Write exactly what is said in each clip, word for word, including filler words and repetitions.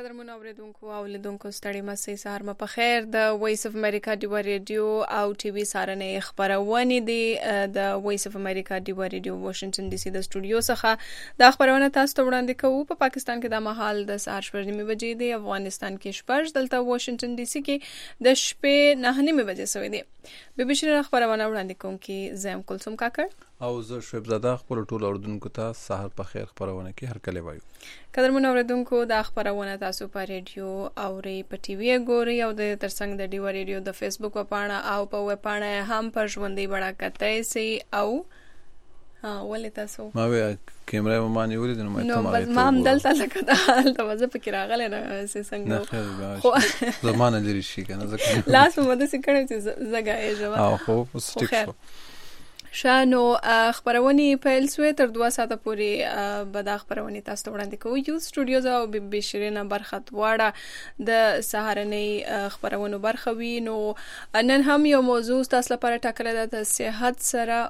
قدرمنو اوریدونکو او لیدونکو ستړي مسئ سهار مو په خیر. د وایس اف امریکا ډیوا ریډیو او ټي وي سارنې خبرونه دي د وایس اف امریکا ډیوا ریډیو واشنگټن ډي سي د سټوډیو څخه د خبرونه تاسو ته وړاندې کوو. په پاکستان کې د مهال د سهار شپږ نیمې بجې دي، افغانستان کې شپږ، دلته واشنگټن ډي سي کې د شپې نه نیمې بجې شوې دي. به بشیر خبرونه وړاندې کوم کې زم کلثوم کاکړ او زه شعیب زاده خپل ټول اوردونکو ته سهار په خیر خبرونه کې هر کله وایو. قدرمنو اوریدونکو د خبرونه تاسو په ریډیو او ری په ټي وي ګوري او د ترڅنګ د ډیوا ریډیو د فیسبوک پاڼه او په ویب پاڼه هم په ژوندۍ بڼه کتای سي. او ها ولې تاسو ما وی کیمرا ما نه ولې نو نو بس ما هم دلته لکه دا حالت وځه په کې راغله نه سي څنګه خو زمانه لري شي کنه ځکه لاس مو د سکړې چې زګا یې جواب او خو سټیک شو شانو خبرونه پیل سوې تر دوه ساعته پورې به دا خبرونه تاسو ته وړاندې کوو. یو سټوډیوز او بي شیرینه برخه دواړه د سهارنۍ خبرونو برخه وي. نو نن هم یو موضوع تاسو لپاره ټاکل ده د صحت سره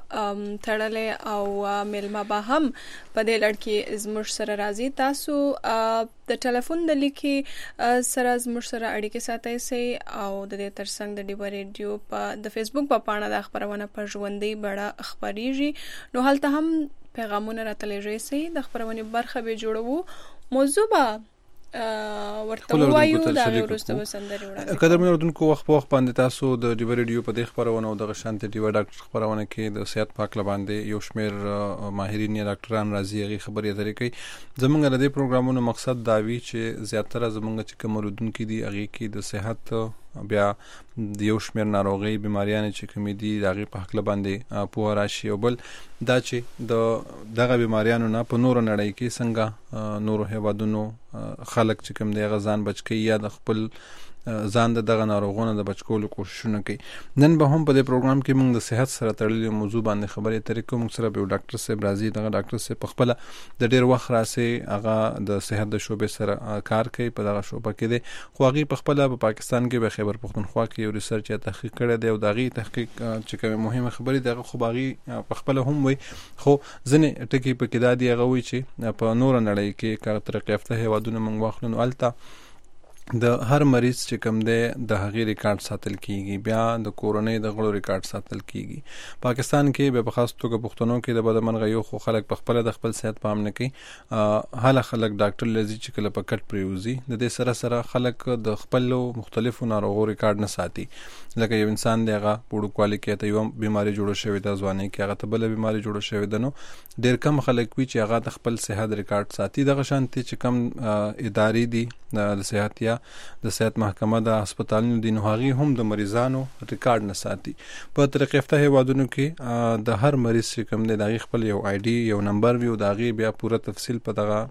تړلې او ملما به هم په دې لړ کې زموږ سره راځي. تاسو د ټلیفون د لیکي سره زموږ سره اړیکې ساتئ سي او د دې ترڅنګ د ډیوا ریډیو په د فیسبوک په پاڼه د خبرونه په ژوندۍ بڼه خبريږي. نو هلته هم پیغامونه راتلېږي سي د خبرونه برخه به جوړو. موضوع به ورته وایو دا ورسته وسندري وړاندې. قدر مې اوردونکو وخت په وخت باندې تاسو د ډیوا ریډیو په دې خبرونه او د غشانت ډیوا ډاکټر خبرونه کې د صحت پاک لباندې یو شمیر ماهرین یا ډاکټران راځي هغه خبرې اترې کوي. زمونږ د دې پروګرامونو مقصد دا وی چې زیاتره زمونږ چې کوم اوردونکو دي هغه کې د صحت بیا د یو شمیر ناروغي بیماریان چې کوم دي دغه په حق لباندې پوه راشي او بل دا چې د دغه بیماریانو نه په نور نړۍ کې څنګه نور هیوادونو خلک چې کوم دی غزان بچ کی یا د خپل ځان د دغه ناروغونو د بچکولو کوششونه کوي. نن به هم په دې پروګرام کې موږ د صحت سره تړلې موضوع باندې خبرې اترې کوو. موږ سره به ډاکټر صاحب راځي. دغه ډاکټر صاحب په خپل د ډیر وخت راسي هغه د صحت د شعبې سره کار کوي په دغه شعبه کې دی. خو هغه په خپل په پاکستان کې به خیبر پختونخوا کې یو ریسرچ یا تحقیق کړی دی او دغه تحقیق چې کومه مهمه خبرې دغه خو باغی په خپل هم وي. خو ځنې ټکی په کې دا دی هغه وي چې په نور نړۍ کې کار ترقی یافته هیوادونه موږ واخلو الته د هر مریض چې کوم دی د هغې ریکارډ ساتل کیږي، بیا د کورنۍ د غړو ریکارډ ساتل کیږي. پاکستان کې به په خاص توګه پښتنو کې د بدمرغه یو خو خلک په خپل د خپل صحت پام نه کوي. هله خلک ډاکټر لذي چې کله په کټ پریوزي د دې سره سره خلک د خپل مختلفو ناروغو ریکارډ نه ساتي. لکه یو انسان دی هغه پوړو کوالی کې ته یو بیماری جوړه شوې ده، ځواني کې هغه ته بل بیماری جوړه شوې ده. نو ډیر کم خلک وي چې هغه د خپل صحت ریکارډ ساتي. دغه شانتي چې کم ادارې دي د صحت یا د صحت محکمه د هسپتالونو دي نو هغه هم د مریضانو ریکارډ نه ساتي. په ترقی یافته هیوادونو کې د هر مریض چې کوم دی د خپل یو آی ډي یو نمبر وي او د هغې بیا پوره تفصیل په دغه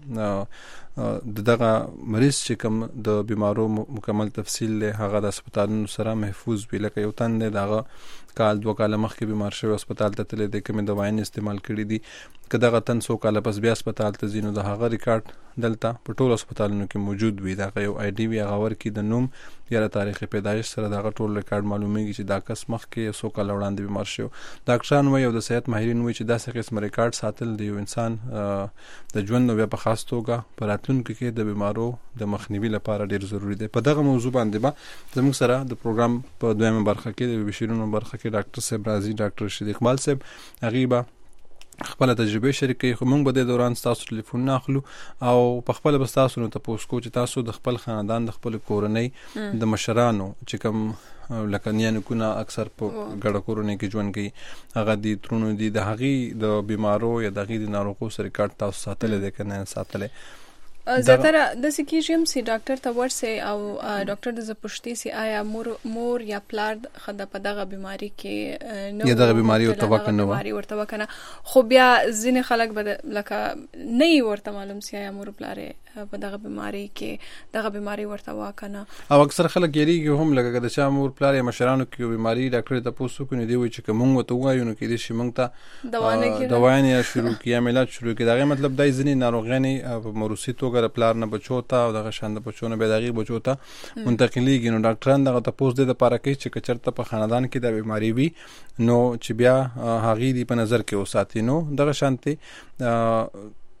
د دغه مریض چې کوم د بیمارو مکمل تفصیل له هغه د هسپتالونو سره محفوظ وي. لکه یو تن دی دغه کال دوه کال مخکې بیمار شوی هسپتال ته تللی دی، کومې دوايانې استعمال کړي دي، که دغه تن څو کاله پس بیا هسپتال ته ځي نو د هغه ریکارډ دلته په ټولو هسپتالونو کې موجود وي. دغه یو آی ډي وي هغه ورکړي د نوم یا د تاریخ پیدایش سره دغه ټول ریکارډ معلومیږي چې دا کس مخکې څو کاله وړاندې بیمار شو. ډاکټران وایي او د صحت ماهرین وایي چې داسې قسم ریکارډ ساتل د یو انسان د ژوند نو بیا په خاص توګه په راتلونکي کې د بیمارو د مخنیوي لپاره ډیر ضروری دی. په دغه موضوع باندې به زموږ سره د پروګرام په دویمه برخه کې د بشیرونو برخه کې ډاکټر صاحب راځي، ډاکټر رشید اقبال صاحب هغه به خپل تجربه شریکي. خو موږ به د دوران تاسو ټلیفون ناخلو او په خپل به تاسو نو تاسو کو چې تاسو د خپل خاندان د خپل کورنۍ د مشرانو چې کوم لکه نیانو کونه اکثر په ګډه کورنۍ کې ژوند کوي هغه دي ترونو دي د هغې د بیمارو یا د هغې د ناروغو سره ریکارډ تاسو ساتلی دی که نه ساتلی. زیاتره داسې کېږي هم چې ډاکټر ته ورسئ او ډاکټر د زه پوښتې چې آیا مور مور یا پلار ښځه په دغه بیماري کې نه یا دغه بیماري ورته وکه نه بیماري ورته وکه نه. خو بیا ځینې خلک به لکه نه یې ورته معلوم چې آیا مور پلار په دغه بیماري کې دغه بیماري ورته وکه نه. او اکثر خلک یېرېږي هم لکه د چا مور پلار یا مشرانو کې یو بیماري ډاکټر ته تپوس وکړي نو دی وایي چې که موږ ورته ووایو نو کېدای شي موږ ته دوايانې شروع کړي یا علاج شروع کړي. د هغې مطلب دا ځینې ناروغیانې په موروثي توګه د پلار نه بچو ته او دغه شان د بچو نه بیا د هغې بچو ته منتقلیږي. نو ډاکټران دغه تپوس دې دپاره کوي چې که چېرته په خاندان کې دا بیماري وي نو چې بیا هغې دې په نظر کې وساتي. نو دغه شانتې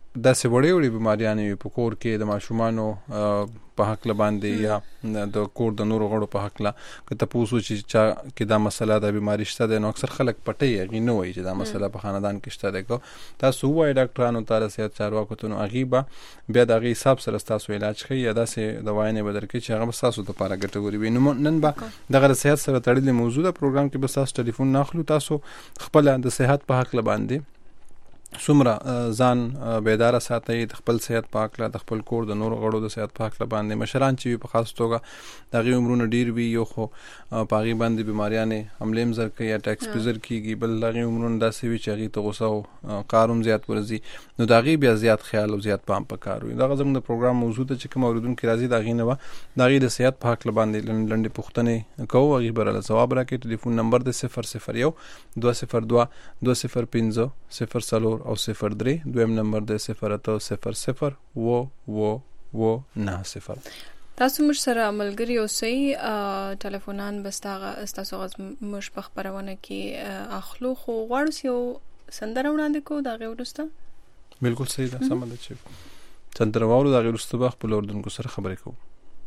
داسې وړې وړې بیماریانې په کور کې د ماشومانو په حق باندې یا د کور د نورو غړو په حق لا که تاسو چې چا کې دا مسله د بیماری شته د نو اکثر خلک پټي یغي نه وایي چې دا مسله په خاندان کې شته ده. تاسو وایي ډاکټرانو ته صحت چارواکو ته نو غیبه بیا د غي حساب سره تاسو علاج کوي یا داسې دوايانې بدل کوي چې هغه تاسو ته لپاره ګټوري وي. نو نن به د صحت سره تړلې موضوع د پروګرام کې به تاسو ټلیفون ناخلو، تاسو خپل د صحت په حق باندې څومره ځان بیدار ساتي، د خپل صحت په اړه، د خپل کور د نورو غړو د صحت په اړه باندې مشران چې په خاص توګه د غي عمرونه ډیر وي یو خو پاغي باندې بیماریانې حمله مزر کوي یا ټیکس پزر کیږي، بل د غي عمرونه داسې وي چې غي ته غوسه او کاروم زیات ورزي، نو د غي بیا زیات خیال او زیات پام پکاروي. دا زموږ د پروګرام موضوع ته چې کوم اوریدونکو راځي د غي نه و د غي د صحت په اړه باندې لنډې پوښتنې کوو، غي برله جواب راکړي. ټلیفون نمبر د صفر صفر یو دوه صفر دوه دوه صفر پنځه صفر څلور او صفر درې، دویم نمبر د صفر اته صفر صفر و و و نه صفر. تاسو مش سره ملګری اوسئ، ټلیفونان بستاغه تاسو غز مش په خبرونه کې اخلو خو غواړو یو سندره وړاندې کو دا غوړسته. بالکل صحیح ده، سم ده چې سندره وورو دا غوړسته به خپل اردن کو سره خبرې کوو.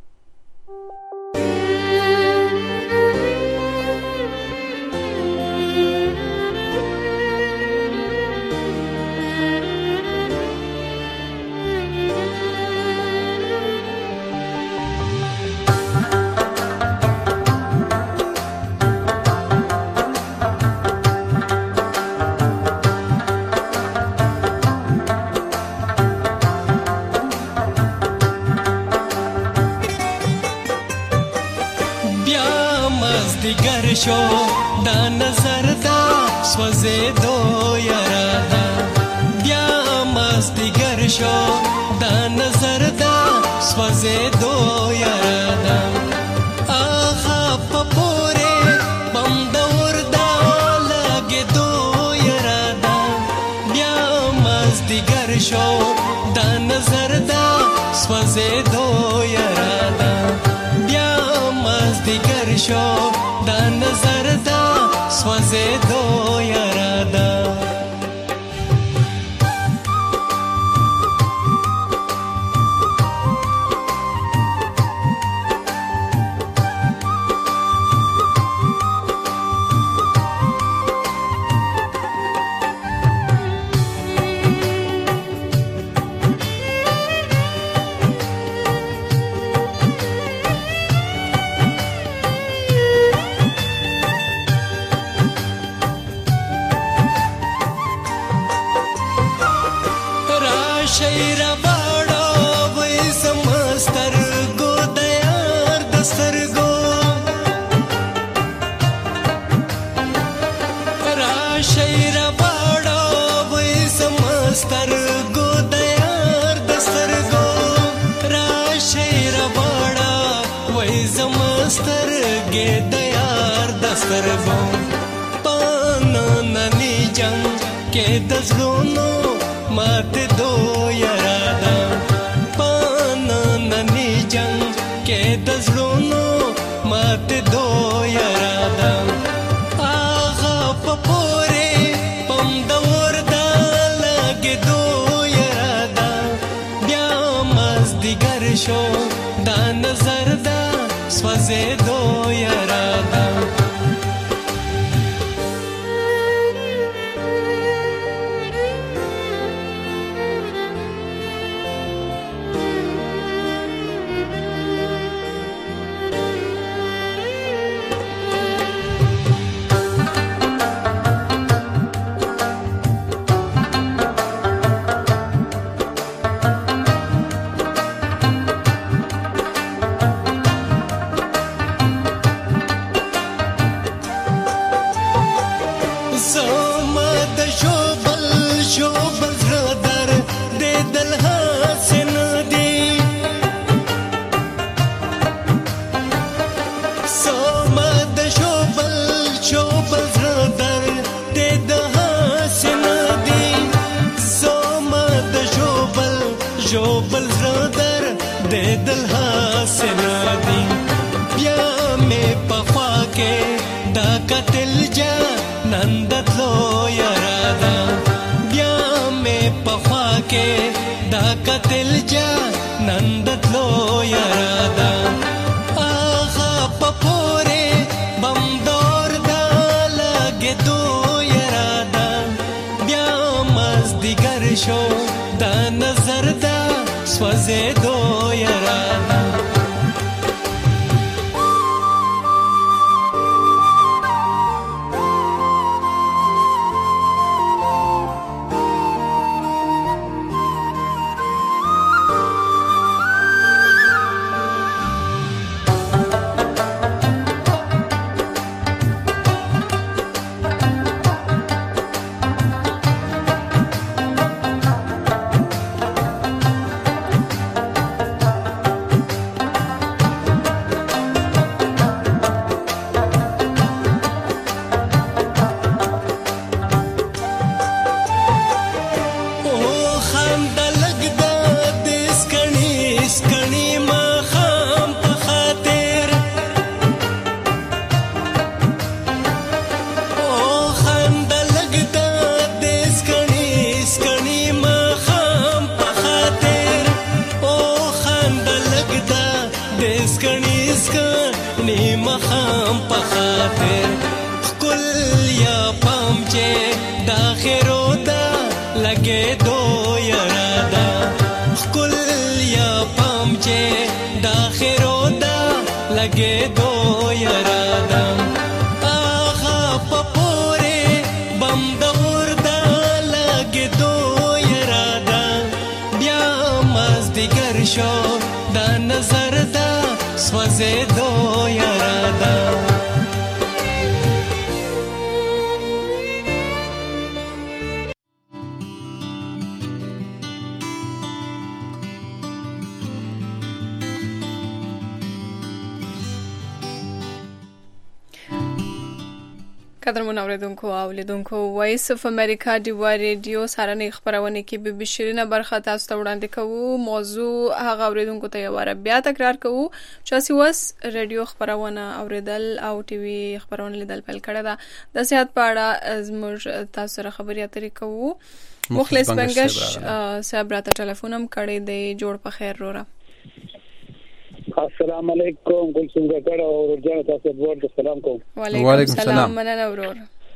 شو دا نظر دا سوزه دو یارا دا بیا مستګر شو دا نظر دا سوزه دو یارا دا آخا پپوره بم دور دا لګ دو یارا دا بیا مستګر شو دا نظر دا سوزه دو یارا دا بیا مستګر شو دا نظر دا سوزه دو یارا دا نندت لو یارا دا بیا می پخوا کې دا قتل جا نندتلو یرادا آغا پپوره بم دور دا لګې دو یرادا بیا مازدیګر شو دا نظر دا سوځې دو یرادا قدرمن اوریدونکو او لیدونکو وایس اف امریکا دی وای ریډیو سارنې خبرونه کې به بشیرینه برخه تاسو ته وړاندې کوو. موضوع هغه اوریدونکو ته یو واره بیا تکرار کوو چې سیواس ریډیو خبرونه اوریدل او ټي وي خبرونه لیدل پیل کړه دا د صحت په اړه زموږ تاسو سره خبرې اترې کوو. مخلص بنگش صاحب راته ټلیفون هم کړی دی. جوړ په خیر وروره. السلام علیکم ګل څنګه کړه او ورجانه تاسو ورته سلام کوم. وعلیکم السلام مننه ورور.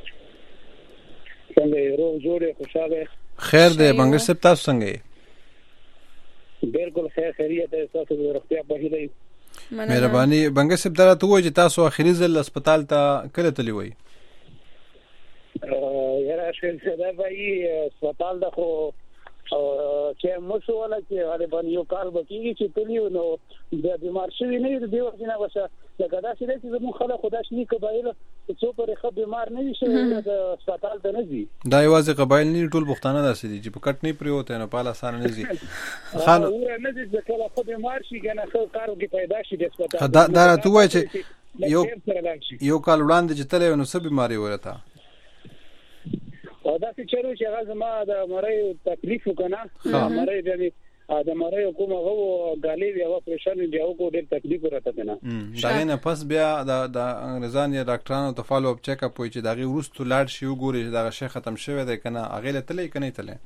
څنګه یې روغ جوړه خوشاله خیر دی بنگش صاحب تاسو څنګه یې؟ بالکل خیر خیریت ده تاسو ورختیا په هیله. مهرباني بنگش صاحب درته وایي چې تاسو اخیری ځل هسپتال ته کله تللی وای؟ یاره شل دا وایي هسپتال ده خو او چې موږ ولا چې غالبا یو کال بکیږي چې تلیو نو د بیمار شوی نه دی دیو جنا وسه لکه دا چې چې موږ خلک خداش نه قبایل څو پر خو بیمار نه شي د هسپتال ته نه دي. دا یوازې قبایل نه ټول پښتانه داسې دي چې په کټ نه پریوته نه پاله سان نه دي خان نه دي چې کله خو بیمار شي کنه خو کارو کې پیدا شي د هسپتال. دا دا راته وایي چې یو یو کال وړاندې چې تلې نو څه بیماری ورته او دا چې چیرې چې هغه زما د مړی تکلیف وکنه مړی یعنی د مړی کومه غو غالي بیا اپریشن دی او کو ډېر تکلیف ورته کنه. دا نه پس بیا د د انګریزان یا ډاکټرانو ته فالو اپ چیک اپ وي چې دغه ورستو لاړ شي وګوري چې دا شی ختم شوی دی کنه هغه له تلې کنه تلې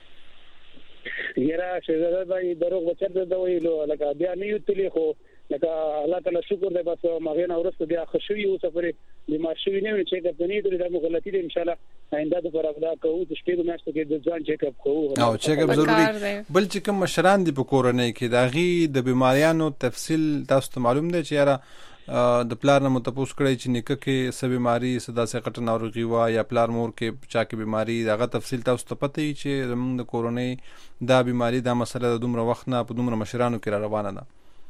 یره چې دا به دروغ بچر د ویلو لکه بیا نه یو تلې خو لکه الله تعالی شکر دې بس مغه نه ورسته بیا خوشوي او سفر بیمار شوی نه چې د پنی د غلطی دې ان شاء الله آینده د پر ابدا کوو چې شپږ میاشتې کې د ځان چیک اپ کوو او چیک اپ ضروري. بل چې کوم مشران دي په کورنۍ کې داغي د بیماریانو تفصیل تاسو ته معلوم دی چې یاره د پلار نه متپوس کړی چې نیکه کې څه بیماری صدا سه قټ ناروغي وا یا پلار مور کې چا کې بیماری دغه تفصیل تاسو ته پته وي چې زموږ د کورنۍ دا بیماری دا مسله د دومره وخت نه په دومره مشرانو کې را روانه ده.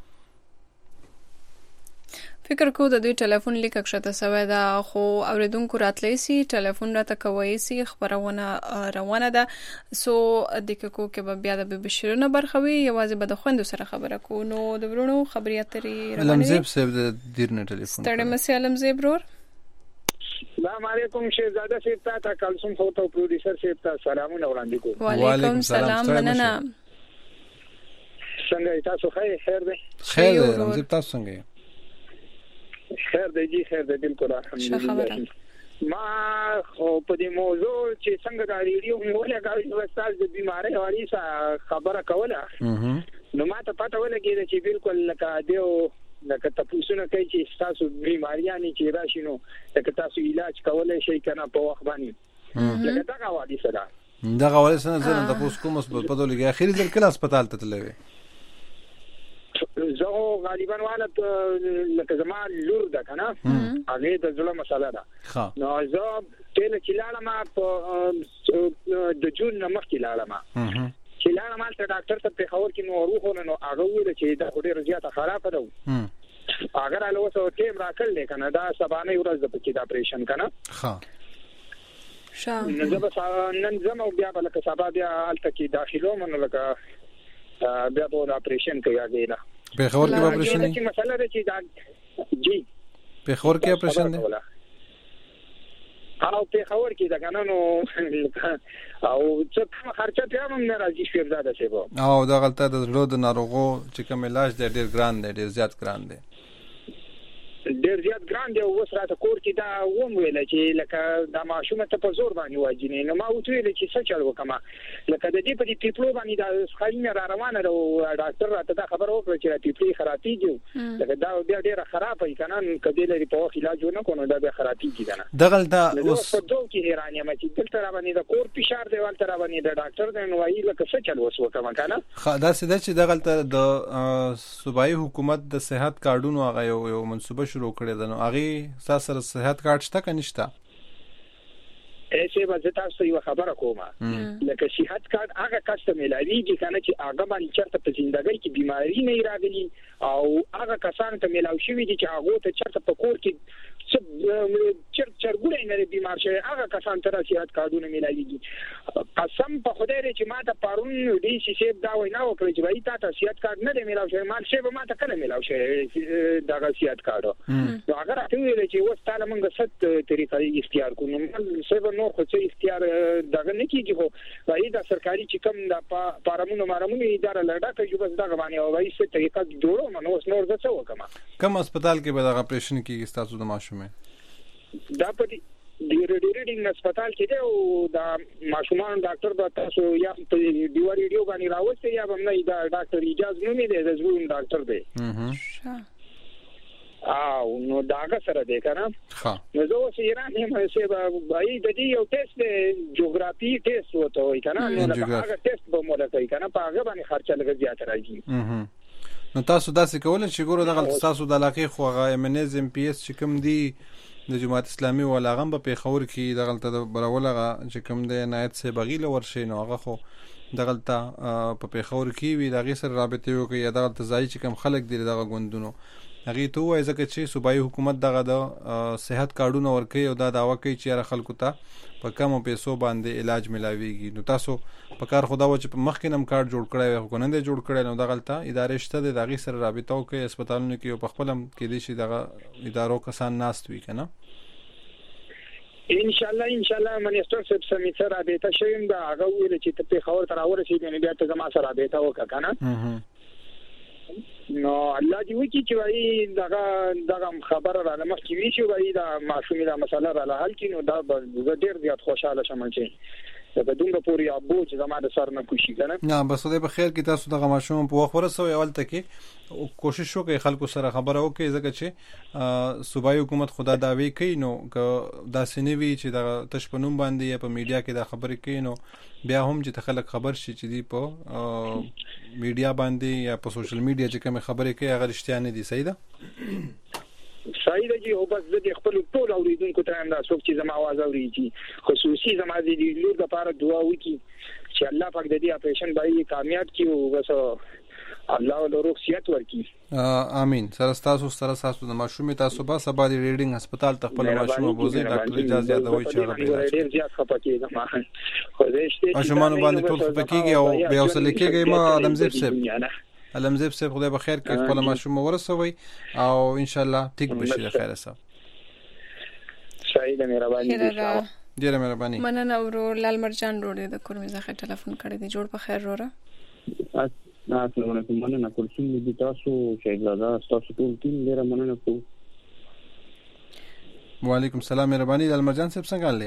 فکر کو د دوی ټلیفون لیک کښته سوی دا خو اوریدونکو راتلی سي ټلیفون راته کوي سي خبرونه روانه ده سو د کو کې به بیا د بشیرونه برخوي یوازې به د خويندو سره خبره کو نو د ورونو خبري اترې روانه لمزيب صاحب د دیرنه ټلیفون ستړي مسي لمزيب برور. السلام علیکم شهزاده صاحب ته کلثوم فوټو پروډوسر صاحب ته سلامونه وړاندې کوم. وعلیکم السلام مننه. څنګه تاسو خیر خیر ده خیر ده لمزيب تاسو څنګه خیر دی جی خیر دی بالکل الحمدلله. ما خو په دې موضوع چې څنګه دا ریډیو موږ غواړو چې استاد د بیماری والی خبره کوله نو ما ته پته ولګېده چې بالکل لکه دیو لکه تاسو نه کوي چې تاسو بیماریانه چې راشي نو لکه تاسو علاج کولای شئ کنه په وخت باندې لکه دا والی صدا دا غواړي څنګه زه د پوس کوم په پدو لګي اخیری ځل کله هسپتال ته تللی زه غالبا والا لکه زما لور ده کنه هغه د زړه مسله ده نو زه ټول چې لاړم په د جون مخکې لاړم چې لاړم ته ډاکټر ته په خبر کې نو روح نو هغه ویل چې دا ډېر زیاته خراب ده اگر له وسو ټیم راکړل کنه دا سبانه ورځ د پکې د اپریشن کنه ها شام نن زما نن زما بیا بل که سبا بیا الته کې داخلو من لکه بیا په اپریشن کې یاګینا په خور کې اپریشن دی مسله ده چې دا جی په خور کې اپریشن دی او په خور کې دا غنانو او څه خرچه ته هم نه راځي شو زیاده شي به او دا غلطه د زړه د ناروغو چې کوم علاج دی ډیر ګران دی ډیر زیات ګران دی ډیر زیات ګران دی او اوس راته کور کې دا ووم ویل چې لکه دا ماشومه ته په زور باندې واجینې نو ما ویل چې څه چل وکما لکه د دې په دې ټیپلو باندې دا خاینه را روانه ده او ډاکټر راته دا خبر ورکړ چې ټیپلې خرابېږي لکه دا بیا ډیره خرابه ای کنه کدی لري په وخت علاج ونه کوو دا بیا خرابېږي کنه دغه دا اوس په دوه کې حیران یم چې دلته را باندې دا کور فشار دی ولته را باندې دا ډاکټر دی نو وایي لکه څه چل وسوکما کنه دا سده چې دغه د صوبایي حکومت د صحت کارډونو هغه یو منصوبه شروع کړی ده نو هغه تاسو سره صحت کارت شته که نشته ایسه به تاسو یو خبره کومه لکه صحت کارت هغه کس ته ملاویږي کنه چې هغه باندې چرته په ژوندۍ کې بیماری نه راغلي او هغه کسان ته ملاو شوی دي چې هغه ته چرته په کور کې چر چرګونه نه بیمار شي هغه کسان ته صحت کارتونه ملاویږي قسم په خدای دې چې ما ته پرون دې شي دا وینا وکړي چې وایي تاسو صحت کارت نه دی ملاو شي مال شي به ما ته کله ملاو شي دا صحت کارت نو هغه راته ویل چې وس تعالی موږ ست طریقې اختیار کوو نو څه نو خو څه اختیار دغه نه کیږي خو وایي دا سرکاري چې کوم د پارامونو مارامونو اداره لړډه کوي بس دغه باندې وایي څه طریقه جوړو نو اوس نور څه وکما کوم هسپتال کې به دا اپریشن کیږي تاسو د ماشومه دا په دې ریډینګ هسپتال کې دی او دا ماشومان ډاکټر به تاسو یا په دیوار ریډیو باندې راوځي یا هم نه دا ډاکټر اجازه نه دی د زوم ډاکټر دی او نو داګه سره دی کنه ها نو زه اوس ایران هم څه به د دې یو ټیسټ دی جغرافي ټیسټ وته وای کنه نو هغه ټیسټ به مولا کوي کنه په هغه باندې خرچه لږ زیات راځي نو تاسو داسې کولای شئ ګورو دغه تاسو د علاقې خو هغه امنیز ام پی اس چې کوم دی د جماعت اسلامي ولاغم په خور کې دغه ته برولغه چې کوم دی عنایت سه بغیله ورشي نو هغه خو دغه ته په خور کې وی دغه سره رابطه وکي یا دغه تزای چې کوم خلک دی دغه غوندونو هغه ته وایي ځکه چې صوبایي حکومت دغه د صحت کارډونه ورکوي او دا داوا کوي چې هر خلکو ته په کمو پیسو باندې علاج ملاويږي نو تاسو په کار خدا و چې په مخکې نم کارت جوړ کړی وي خو نه دی جوړ کړی نو دغه ته ادارې شته د دغه سره رابطه وکړي هسپتالونو کې او په خپل کې دي چې دغه ادارو کسان ناست وي کنه ان شاء الله ان شاء الله منیسټر صاحب سمیت سره رابطه شوم دا هغه ویل چې ته په خبر تر اورسې بیا ته زما سره رابطه وکړه کنه نو الله دې وکړي چې وایي دغه دغه خبره را مخکې وی شي وایي دا معصومي دا مسله را حل کړي نو دا به ډېر زیات خوشاله شم چې دا دومره پوری ابو چې زما د سر نه کوشي کنه نه بس دې په خیر کې تاسو دغه ماشوم په وخت ورسوي اول ته کې کوشش وکړئ خلکو سره خبره وکړئ ځکه چې صوبایي حکومت خدا داوی کوي نو دا سنوي چې دا تشپنوم باندې یا په میډیا کې دا خبرې کوي نو بیا هم چې خلک خبر شي چې دی په میډیا باندې یا په سوشل میډیا چې کوم خبرې کوي هغه رښتیا نه دي صحیح ده صحیح ده جی او بس د خپل ټول اوریدونکو ته هم دا څوک چې زما आवाज اوري خصوصي زما د لور لپاره دعا وکړي چې الله پاک د دې اپریشن باندې کامیاب کړي او بس الله له روغتیات ورکړي امين سره تاسو سره تاسو د ماشومې تاسو به سبا د ریډینګ هسپتال ته خپل ماشوم بوزي ډاکټر اجازه یادوي چې هغه ډېر زیات خپکیږي ما خو دې شته ماشومان باندې ټول خپکیږي او بیا وسله کېږي ما علم زیب صاحب علم زیب صاحب خدای به خیر کې خپل ماشوم ورسوي او ان شاء الله ټیک بشي د خیر سره شاید مهرباني ډیره مهرباني مننه ورو لال مرجان روړې د کورمې ځخه ټلیفون کړی دی جوړ په خیر وره السلام علیکم مننه کورسین دې تاسو شهزاده تاسو ټول ټیم ډیره مننه کوم وعلیکم السلام مهرباني لالمرجان صاحب څنګه حال دی؟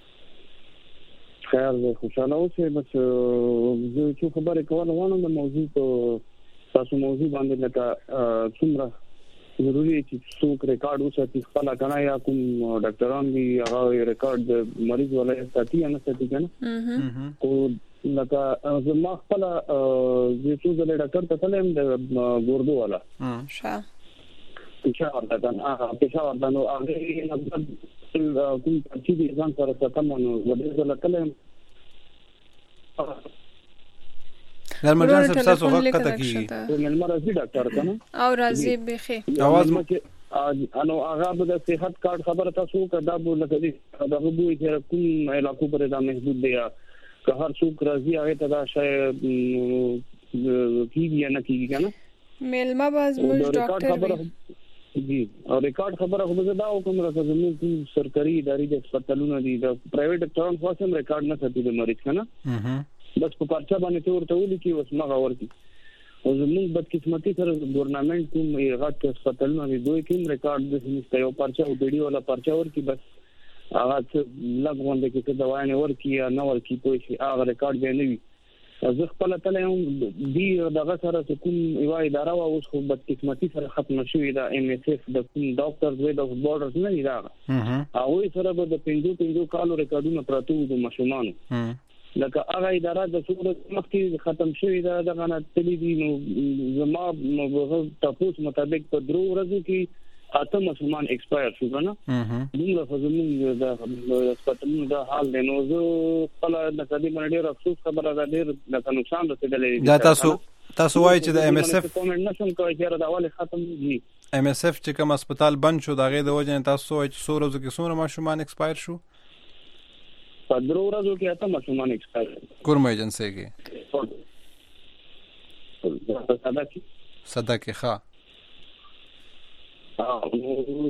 خیر دی، خوشاله اوسئ. بس زه څو خبرې کول غواړم د موضوع په تاسو موضوع باندې لکه څومره ضروري چې څوک ریکارډ وساتي خپل کنه یا کوم ډاکټران دی هغه ریکارډ د مریض ولا ساتي یا نه ساتي کنه. او لکه زما خپل زه څو ځله ډاکټر ته تلم د ګوردو والا ښه پېښور ته نه پېښور ته نو هغه کوم چې دي ځان سره ساتمونو ودې ځله تلم لالمرجان صاحب تاسو وخت کته کی نن مرزي ډاکټر کنه او راځي بخي اواز انو هغه د صحت کارت خبره تاسو کدا بو لکه دې دغه بو چې کوم علاقو پر دا محدود دی که هر څوک راځي هغه ته دا شای کیږي نه کیږي کنه میلمه باز موږ ډاکټر جی او ریکارډ خبره خو زه دا کوم راځم چې سرکاري ادارې د هسپتالونو دي د پرایویټ ډاکټرانو خو هم ریکارډ نه ساتي د مریض کنه بس په پارچه باندې ورته ولي کې وس مغه ورتي او زموږ بدقسمتي سره ګورنمنت کوم غټ هسپتالونو دی دوی کوم ریکارډ د نشته یو پارچه او ویډیو ولا پارچه ورکی بس هغه لږ باندې کې څه دوايانه ورکی یا نه ورکی په شي هغه ریکارډ دی نه وي زه خپل ته هم دی دغه سره کوم یو اداره او اوس خو بدقسمتي سره ختم شوې دا ام اس اف د کوم ډاکټرز وې د بورډرز نه دی دا او سره به د پنځو پنځو کالو ریکارډونه پراته د مشومان لکه هغه اداره د څومره مخکې ختم شوې دا دغه نه تللی دي نو زما تاسو مطابق په درو ورځو کې اته مسلمان ایکسپایر شو کنه موږ په زموږ د هسپتالونو د حال دی نو زه خپل د قدیم باندې ډېر افسوس خبره ده ډېر د نقصان رسیدلې دا تاسو تاسو وایي چې د ام اس اف کومنټ نشم کوي چې دا اول ختم دي ام اس اف چې کوم هسپتال بند شو دا غي د وجه تاسو وایي چې څو ورځې کې څومره ماشومان ایکسپایر شو په درو ورځو کې اته ماشومان ایکسپایر کوم ایجنسی کې صدقه صدقه ښه نو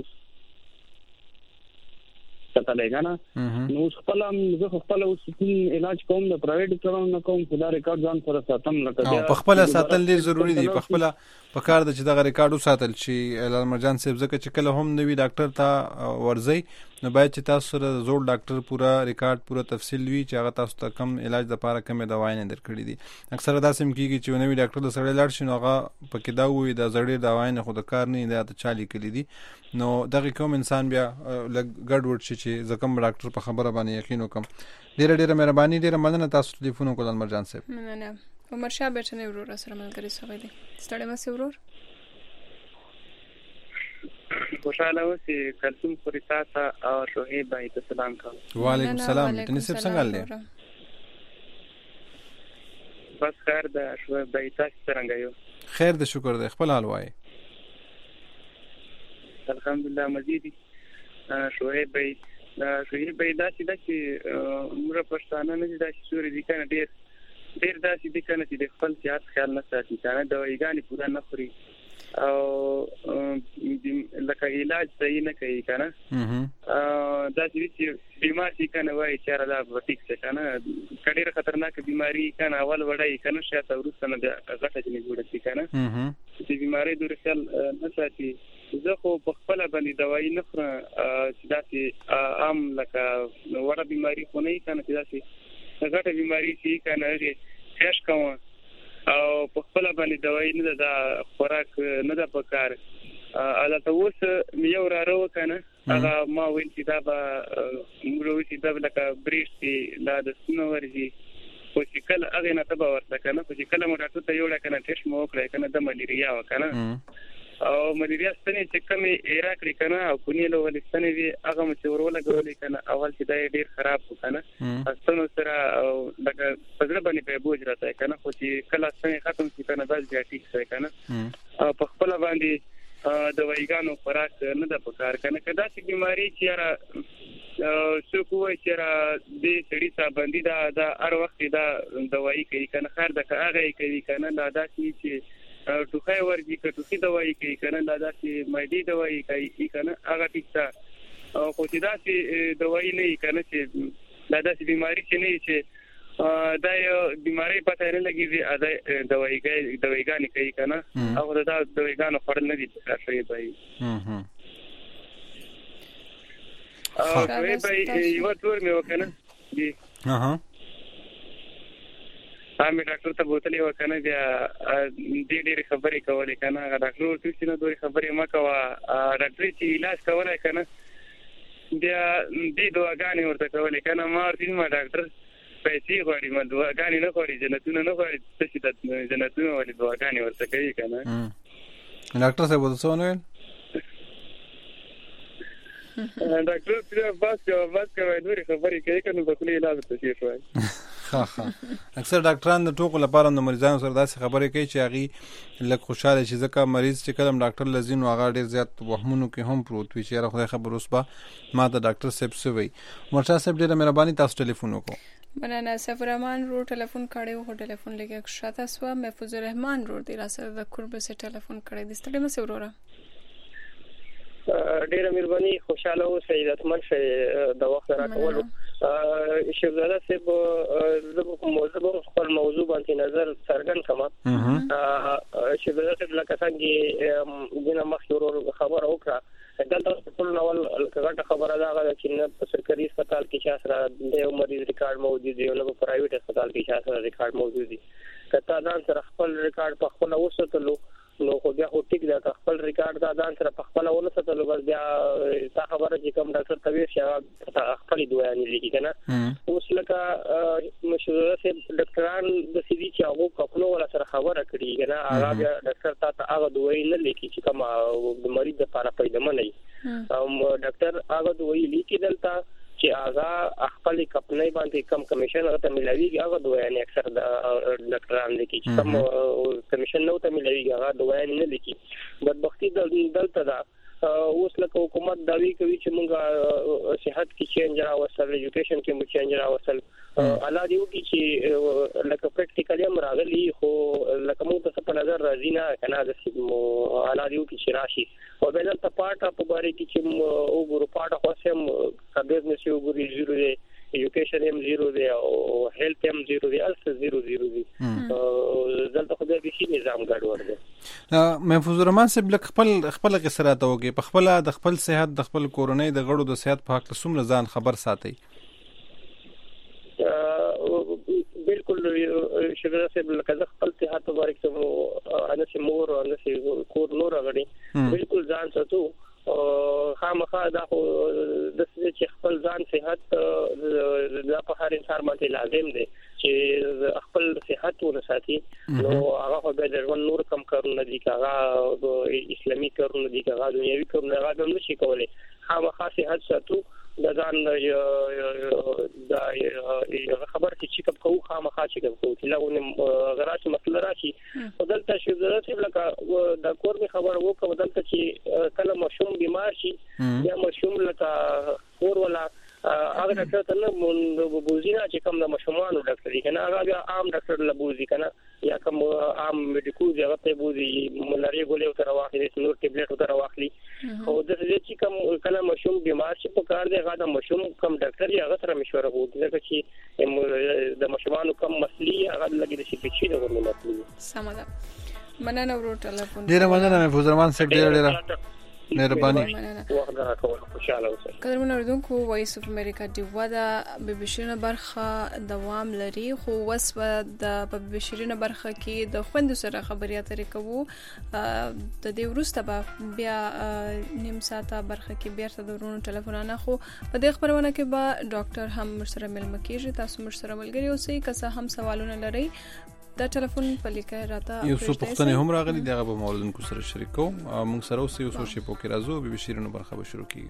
څه لګانا نو خپل زه خپل اوس علاج کوم د پرایویټ ډاکټرانو کوم خدای ریکارډ ځان سره ساتم لکه په خپل ساتل ډیر ضروری دی په خپل په کار د چې دغه ریکارډ ساتل شي لالمرجان صاحب ځکه چې کله هم نوی ډاکټر ته ورځي نو باید چې تاسو سره زوړ ډاکټر پورا ریکارډ پورا تفصیل وی چې هغه تاسو ته کم علاج لپاره کم دوايي نه درکړي دي اکثره داسې کیږي چې نوی ډاکټر د سره لاړ شي نو هغه پکې دا وي د زړې دوايي نه خود کار نه دی ته چالي کړي دي نو دغه کوم انسان بیا ګډ وډ شي چې زکم ډاکټر په خبره باندې یقین وکم ډیره ډیره مهرباني ډیره مننه تاسو ټلیفون وکړل لالمرجان صاحب مننه عمر شاه بیٹنه ورور سره ملګری سوي دي ستړي مې ورور خوشاله اوسې کلثوم فریساته او شهید بھائی ته سلام کوم وعلیکم السلام تنسب څنګه حال دی بس خیر ده شهید بھائی تاسو څنګه یو خیر ده شکر ده خپل حال وای الحمدلله مزيدي شهید بھائی شهید بھائی دا چې دا چې موږ پښتانه نه دي دا چې سوري دي کنه ډیر ډیر دا چې دي کنه چې د خپل صحت خیال نه ساتي کنه دوايګانې پورا نه خوري او لکه علاج صحیح نه کوي کنه دا چې بیمار شي کنه وای چې را لا ټیک څه کنه کډیر خطرناک بیماری کنه اول وړای کنه شاته ورسته نه غټه جنې جوړه شي کنه چې بیماری دور خیال نه ساتي زه خو په خپل باندې دوايي نه خورم چې دا چې عام لکه وړه بیماری خو نه کنه چې دا چې غټه بیماری شي کنه هیڅ کوم او په خپل باندې دوايي نه ده خوراک نه ده پکار البته اوس یو را رو کنه هغه ما ویل چې دا به موږ ویل چې دا لکه بریښتي لا د سنو ورځي خو چې کله هغه نه تبا ورته کنه خو چې کله مو ډاکټر ته یو کنه ټیسټ مو وکړای کنه د ملیریا وکنه او ملیریا ستنې چې کمی ایرا کړی کنه او کونی له ولې ستنې وی هغه مو چې ورول غولې کنه اول چې دا ډیر خراب وکنه اصلو سره لکه پزړه باندې په بوج راځي کنه خو چې کله ستنې ختم شي کنه بس بیا ټیک شي کنه په خپل باندې د وایګانو خوراک نه د پکار کنه کدا چې بیماری چې را څو کوی چې را د سړی صاحبندي دا د هر وخت دا دوايي کوي کنه خیر د هغه کوي کنه دا چې ټوخی ورږي کټوخي دوايي کوي کنه دا چې مېدی دوايي کوي کنه هغه ټیکا خو چې دا چې دوايي نه کنه چې دا د بیماری چې نه چې دا یو بیماری پته نه لګي دا دوايي دوايګانې کوي کنه او دا دوايګانو خورل نه دي ښه شي بای او دوی به یو تور مې وکنه جی اها امي ډاکټر ته بوتلې وکنه بیا دې ډېر خبرې کولې کنه هغه ډاکټر ټول چې نه دوی خبرې ما کوه ډاکټر چې علاج کولای کنه بیا دې دواګانې ورته کولې کنه ما ورته ما ډاکټر پیسې غواړي ما دواګانې نه غواړي جنتونه نه غواړي چې د جنتونه ولې دواګانې ورته کوي کنه ډاکټر صاحب څه ونه ډاکټر چې بس کوي بس کوي دوی خبرې کوي کنه په خپل علاج ته شي شوی ها ها اکثر ډاکټران د ټوکو لپاره د مریضانو سره داسې خبرې کوي چې هغه لکه خوشاله شي ځکه مریض چې کلم ډاکټر لزین او هغه ډیر زیات وهمونو کې هم پروت وي چې خدای خبر اوس با ما د ډاکټر صاحب سوي مرشد صاحب ډیره مهرباني تاسو ټلیفون وکړو مننه سفر رحمان رو ټلیفون کړي او ټلیفون لګي شاته سو محفوظ الرحمن رو دی راسره د قرب سره ټلیفون کړي د ستړي مې وروره ډیره مهرباني خوشاله اوسئ عزتمن شئ د وخت راکولو شهزاده صاحب زه موضوع خپل موضوع باندې نظر څرګند کړم شهزاده صاحب لکه څنګه دغه مخکې خبره وکړه دلته ټول نوول کغه خبره دا غواړي چې نه په سرکاري هسپتال کې چې سره د مریض ریکارډ موجود دی او نه په پرایویټ هسپتال کې چې سره ریکارډ موجود دی کته ځان سره خپل ریکارډ په خپل وساتلو نو خو بیا خو ټیک دا خپل ریکارډ دا ځان سره په خپل ولساتلو بس بیا تا خبره چې کوم ډاکټر توی شي خپل دوانې لیکي کنه اوس لکه مشوره سه ډاکټران د سړي چې هغه خپل ولا سره خبره کړي کنه هغه بیا ډاکټر ته هغه دوی نه لیکي چې کوم د مریض لپاره پیدا نه او ډاکټر هغه دوی لیکي دلته چې هغه خپل کمپنۍ باندې کم کمیشن ورته ملويږي هغه دوی نه اکثر د ډاکټران لیکي چې کم کمیشن نو ته ملويږي هغه دوی نه لیکي بدبختی دلته دا اوس لکه حکومت داوی کوي چې موږ صحت کې چینج راوستل ایجوکیشن کې موږ چینج راوستل الله دې وکړي چې لکه پریکټیکلی هم راغلي خو لکه موږ ته په نظر راځي نه کنه د سیمو الله دې وکړي چې راشي او بل ته پارټ په باره کې چې وګورو پارټ خو سم بزنس یو ګوري زیرو دی ایجوکیشن هم زیرو دی او هیلث هم زیرو دی الس زیرو زیرو دی دلته خو د شي نظام ګډوډ دی محفوظ الرحمن صاحب لک خپل خپل قصرات وګي په خپل د خپل صحت د خپل کورنۍ د غړو د صحت په حق څومره ځان خبر ساتي بالکل شګره صاحب لکه خپل صحت مبارک ته انا سي مور او انا سي کور نور غړي بالکل ځان ساتو خامخا دا خو د چې خپل ځان صحت د په هر انسان باندې لازم دی چې خپل صحت ورساتي نو هغه خو به د نور کم کارونه دي هغه اسلامي کارونه دي هغه دنیوي کارونه هغه هم نشي کولای خامخا صحت ساتو د ځان د خبر چې کوم کوو خامخا چې کوم کوو چې لاونه غراش مسله راشي بدلته شي ضرورت لکه د کور می خبر وکړه بدلته چې کله مشوم بیمار شي یا مشوم لکه کور ولا هغه ډاکټر ته نه بوزي نه چې کوم د مشومان ډاکټر کنه هغه عام ډاکټر لبوزي کنه یا کوم عام میډیکوز هغه ته بوزي ملاري ګولې تر واخلي نور ټابلیټ تر واخلي او د دې چې کوم کله مشوم بیمار شي په کار دی هغه د مشوم کوم ډاکټر یې هغه سره مشوره وکړي ځکه چې د مشومان کوم مسلې هغه لګي د شي په شي دغه مسلې سم ده مننه ورو ټلیفون ډیره مننه محفوظ الرحمن صاحب ډیره ډیره مهرباني قدرمن اوریدونکو وایس اف امریکا دی ودا به بشرینه برخه دوام لري خو وسو د په بشرینه برخه کې د خوند سره خبري اترې کوو د دې ورسته بیا نیم ساعته برخه کې بیرته درونو ټلیفونانه خو په دې خبرونه کې به ډاکټر هم سره ملم کېږي تاسو مر سره ملګری اوسئ که څه هم سوالونه لرئ دا ټلیفون په لیکه راته یو څو پوښتنې هم راغلي دغه به موردونکو سره شریکو موږ سره اوس یو څو شی په کې راځو به بشیرونو برخه به شروع کیږي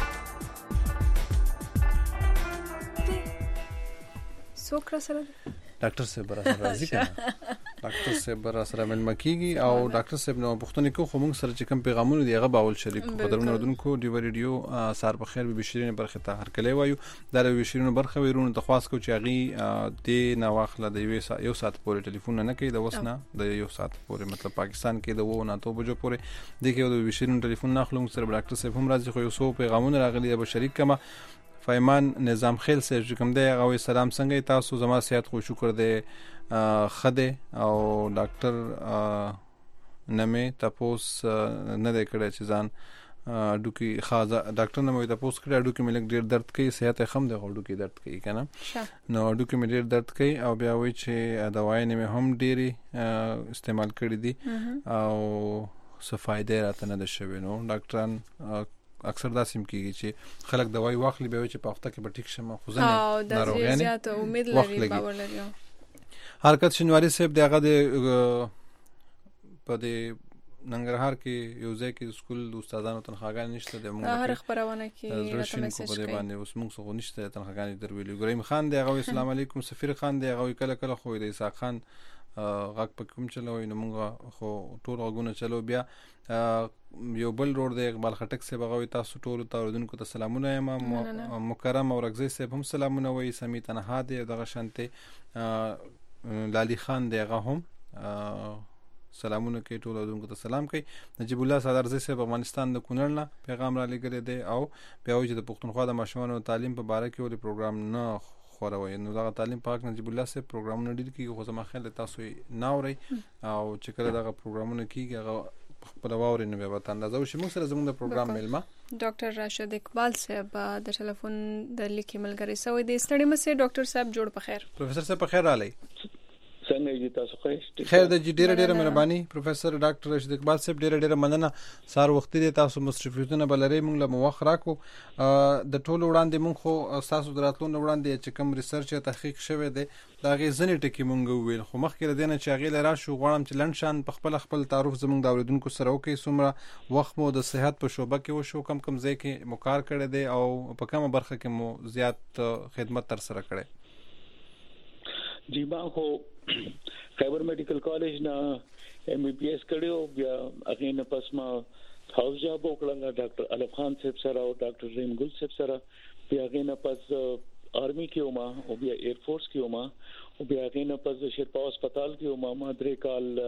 څوک را سره ډاکټر صاحب را سره راځي کنه ډاکټر صاحب را سره مل مکیږي او ډاکټر صاحب نو پښتون کو خو موږ سره چې کوم پیغامونه دی هغه باول شریک کو قدرونه ردونکو دی ریډیو سار په خیر به بشیرین برخه ته هر کله وایو دا به بشیرین برخه ویرونه تخواس کو چې هغه د نو واخله د یو ساعت پورې ټلیفون نه کوي د وسنه د یو ساعت پورې مطلب پاکستان کې د وو نه تو بجو پورې د کې د بشیرین ټلیفون نه خلوم سره ډاکټر صاحب هم راځي خو یو سو پیغامونه راغلي به شریک کما فایمان نظام خیل سره چې کوم دی هغه سلام څنګه تاسو زما صحت خو شکر دی خده او ډاکټر نمه تاسو نه د کړه چې ځان ډوکی خازه ډاکټر نمه تاسو کړه ډوکی ملک ډیر درد کوي صحت خم دی ډوکی درد کوي کنه نو ډوکی مې ډیر درد کوي او بیا وایي چې دوايي نه هم ډيري استعمال کړې دي او څه فائدې راته نه ده شوي نو ډاکټران اکثر دا سیم کیږي چې خلک دوايي واخلي به چې په وخت کې به ټیک شمه خو ځنه ناروغي زیات امید لري باور لري حرکت شنواری صاحب دغه د په د ننګرهار کې یو ځای کې سکول د استادانو تنخواګان نشته د موږ هر خبرونه کې راته میسج کوي باندې اوس موږ څنګه نشته تنخواګان درویل ګریم خان دی هغه السلام علیکم سفیر خان دی هغه کله کله خو د اسحاق خان غږ په کوم چلوي نو موږ خو ټول غوونه چلو بیا یو بل روډ دی اقبال خټک صاحب هغه تاسو ټول توردونکو ته سلامونه یم مکرم او رغزی صاحب هم سلامونه وایي سمیت انها دی دغه شانته لالی خان دی هغه هم سلامونه کوي ټول توردونکو ته سلام کوي نجیب الله صدرزی صاحب افغانستان د کونړ نه پیغام را لګره دی او بیا وایي چې د پښتونخوا د ماشومانو تعلیم په باره کې ولې پروګرام نه خوروي نو دا تعلیم پاک نجیب الله صاحب پروګرامونه ډیر کیږي خو زما خیال تاسو نه اوري او چې کله دا پروګرامونه کیږي هغه خپل واوري نه به وطن اندازو شي موږ سره زموږ د پروګرام ملما ډاکټر راشد اقبال صاحب د ټلیفون د لیکي ملګری سوي د ستړي مسه ډاکټر صاحب جوړ په خیر پروفیسور صاحب په خیر رالی څنګه دي تاسو خیر خیر د ډیره ډیره مهرباني پروفیسور ډاکټر راشد اقبال صاحب ډیره ډیره مننه سار وخت دي تاسو مصرفیتونه بلري موږ له موخ راکو د ټولو وړاندې موږ خو تاسو دراتلو وړاندې چې کوم ریسرچ یا تحقیق شوی دی دا غي ځنې ټکی مونږ ویل خو مخکې لدینه چې غي لرا شو غواړم چې لنشان په خپل خپل تعارف زمونږ د اوریدونکو سره وکي سمره وخت مو د صحت په شوبه کې وشو کم کم ځای کې مقار کړی دی او په کومه برخه کې مو زیات خدمت تر سره کړی جی ما خو خیبر میډیکل کالج نه ایم بی بی ایس کړیو بیا اغه نه پس ما هاوس جاب وکړم ډاکټر الف خان صاحب سره او ډاکټر رحیم ګل صاحب سره بیا اغه نه پس آرمی کې وما او بیا ایر فورس کې وما او بیا اغه نه پس شیرپا هسپتال کې وما ما درې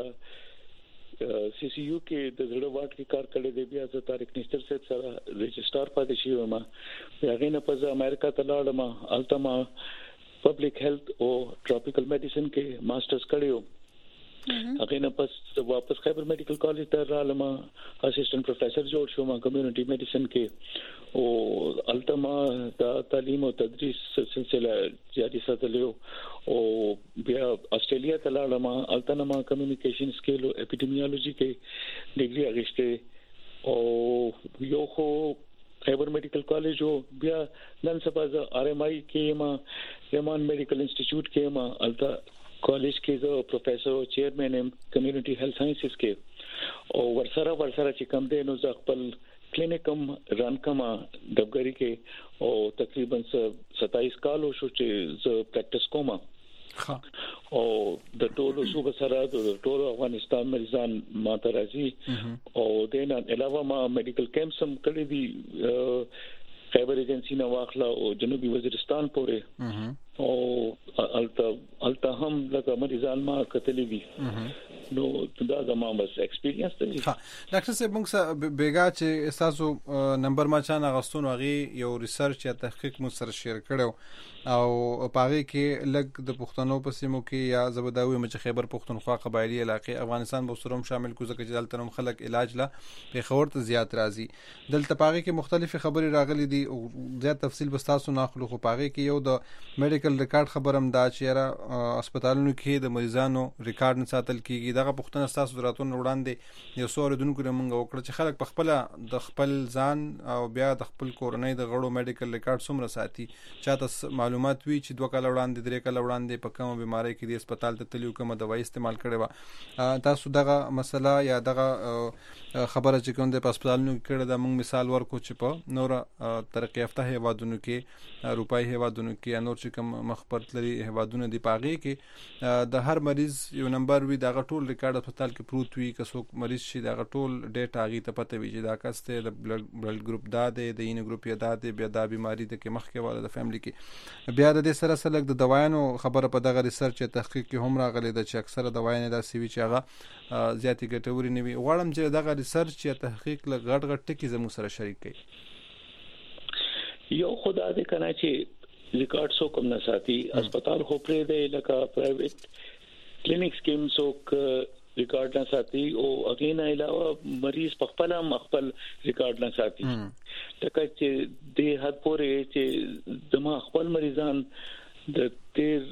کال سی سی یو کې د زړه واټ کې کار کړی دی بیا زه طارق نشتر صاحب سره رجسٹر پاتې شوم ما بیا اغه نه پس امریکا ته لاړم التما پبلک هیلث او ټراپیکل میډیسن کې ماسترز کړیو اغه نه پس واپس خیبر میډیکل کالج ته رالم اسسټنټ پروفیسور جوړ شوم کمیونټي میډیسن کې او التما د تعلیم او تدریس سلسله جاری ساتلو او بیا استرالیا ته لاړم التما کمیونیکیشن سکیل او اپیډیمیولوژي کې ډیګري اغشته او یو خو خیبر میډیکل کالج او بیا نن سبا ز ار ایم آی کې ما رحمان میډیکل انسټیټیوټ کې ما التا کالج کې زه پروفیسور او چیرمن ام کمیونټي هیلث ساينسز کې او ورسره ورسره چې کوم دی نو ز خپل کلینیکم ران کما دبګری کې او تقریبا ستایس کال شو چې ز پریکټس کوم او د ټولو صوبه سره د ټولو افغانستان مریضان ماته راځي او دین علاوه ما میډیکل کیمپ سم کړی دي خیبر ایجنسی نو واخلا او جنوبي وزیرستان پورې او التا التا هم لکه مریضان ما کتلې دي نو دا زموږ بس ایکسپیرینس دی ها ډاکټر صاحب موږ بیګا چې تاسو نمبر ما چا نغستون غي یو ریسرچ یا تحقیق مو سره شیر کړو او پاره کې لګ د پښتنو په سیمو کې یا زبداوی مچ خیبر پښتونخوا قبایلی علاقې افغانستان به سروم شامل کو ځکه چې دلته نوم خلک علاج لا په خبر ته زیات راځي دلته پاره کې مختلف خبري راغلي دي او زیات تفصیل به تاسو ناخلو خو پاره کې یو د میډیکل ریکارډ خبرم دا چې را هسپتالونو کې د مریضانو ریکارډ نه ساتل کیږي دغه پښتنه تاسو دراتون وړاندې یو څو ردونکو موږ وکړه چې خلک په خپل د خپل ځان او بیا د خپل کورنۍ د غړو میډیکل ریکارډ څومره ساتي چاته معلومات وی چې دوه کال وړاندې درې کال وړاندې په کومه بیماری کې د هسپتال ته تلو کومه دوايي استعمال کړي وا تاسو دغه مسله یا دغه خبره چې کوم د هسپتالونو کې د موږ مثال ورکو چې په نور ترقی یافته هیوادونو کې اروپای هیوادونو کې نور چې کوم مخبرت لري هوادونه دی پاغي کې د هر مریض یو نمبر وي دا ټول ریکارډ هسپتال کې پروت وي که څوک مریض شي دا ټول ډیټا غي ته پته وي چې دا کس ته د بلډ ګروپ دا دی د اینه ګروپ یا دا دی بیا دا بیماری د کې مخکې والا د فیملی کې بیا د سره سره د دوايانو خبره په دغه ریسرچ تحقیق کې هم راغلي د چې اکثره دوايانې دا سی وی چې هغه زیاتې ګټوري نه وي. غواړم چې دغه ریسرچ یا تحقیق له غټ غټ ټکي زموږ سره شریک کړي. یو خدای دې کنه چې ریکارډ سو کوم نه ساتي هسپتال خو پرې دی لکه پرایویټ کلینیکس کې څوک ریکارډ نه ساتي او اګین علاوه مریض په خپل خپل ریکارډ نه ساتي. لکه چې د حد پورې چې زما خپل مریضان د تیر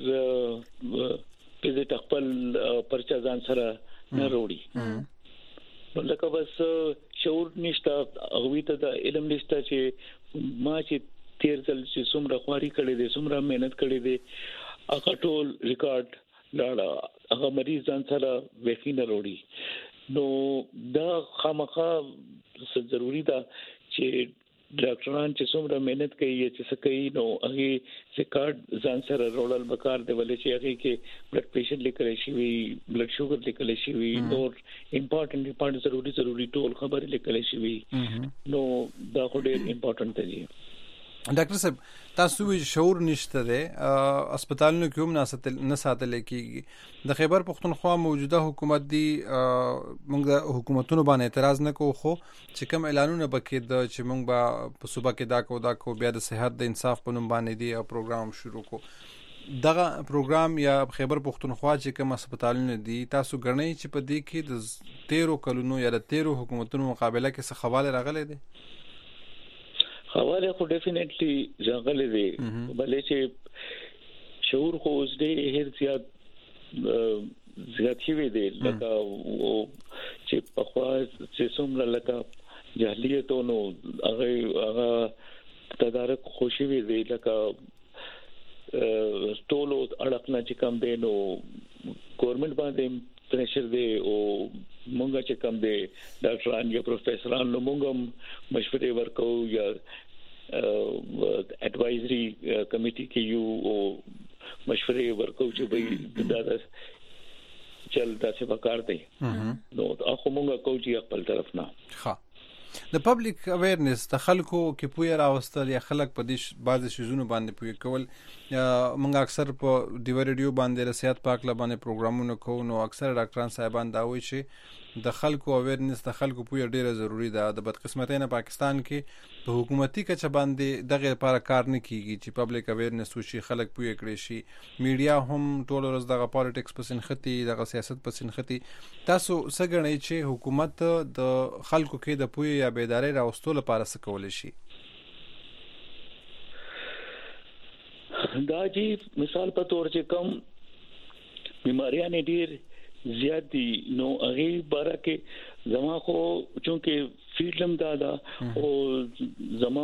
په خپل پرچا ځان سره نه وروړي نو لکه بس شعور نشته او ته د علم نشته چې ما چې تیر ځل چې څومره خواري کړې دي څومره مهنت کړې دي هغه ټول ریکارډ لاړه هغه مریض ځان سره وښینه وروړي نو دا خامخا ضروری ده چې ډاکټران چې څومره مهنت کوي چې څه کوي نو هغه ریکارډ ځان سره رولل بکار دی ولې چې هغه کې بلډ پریشر لیکل شي وي بلډ شوګر لیکل شي وي نو امپورټنٹ امپورټنٹ ضروری ضروری ټول خبرې لیکل شي وي نو دا خو ډېر امپورټنٹ دی. ډاکټر صاحب تاسو وی شعور نشته ده هسپتالونو کې هم ناساتل نه ساتل کېږي د خیبر پختونخوا موجوده حکومت دی موږ د حکومتونو باندې اعتراض نه کوو خو چې کوم اعلانونه بکې د چې موږ به په صوبه کې دا کو دا کو بیا د صحت د انصاف په نوم باندې دی او پروګرام شروع کو دغه پروګرام یا خیبر پختونخوا چې کوم هسپتالونه دي تاسو غنئ چې په دې کې د تیرو کلونو یا د تیرو حکومتونو مقابله کې څه حواله راغلي دي؟ حواله خو ډیفینټلی ځانګړي دي بلې چې شعور خو اوس دې هر زیات زیات شي دي لکه او چې په خوا چې څومره لکه جهلیت نو هغه هغه تدارک خوشي وي دي لکه ټول اړخنه چې کم دي نو ګورنمنت باندې پریشر دی او مونږه چې کم دی ډاکټران یا پروفیسوران نو مونږه مشورې ورکو یا اډوایزري کمیټي کې یو او مشورې ورکو چې به دا چل تاسو وکړ دی نو اخو مونږه کو چې خپل طرف نه ښه د پبلک اویرنس د خلکو کې پوهه راوستل یا خلک په دې بعض شیزونو باندې پوهه کول موږ اکثر په دیو ریډیو باندې رسیات پاک لبانې پروګرامونه کوو نو اکثر ډاکټران صاحبان دا وایي چې د خلکو اویرنس د خلکو پوهه ډیره ضروری ده. د بدقسمتۍ نه پاکستان کې په حکومتي کچه باندې دغه لپاره کار نه کیږي چې پبلک اویرنس وشي خلک پوهه کړي شي. میډیا هم ټول ورځ دغه پالیټکس په سنختي دغه سیاست په سنختي تاسو څنګه غنئ چې حکومت د خلکو کې د پوهه یا بیداری راوستلو لپاره څه کولای شي؟ دا جی مثال په تور چې کم بیماریاں ډیر زیات دي نو هغه باره کې زما خو چونکه فیلډم دادا او زما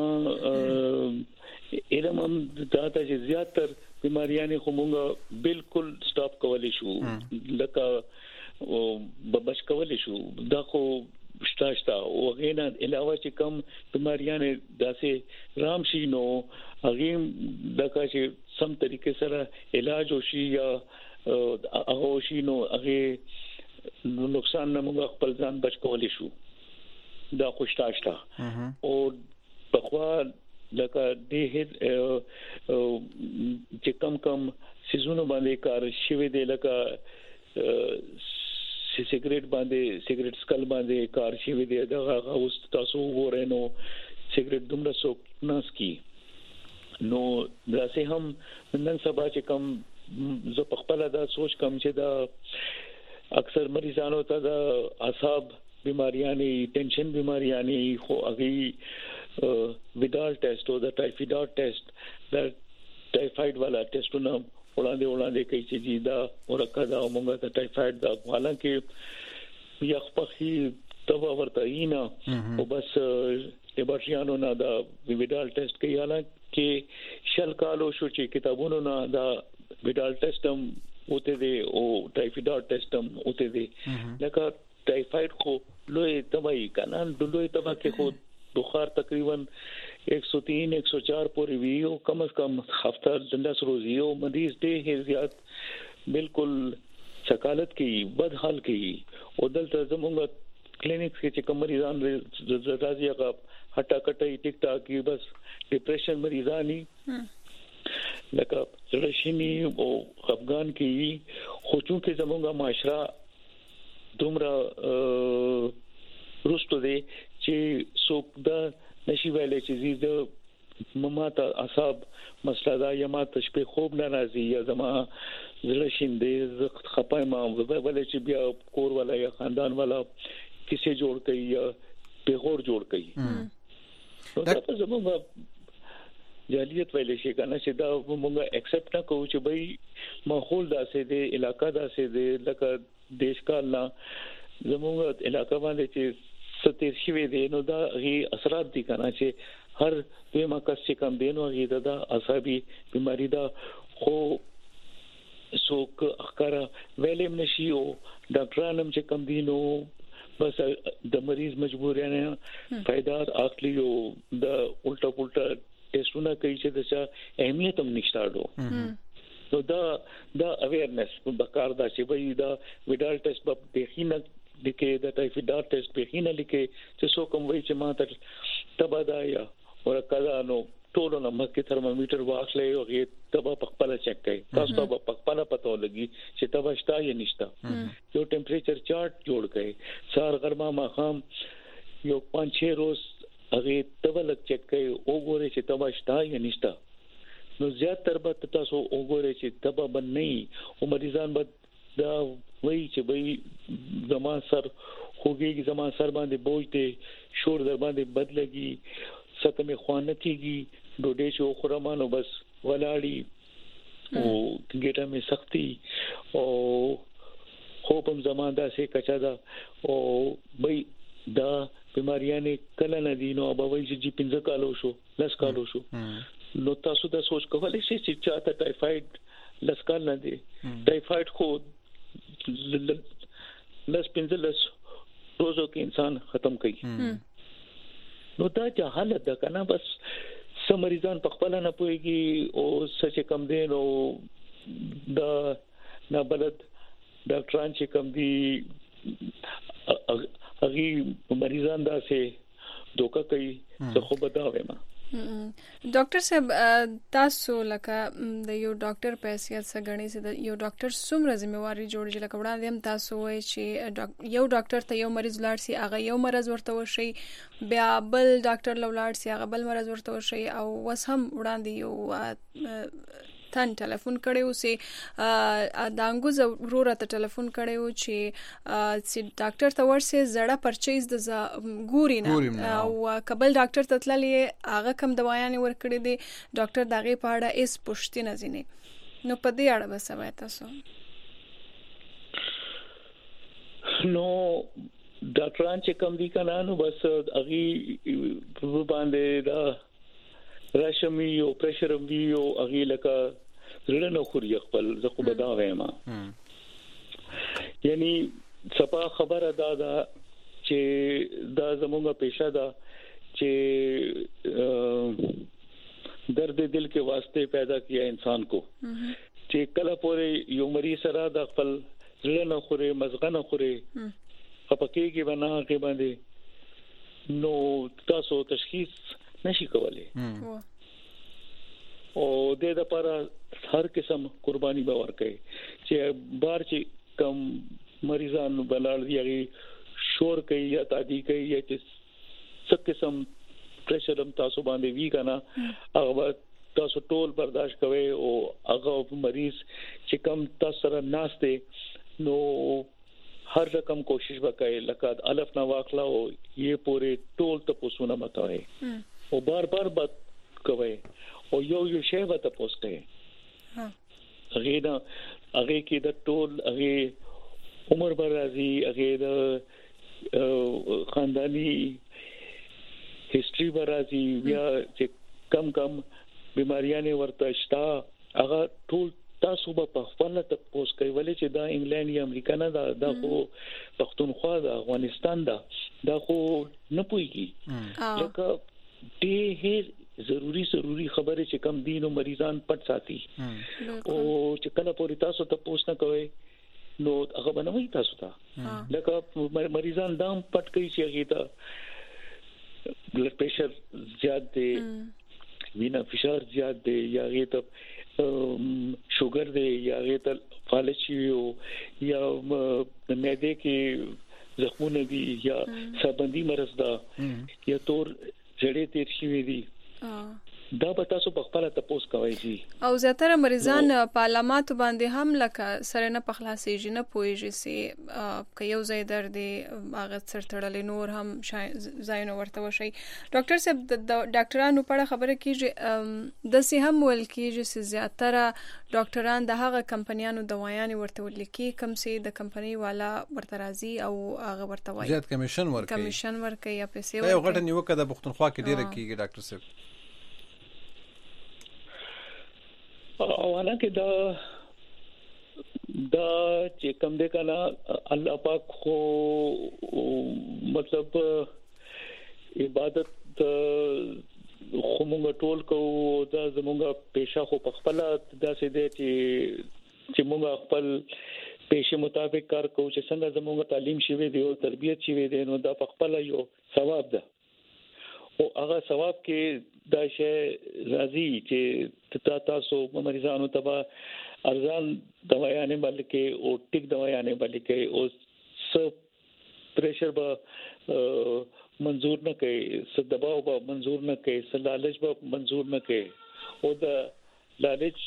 علم هم دادا چې زیاتر بیماریاں خو مونږه بالکل سټاپ کولای شو لکه بچ کولای شو دا خو شتاشتا او غینا علاوه چې کم بیماریاں داسې رام شي نو هغه دغه چې سم طریقې سره علاج وشي یا هغه شي نو هغه نقصان نه موږ خپل ځان بچ کولای شو دا خوشتاشتا او په خوا لکه دې چې کم کم سيزونو باندې کار شوی دی لکه سیګریټ باندې سیګریټ سکل باندې کار شوی دی دا اوس تاسو وګورئ نو سیګریټ دومره څوک نه سکي نو دا سه هم نن سبا چې کم زه په خپل دا سوچ کوم چې دا اکثر مریضانو ته د اعصاب بیماریاں ټینشن بیماریاں خو هغه ویډال ټیسټ او د ټایفایډ ټیسټ دا ټایفایډ والا ټیسټونه وړاندې وړاندې کوي چې دا ورکه دا موږ ته ټایفایډ دا حالانکه یخ پخې تبا ورته اینا او بس ایبارشیانو نه دا ویډال ټیسټ کوي حالانکه شل کالو شو چې کتابونو نه دا ویډال ټیسټ هم اوته دي او ټایفایډ ټیسټ هم اوته دي لکه ټایفایډ خو لوی تبعی کنه لوی تبع کې خو بخار تقریبا एक सौ तीन एक सौ चार پورې وی او کم از کم هفته دندس روزي او مریض ډېر زیات بالکل سکالت کې بد حال کې او دلته زموږ کلینیک کې چې کوم مریضان راځي هغه هټا کټي ټیک ټاک کې بس ډیپریشن مریضانی لکه رشینی او افغان کې خو چې زموږه معاشره دومره روستو دي چې څوک د نشي ویلې چې زیاده مماته اعصاب مسله دا یا ماته شپې خوب نه راځي یا زما زړه شیندې خپای ما ولې چې بیا کور ولا یا خاندان ولا کیسه جوړ کړي یا پیغور جوړ کړي دا په زموږ جالیت ویلې شي کنه چې دا موږ ایکسپټ نه کوو چې بھئی ماحول داسې دی علاقہ داسې دی لکه دیش کالنا زموږ علاقہ باندې چې ستیر شوی دی نو دا غي اثرات دي کنه چې هر دوی مکس چې کم دینو غي دا اعصابي بیماری دا خو څوک اخکارا ویلم نشي او ډاکټرانم چې کم دینو بس د مریض مجبورانه فائدات اخلي او د الټا پلټا ټیسټونه کوي چې د څه اهمیت هم نشته نو دا دا اویرنس په کار دا چې وای دا ویډال ټیسټ په بهینه لیکه دا ټایفایډ ټیسټ به نه لیکه چې څو کوم وای چې ما ته تبادایا او کدا نو ټول نو مکه ترمامیټر واخلې او غي تبا پخپل چک کړي تاسو به پخپل پته ولګي چې تبا شتا یا نشتا یو ټمپریچر چارت جوړ کړي سار غرما ماخام یو پنځه چھ روز هغه تبا لګ چک کړي او ګوره چې تبا شتا یا نشتا نو زیات تر به تاسو وګورئ چې تبا بنئ او مریضان به دا وای چې به زما سر خوږي زما سر باندې بوج ته شور در باندې بدلږي ستمه خوانه کیږي ډوډۍ شو خورمانو بس ولاړی او ګټه مې سختي او خوبم زما دا سه کچا دا او بای دا بیماریاں کله نه دي نو به وای چې پنځه کالو شو لس کالو شو نو تاسو دا سوچ کولای شئ چې چاته ټایفایډ لس کال نه دي ټایفایډ خو لس پنځه لس روزو کې انسان ختم کوي نو دا چې حالت ده کنه بس سم مریضان په خپل نه پويږي او سچ کم دین او دا نه بلد ډاکټران چې کم دي هغه مریضان دا سه دوکا کوي څه خو بتاوي ما ډاکټر صاحب تاسو لکه د یو ډاکټر په حیثیت څخه غني سي د یو ډاکټر څومره ځمواري جوړ جوړ کړه د هم تاسو وایي چې یو ډاکټر ته یو مریض لاړ سي هغه یو مرز ورته وشي بیا بل ډاکټر لاړ سي هغه بل مرز ورته وشي او وس هم وړاندې یو تن ټلیفون کړو سي د انګوز ورور ته ټلیفون کړو چې سي ډاکټر ته ورسه زړه پرچیز د ګورینه او قبل ډاکټر ته تللې هغه کم دوايان ورکړي دي ډاکټر دغه په اړه اس پښتنه ځینې نو په دې اړه بس وای تاسو نو ډاکټران چې کم دي کنه نو بس اغي په باندې دا راشمي او پرشر وی او اغي لکه زړه نو خوري خپل زه خو بدا وایم یعنی صفه خبره دا دا چې دا زموږه پیشه ده چې درد دل کے واسطے پیدا کیا انسان کو چې کله پورې یو مریض سره د خپل زړه نو خوري مزغه نو خوري خپکه کې بنا کې باندې نو تاسو تشخیص نشي کولای او د دې لپاره هر قسم قرباني به ورکړي چې بار چې کم مریضان بلال دی شور کوي یا تادی کوي یا چې څه قسم پرشر هم تاسو باندې وی کنه هغه تاسو ټول برداشت کوئ او هغه مریض چې کم تاسو سره ناشته نو هر رقم کوشش وکړي لکه الف نا واخلا او یہ پورے ټول ته پوسونه متوي او بار بار بات کوي او یو یو شی وته پوس کوي ها هغه دا هغه کې د ټول هغه عمر برازي هغه د خاندانی هیستوري برازي بیا چې کم کم بیماریاں ورته شتا هغه ټول تاسو په خپل ته پوس کوي ولې چې دا انګلند یا امریکا نه دا د پښتونخوا د افغانستان دا دا خو نه پويږي لکه دې ضروری ضروری خبره چې کم دین او مریضان پټ ساتي او چې کله پوری تاسو ته پوس نه کوي نو هغه بنوي تاسو ته لکه مریضان دام پټ کوي چې هغه ته بلډ پریشر زیات دی وینا فشار زیات دی یا هغه ته شوګر دی یا هغه ته فالج یو یا معده کې زخمونه دي یا سبندي مرز دا یا تور جړې تیر شي دي دا به تاسو په خپل تاسو کوي شي او زیاتره مریضان په علامات باندې هم لکه سره نه په خلاصيږي نه پويږي سي ک یو ځای درد هغه سر تړلې نور هم ځای نو ورته وشي ډاکټر صاحب د ډاکټرانو په خبره کیږي د سي هم ول کیږي سي زیاتره ډاکټران د هغه کمپنیانو دوايان ورته ولکي کم سي د کمپنی والا ورته راضي او هغه ورته وایي زیات کمیشن ورکړي کمیشن ورکړي یا پیسې ورکړي یو غټه نیوکه د پښتونخوا کې ډیره کیږي ډاکټر صاحب او انا کې دا دا چې کوم دې کنا الله پاک خو مطلب عبادت خو موږ ټول کوو دا زموږه پېښه خو په خپل داسې دی چې چې موږ خپل پېښه مطابق کار کوو چې څنګه زموږه تعلیم شوي دی او تربيت شوي دی نو دا په خپل یو ثواب ده او هغه ثواب کې دا شی راځي چې تا تاسو مریضانو ته ارزان دوايانې بلکې او ټیک دوايانې بلکې او س پریشر به منظور نه کوي س دباو به منظور نه کوي س لالچ به منظور نه کوي او دا لالچ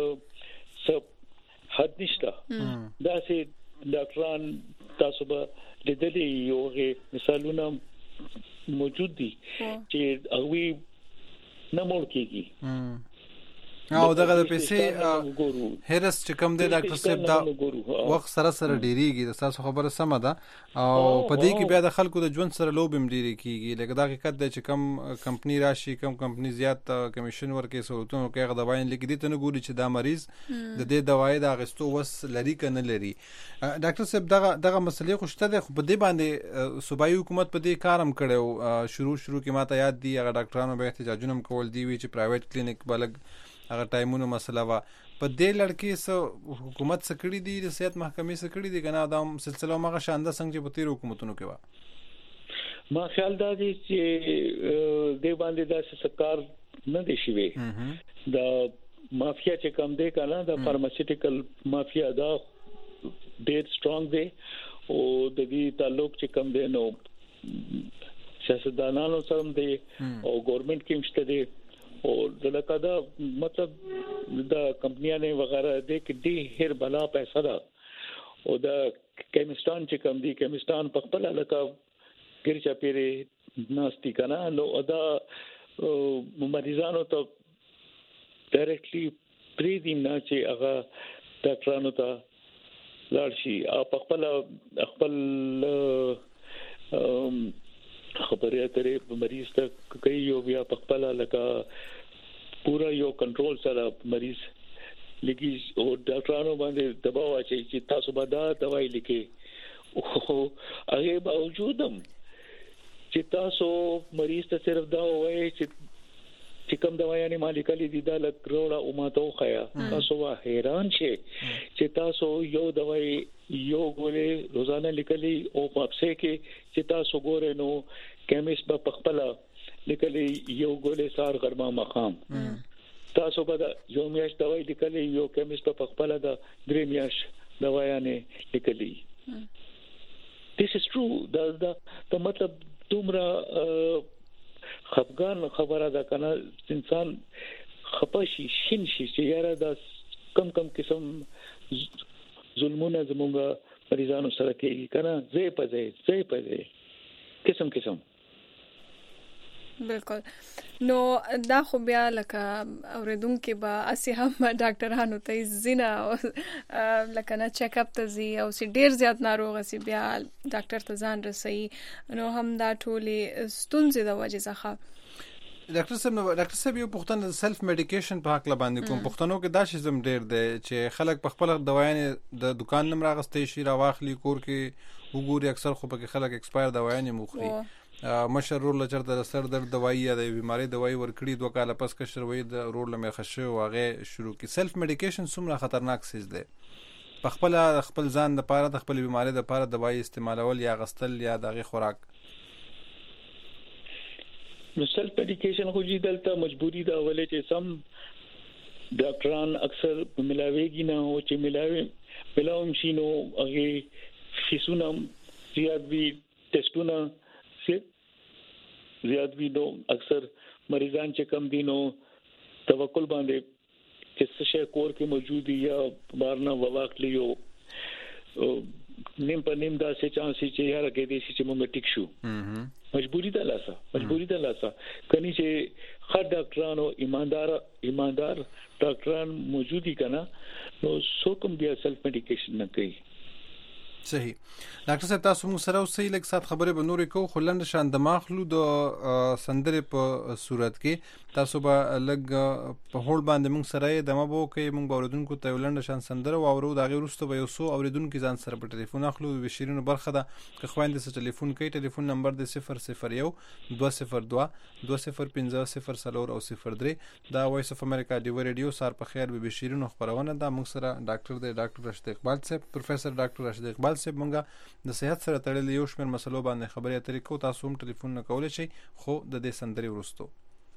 س حد نشته دا سي ډاکټران تاسو به لیدلې یو مثالونه موجود دي چې هغه نه مور کیږي او دغه د پیسې هرس چې کوم دی ډاکټر صاحب دا وخت سره سره ډیریږي د تاسو خبره سم ده او په دې کې بیا د خلکو د ژوند سره لوبم ډیری کیږي لکه دا حقیقت دی چې کم کمپنی راشي کم کمپنی زیات کمیشن ورکړي سہولتونو کې هغه دوايان لیکي دي ته نه ګوري چې دا مریض د دې دوايي د اغستو وس لري کنه لري ډاکټر صاحب دغه دغه مسلې خو شته د په دې باندې صوبایي حکومت په دې کارم کړو شروع شروع کې ماته یاد دي هغه ډاکټرانو به احتجاجونه کول دي وی چې پرایویټ کلینیک بلګ هغه ټایمونو مسله وا په دې لړکې سو حکومت سکړی دي د صحت محکمې سکړی دي کنه دا سلسله مغه شانده څنګه چې په تیر حکومتونو کې وا ما خیال دا دي چې د باندې د سرکار نه دي شوی دا مافیا چې کم دی کنه د فارماسیوټیکل مافیا دا ډېر سترونګ دی او د دې تعلق چې کم دی نو سیاستدانانو سره دی او ګورنمنت کې مشته دی او دلته دا مطلب د کمپنیانه وغیرہ د کې ډېر بلا پیسې ده او دا کیمستان چې کم دی کیمستان په خپل علاقه ګرځا پیری ناشتي کنه نو دا مریضانو ته ډایرکټلی پری دی نه چې هغه ډاکټرانو ته لاړ شي او په خپل خپل خبرې اترې مریض ته کوي یو بیا په خپل علاقه پورا یو کنټرول سره مریض لګي او ډاکټرانو باندې دباو اچي چې تاسو به دا دوايي لیکي او هغه باوجودم چې تاسو مریض ته صرف دا وایي چې چې کوم دوايانې مالکلي دي دا لک روړه او ماته خیا تاسو وا حیران شئ چې تاسو یو دوايي یو ګولې روزانه لیکلي او په افسه کې چې تاسو ګورئ نو کیمیست په خپل لیکلي یو ګولې سار غرما مقام تاسو به یو میاش دوايي لیکلي یو کیمیست په خپل د درې میاش دوايانې لیکلي this is true دا دا مطلب دومره خفغان خبره ده کنه انسان خپشي شین شي چې یاره دا کم کم قسم ظلمونه زموږ مریضانو سره کوي کنه زه په زه زه په زه قسم قسم بالکل نو دا خو بیا لکه اوریدونکو به اسی هم ډاکټرانو ته زینا لکه نه چیک اپ ته زی او سی ډیر زیات ناروغ سی بیا ډاکټر ته ځان رسي نو هم دا ټولي ستونزې د وجې څخه ډاکټر صاحب ډاکټر صاحب یو پوښتنه سلف میډیکیشن په حق باندې کوم پښتنو کې دا شی زم ډیر دی چې خلک په خپل دوايانې د دکان نم راغستې شي راواخلي کور کې وګوري اکثر خو په خلک ایکسپایر دوايانې مخري مشر رول چرته سر درد دوايي یا د بیماری دوايي ورکړي دوه کال پس کشر وې د رول مې خشه واغې شروع کی سلف میډیکیشن څومره خطرناک سیز دی په خپل خپل ځان د پاره د خپل بیماری د پاره دوايي استعمالول یا غستل یا دغه خوراک نو سلف میډیکیشن خو جی دلته مجبوری دا ولې چې سم ډاکټران اکثر ملاويږي نه او چې ملاوي ملاوم شي نو هغه فیسونه زیات وی ټیسټونه زیات وی نو اکثر مریضان چې کم دي نو توکل باندې چې څه شی کور کې موجود یا بارنه وواخلی یو نیم په نیم دا څه چانس چې یاره کې دي چې موږ ټیک شو مجبوری ده لاسه مجبوری ده لاسه کني چې خر ډاکټرانو ایماندار ایماندار ډاکټران موجودي کنه نو سو کوم بیا سلف میډیکیشن نه کوي صحیح ډاکټر صاحب تاسو موږ سره اوسې لږ سات خبرې به نورې کوو خو لنډ شان د ماخلو د سندرې په صورت کې تاسو به لږ په هول باندې موږ سره د ما بو کې موږ اوریدونکو ته لنډ شان سندره واورو دا غیر وروسته به یو سو اوریدونکو ځان سره په ټلیفون اخلو د شیرینو برخه ده که خويندې سره ټلیفون کوي ټلیفون نمبر د صفر صفر یو دوه صفر دوه دوه صفر پنځه صفر صفر او صفر درې دا وایس اف امریکا دی ریډیو سار په خیر به شیرینو خبرونه ده موږ سره ډاکټر دی ډاکټر راشد اقبال صاحب پروفیسور ډاکټر راشد اقبال صاحب مونږه د صحت سره تړلې یو شمېر مسلو باندې خبرې اترې کوو تاسو هم ټلیفون نه کولای شئ خو د دې سندرې وروسته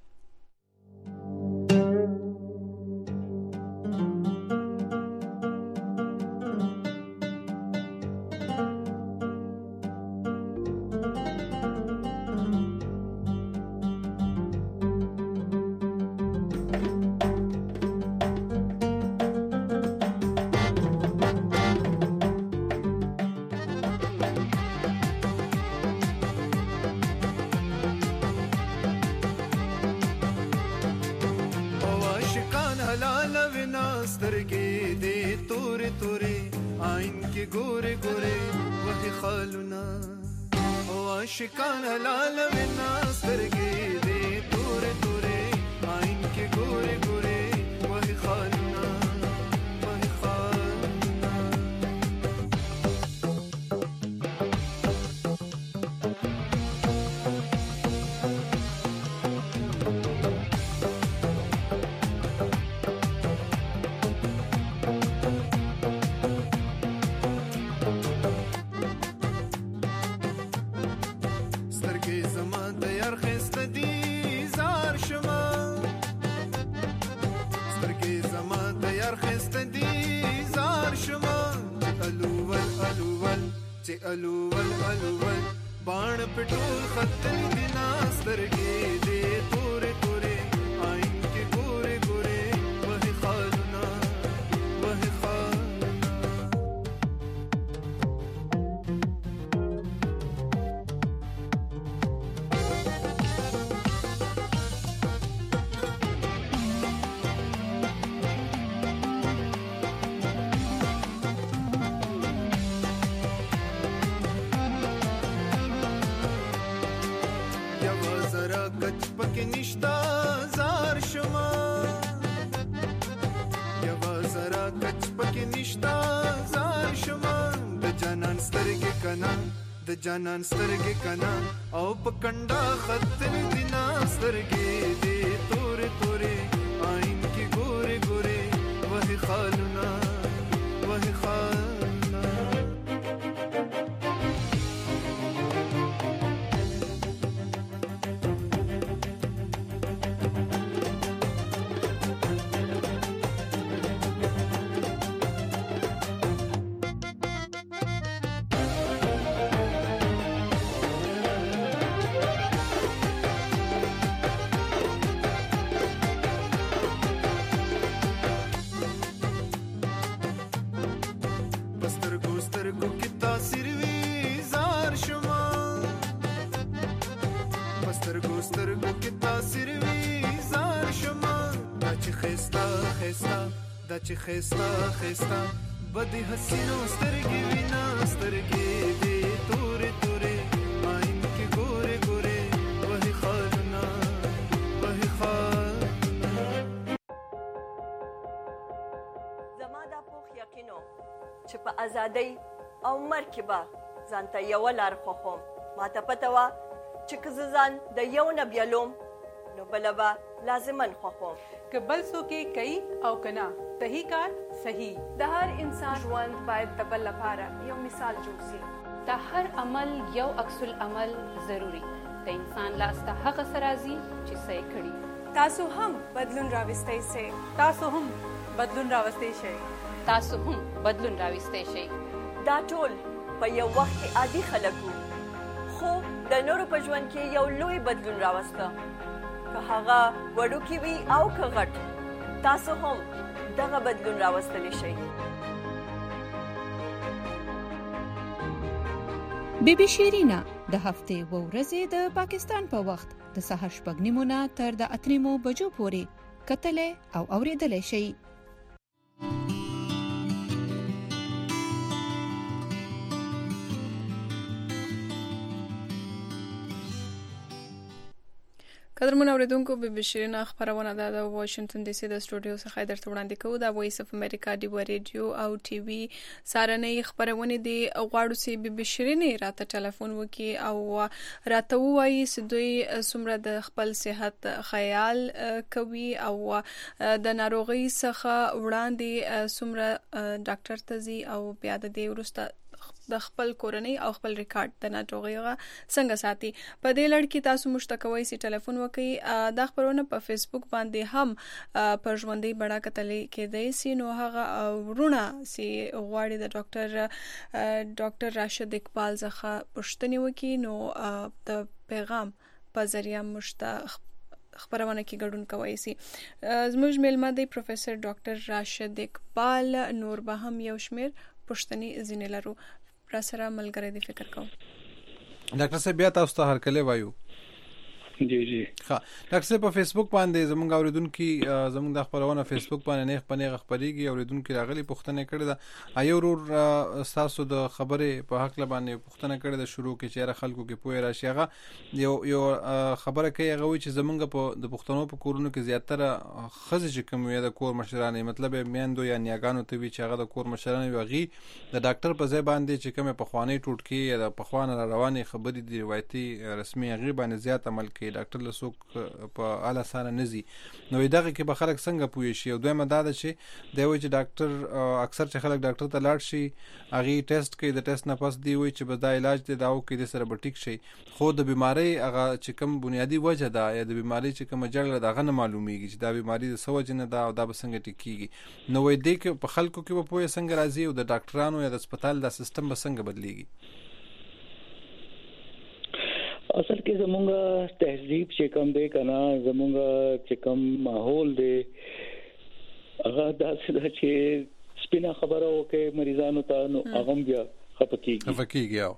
शिकान लाल विना सरगे दे तोरे तोरे आइन के गोरे गोरे वही खालना वही खालना अलूवल अलूवल बाण पिटोल खत्तल दिना सरगे दे तोरे तोरे आइन के गोरे गोरे वही खालना वही खालना پکې نشتا زار شما یوا زرا کچ پکې نشتا زار شما د جانان سترګې کنا د جانان سترګې کنا او پکندا خطر دینا سترګې دې تورې تورې آئین کې ګورې ګورې وਹੀ خالنا وਹੀ خالنا چې خستا خستا بدی حسینو سترګې وینا سترګې دې تورې تورې آئین کې ګورې ګورې وਹੀ خالنا چې په ازادۍ او مرګ کې به ځانته یوه لار خوښوم. ماته پته وه چې که زه ځان د یو نه بیلوم نو بله به لازماً خوښوم. که بل څوک یې کوي او که نه صحیح کار صحیح. د هر انسان ژوند باید د بل لپاره یو مثال جوړ شي. د هر عمل یو عکس العمل ضروري. د انسان لاس ته هغه څه راځي چې څه یې کړي. تاسو هم بدلون راوستی شئ. تاسو هم بدلون راوستی شئ. تاسو هم بدلون راوستی شئ. دا ټول په یو وخت کې عادي خلک وو، خو د نورو په ژوند کې یو لوی بدلون راوسته. که هغه وړوکی وي او که غټ، تاسو هم دغه بدلون راوستلی شئ. بی بی شیرینا د هفتې و ورځې د پاکستان په وخت د سهار شپږ نیمو نه تر د اته نیمو بجو پورې کتلې او اورېدلې شئ. قدرمن اوریدونکو، بی بی شیرینا خبرونه د واشنگټن ډي سي د سټوډیو څخه درته وړاندې کوو. د وایس اف امریکا ډیو ریډیو او ټي وي سارنې خبرونه دي. غواړو چې بی بی شیرینې راته ټلیفون وکي او راته وایي چې دوی څومره د خپل صحت خیال کوي او د ناروغي څخه وړاندې څومره ډاکټر ته ځي او بیا د دې وروسته د خپل کورنۍ او خپل ریکارډ د ناروغیغه څنګه ساتي. په دې لړ کې تاسو مشتکوي سي ټلیفون وکړي. دا خبرونه په فیسبوک باندې هم پر ژوندۍ بڑا کتلې کېدای سي. نو هغه ورونه سي غواړي د ډاکټر ډاکټر راشد اقبال څخه پوښتنه وکړي. نو د پیغام په ذریعہ مشت خبرونه کې ګډون کوي سي. زموږ میلمه دی پروفیسور ډاکټر راشد اقبال. نور به هم یو شمیر پښتني ځینې لرو. را سره ملګری دی فکر کوم. ډاکټر صاحب بیا تاسو ته هر کله وایو. جی جی ها ډاکټر صاحب په فیسبوک باندې زمونږ اوریدونکو زمونږ د خبرونه فیسبوک باندې نه خپنه خبريږي. اوریدونکو راغلي پښتنه کړي دا ایو ورور تاسو د خبره په حق لبانې پښتنه کړي د شروع کې چیرې خلکو کې پوهه راشي. هغه یو یو خبره کوي هغه وی چې زمونږ په د پښتنو په کورونو کې زیاتره خزه چې کوم وي د کور مشرانه مطلب میاندو یا نیاګانو ته وی چې هغه د کور مشرانه وي د ډاکټر په ځای باندې چې کومه په خواني ټوټکی یا د پخوانه رواني خبري دی روایتي رسمي هغه باندې زیات عمل کوي. ډاکټر له څوک په اعلی سره نزي. نو دغه کې به خلک څنګه پوي شي. او دویمه دا ده چې دی وی چې ډاکټر اکثر چې خلک ډاکټر ته لاړ شي هغه ټیسټ کوي. د ټیسټ نه پس دی وی چې به دا علاج دی دا او کې د سره بټیک شي. خو د بیماری هغه چې کوم بنیادی وجه ده یا د بیماری چې کوم جړل دغه نه معلومیږي چې دا بیماری د سوجنه ده او دا به څنګه ټیکيږي. نو وی دی کې په خلکو کې به پوي څنګه راځي او د ډاکټرانو یا د هسپتال د سیستم به څنګه بدليږي. اصل کې زمونږه تهذیب چې کوم دی کنه زمونږه چې کوم ماحول دی هغه داسې ده چې سپینا خبره وکي مریضانو ته نو هغه بیا خپکیږي خپکیږي.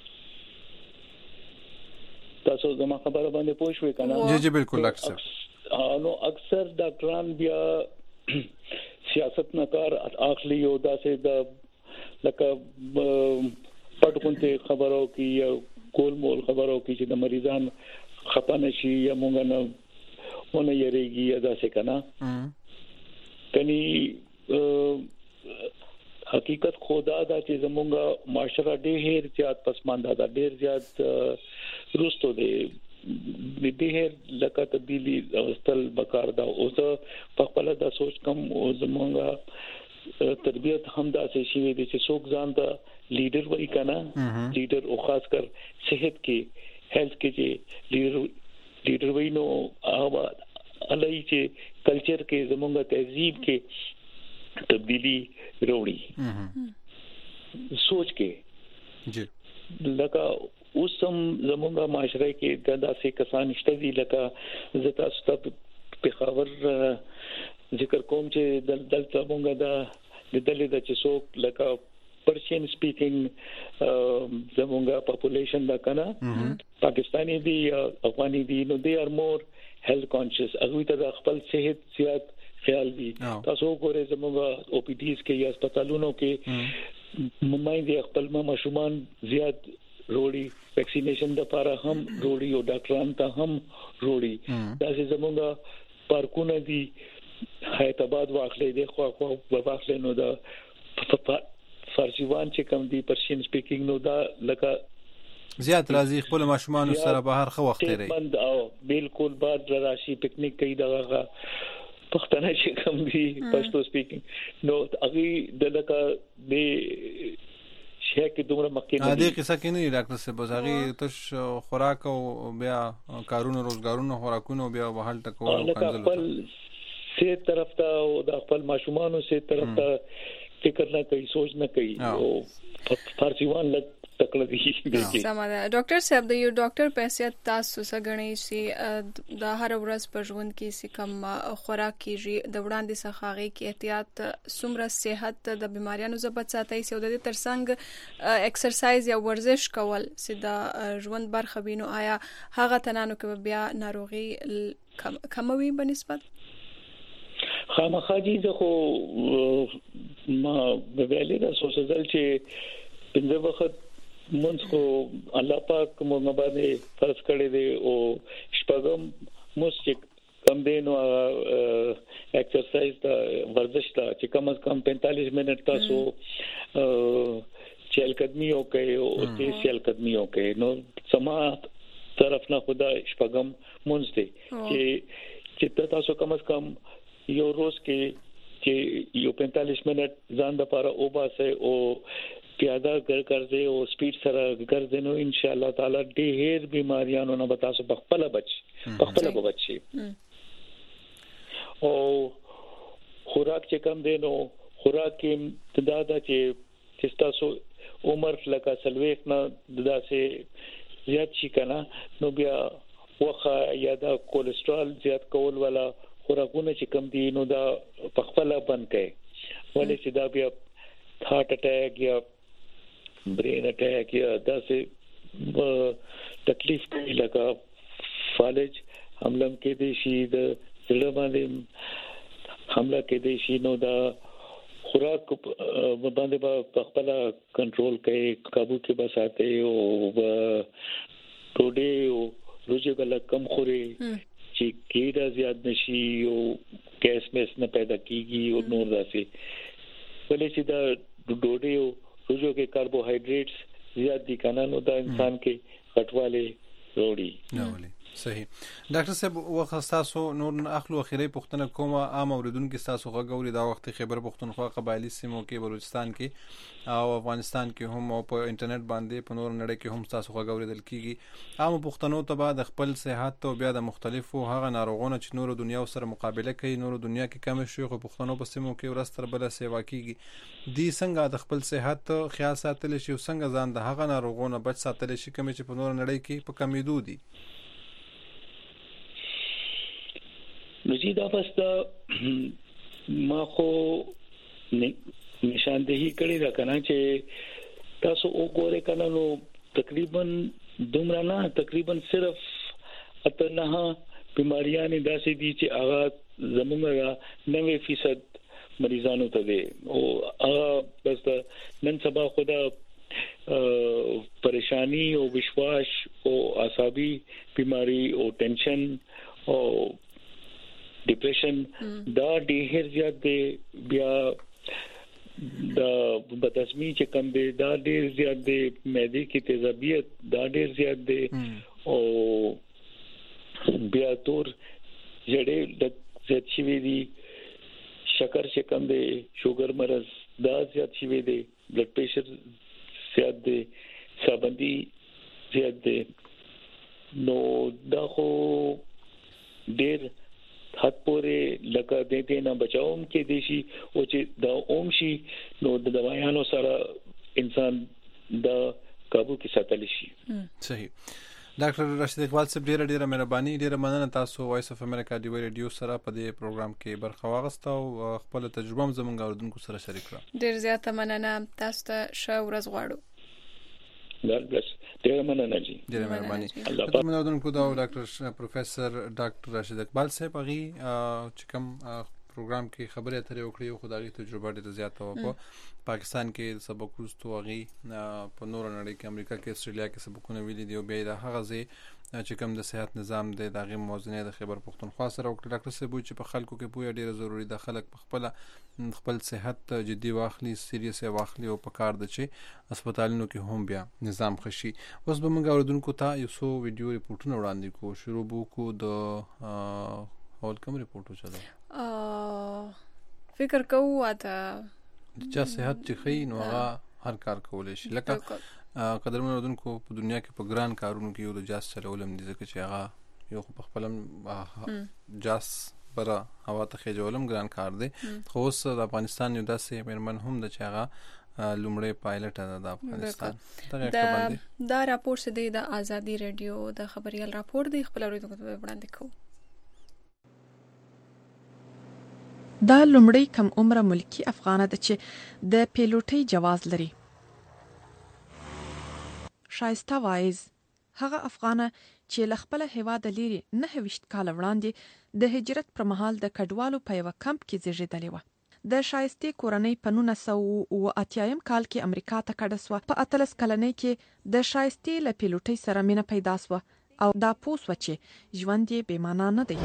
تاسو زما خبره باندې پوه شوي کنه. جی جی بالکل اکثر نو اکثر ډاکټران بیا سیاست نه کار اخلي او داسې د لکه پټکونته خبرو کې کول مول خبرو کې چې د مریضان خپانه شي یا مونږ نه ونه یریږي یا داسې کنه کني حقیقت خدا دا چې زمونږه معاشره ډېر زیات پسمانده ده ډېر زیات روستو دی ډېر لکه تبدیلی اوستل بکار دا اوس په خپل دا سوچ کم او زمونږه تربیت هم دا شي چې څوک ځان ته لیډر وای کنه لیډر او خاص کر صحت کې هیلث کې چې لیډر لیډر وای نو هغه الای چې کلچر کې زمونږه تهذیب کې تبدیلی وروړي سوچ کې جی لکه اوس هم زمونږه معاشره کې د داسې کسان شته دي لکه زتا ست په خبر ذکر کوم چې دل دلته مونږه دا د دلې د چې څوک لکه پرشین سپیکینګ زمونږه پاپولیشن دا کنه پاکستانی دي افغاني دي نو دي ار مور هیلث کانشس هغه ته د خپل صحت زیات خیال دي. تاسو ګورئ زمونږه او پی ډیز کې یا هسپتالونو کې ممایي خپل ماشومان زیات روړي ویکسینیشن د لپاره هم روړي او ډاکټران ته هم روړي. دا چې زمونږه پارکونه دي حیات آباد واخلې دي خو خو واخلې نو دا فارسیوان چې کوم دي پرشین سپیکینګ نو دا لکه زیات راځي خپل ماشومان سره بهر خو وخت لري بند او بالکل بعد راشي پکنیک کوي دغه پښتنه چې کوم دي پښتو سپیکینګ نو هغه د لکه د شي کې دومره مخکې نه دي قصه کې نه ډاکټر صاحب زغی تش خوراک او بیا کارونه روزګارونه خوراکونه بیا وحل ټکول او کنځل خپل سي طرف ته او د خپل ماشومان سي طرف ته فکر نه کوي سوچ نه کوي او فارسیوان لګ تکړه دي سمه ډاکټر صاحب د یو ډاکټر په حیثیت تاسو څنګه شي د هر ورځ په ژوند کې سی کم خوراک کیږي د وړاندې څخه غي کې احتیاط سمره صحت د بیماریانو ضبط ساتي سو د ترڅنګ ایکسرسایز یا ورزش کول سي د ژوند برخه وینو آیا هغه تنانو کې بیا ناروغي کموي بنسبت خامخاجي زه خو ما د ویلې د سوسزل چې پنځه وخت مونږ خو الله پاک موږ باندې فرض کړی دی او شپږم موږ کم دینو ایکسرسایز دا ورزش دا چې کم از کم پینتالیس منټ تاسو چل قدمي او کوي او تیس چل قدمي او کوي نو سما طرف نه خدا شپږم مونږ دی چې چې تاسو کم از کم یو روز کې چې یو پینتالیس منټ ځان د لپاره او باسه او پیاده ګر ګرځي او سپیډ سره ګرځي نو ان شاء الله تعالی ډېر بیماریانو نه به تاسو بخپله بچ بخپله بچي او خوراک چې کم دی نو خوراک کې دا دا چې تاسو عمر لکه سلويخ نه داسې زیات شي کنه نو بیا وخه یا دا کولیسټرول زیات کول ولا خوراکونه چې کم دي نو دا بخپله بند کړي ولې چې دا بیا هارت اٹیک یا برین اٹیک یا داسې تکلیف کوي لکه فالج حمله کې دي شي د زړه باندې حمله کې دي شي نو دا خوراک باندې په خپل کنټرول کوي قابو کې بساته او ټوډي او روزي غل کم خوري چې کېدا زیات نشي او ګیس مس نه پیدا کیږي او نور داسې ولې چې دا ډوډۍ او روزو کې کاربوهایډریټس زیات دي کنه نو دا انسان کې غټواله وروړي نه ولې صحیح ډاکټر صاحب وخت تاسو نور اخلو اخیری پښتنه کومه عام اوریدونکو تاسو غوړي دا وخت خبر پښتونخوا قبایلی سیمو کې بلوچستان کې او افغانستان کې هم او په انټرنیټ باندې په نور نړۍ کې هم تاسو غوړي کیږي عام پښتنو ته بعد خپل صحت او بیا د مختلفو هغه ناروغونو چې نور دنیا سره مقابله کوي نور دنیا کې کم شي خو پښتنو په سیمو کې ورستر بل سیوا کیږي دي څنګه د خپل صحت خیال ساتل شي او څنګه ځان د هغه ناروغونو بچ ساتل شي کوم چې په نور نړۍ کې په کمیدو دي نو چې دا پسته ما خو نشاندهی کړی دا کنه چې تاسو وګورئ کنه نو تقریبا دومره نه تقریبا صرف اته نه بیماریاں داسې دي چې هغه زموږه نوي فیصد مریضانو ته دي او هغه بس نن سبا خدا پریشانی او وشواش او اعصابي بیماری او ټینشن او ډیپریشن دا ډېر زیات دی بیا دا بداسمي چې کم دی دا ډېر زیات دی معدې کې تیزابیت دا ډېر زیات دی او بیا تور جړې د زیات شي دی شکر چې کم دی شوګر مرز دا زیات شي دی بلډ پریشر زیات دی سابندي زیات دی نو دا خو ډېر حد پورې لکه د دې نه بچاوم کې دي شي او چې د اوم شي نو د دوايانو سره انسان د قابو کې ساتل شي صحیح ډاکټر راشد اقبال صاحب ډیره ډیره مهرباني ډیره مننه تاسو وایس اف امریکا دی ریډیو سره په دې پروګرام کې برخه واغسته او خپل تجربه زموږ اوریدونکو سره شریک کړه ډیر زیاته مننه تاسو ته ښه ورځ غواړو God bless. ډیره مننه جی ډیره مهرباني الله پاک مننه کوم دا ډاکټر پروفیسور ډاکټر راشد اقبال صاحب غي چې کوم پروګرام کې خبرې اترې وکړې خو دغه تجربه ډېره زیاته و په پاکستان کې سبق وروسته هغوی په نوره نړۍ کې امریکا کې استرالیا کې سبقونه ویلي دي او بیا د هغه ځای چې کوم د صحت نظام دی د هغې موازنه د خیبر پښتونخوا سره وکړه. ډاکټر صاحب وایي چې په خلکو کې پوهه ډېره ضروري ده، خلک په خپله خپل صحت جدي واخلي، سیریس یې واخلي او په کار ده چې هسپتالونو کې هم بیا نظام ښه شي. اوس به موږ اورېدونکو ته یو څو ویډیو ریپورټونه وړاندې کړو. شروع به وکړو د اول کوم ریپورټ وچلو فکر کوو اته چا صحت چې ښه نو هغه هر کار کولی شي. لکه قدرمن اورېدونکو په دنیا کې په ګران کارونو کې یو د جاز چلول هم دي، ځکه چې هغه یو خو په خپل هم جاز بره هوا ته خېجول هم ګران کار دی. خو اوس د افغانستان یو داسې مېرمن هم ده چې هغه لومړی پایلټه ده د افغانستان. دا راپور چې دی د آزادي رادیو د خبریال راپور دی، خپل اورېدونکو ته وړاندې کوو. دا لومړی کم عمره ملکی افغانه ده چې د پیلوټۍ جواز لري. شایسته وایز هغه افغانه چې له خپل هیواده لري نه ویشت کال وړاندې د هجرت پر مهال د کډوالو په یو کمپ کې زیږیدلې و. د شایستې کورنۍ په نولس سوه اوه اتیا کال کې امریکا ته کډه سوه. په اتلس کلنۍ کې د شایستې له پیلوټۍ سره مینه پیدا سوه او دا پوه سوه چې ژوند یې بې معنا نه دی.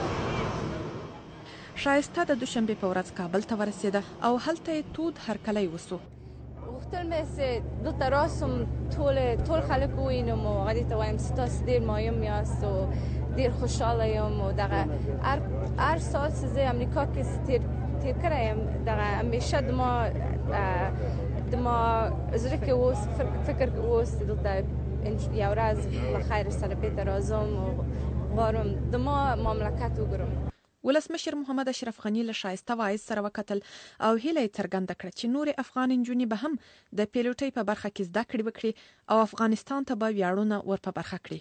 شایسته د دوشنبې په ورځ کابل ته ورسېده او هلته یې تود هرکلی وسو. غوښتل مې چې دلته راسم ټول ټول خلک ووینم او هغې ته وایم چې تاسو ډېر مهم یاست او ډېر خوشحاله یم او دغه هر هر ساعت چې زه امریکا کې تیر تیر کړی یم دغه همیشه د ما د ما زړه کې اوس فکر کې اوس دلته یو ورځ له خیر سره بېرته راځم او غواړم د ما مملکت وګورم. ولسمشر محمد اشرف غني له شایسته وایز سره وکتل او هیله یې څرګنده کړه چې نورې افغان نجونې به هم د پیلوټۍ په برخه کې زده کړې وکړي او افغانستان ته به ویاړونه ور په برخه کړي.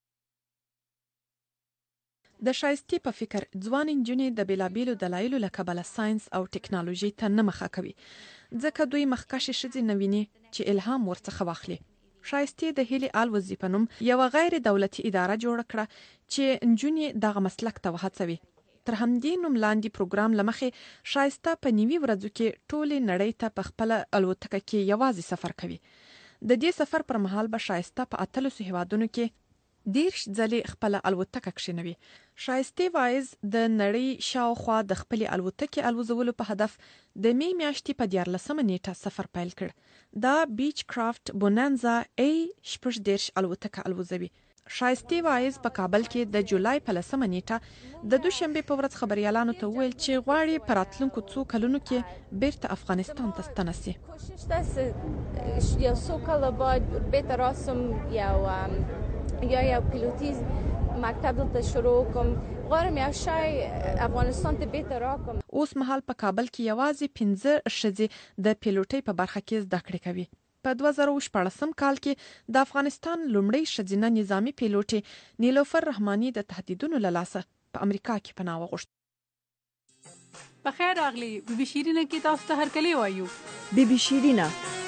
د شایستې په فکر ځوان نجونې د بیلابیلو دلایلو له کبله ساينس او ټکنالوژي ته نه مخه کوي، ځکه دوی مخکښې ښځې نه ویني چې الهام ورڅخه واخلي. شایستې د هیلې الوزي په نوم یوه غیر دولتي اداره جوړه کړه چې نجونې دغه مسلک ته وهڅوي. تر همدې نوم لاندې پروګرام له مخې شایسته په نیوي ورځو کې ټولې نړۍ ته په خپله الوتکه کې یوازې سفر کوي. د دې سفر پر مهال به شایسته په اتلسو هیوادونو کې دېرش ځلې خپله الوتکه کښېنوي. شایستې وایز د نړۍ شاوخوا د خپلې الوتکې الوزولو په هدف د می میاشتې په دیارلسمه نیټه سفر پیل کړ. دا بیچ کرافټ بونانزا ای شپږ دېرش الوتکه الوزوي. شایستې وایز په کابل کې د جولای په لسمه نیټه د دوشنبې په ورځ خبریالانو ته وویل چې غواړي په راتلونکو څو کلونو کې بیرته افغانستان ته ستنه سي. کوشش ده چې یو څو کاله بعد بیرته راسم یو یا یو پیلوټي مکتب دلته شروع کوم. غواړم یو شی افغانستان ته بیرته راکم. اوس مهال په کابل کې یوازې پنځه ښځې د پیلوټۍ په برخه کې زده کړې کوي. په دوه زره شپاړسم کال کې د افغانستان لومړی ښځینه نظامي پیلوټې نیلوفر رحماني د تهدیدونو له لاسه په امریکا کې پناه وغوښته. بخیر راغلی بي بي شیرینه کې تاسو ته هرکلی وایو. بي بي شیرینه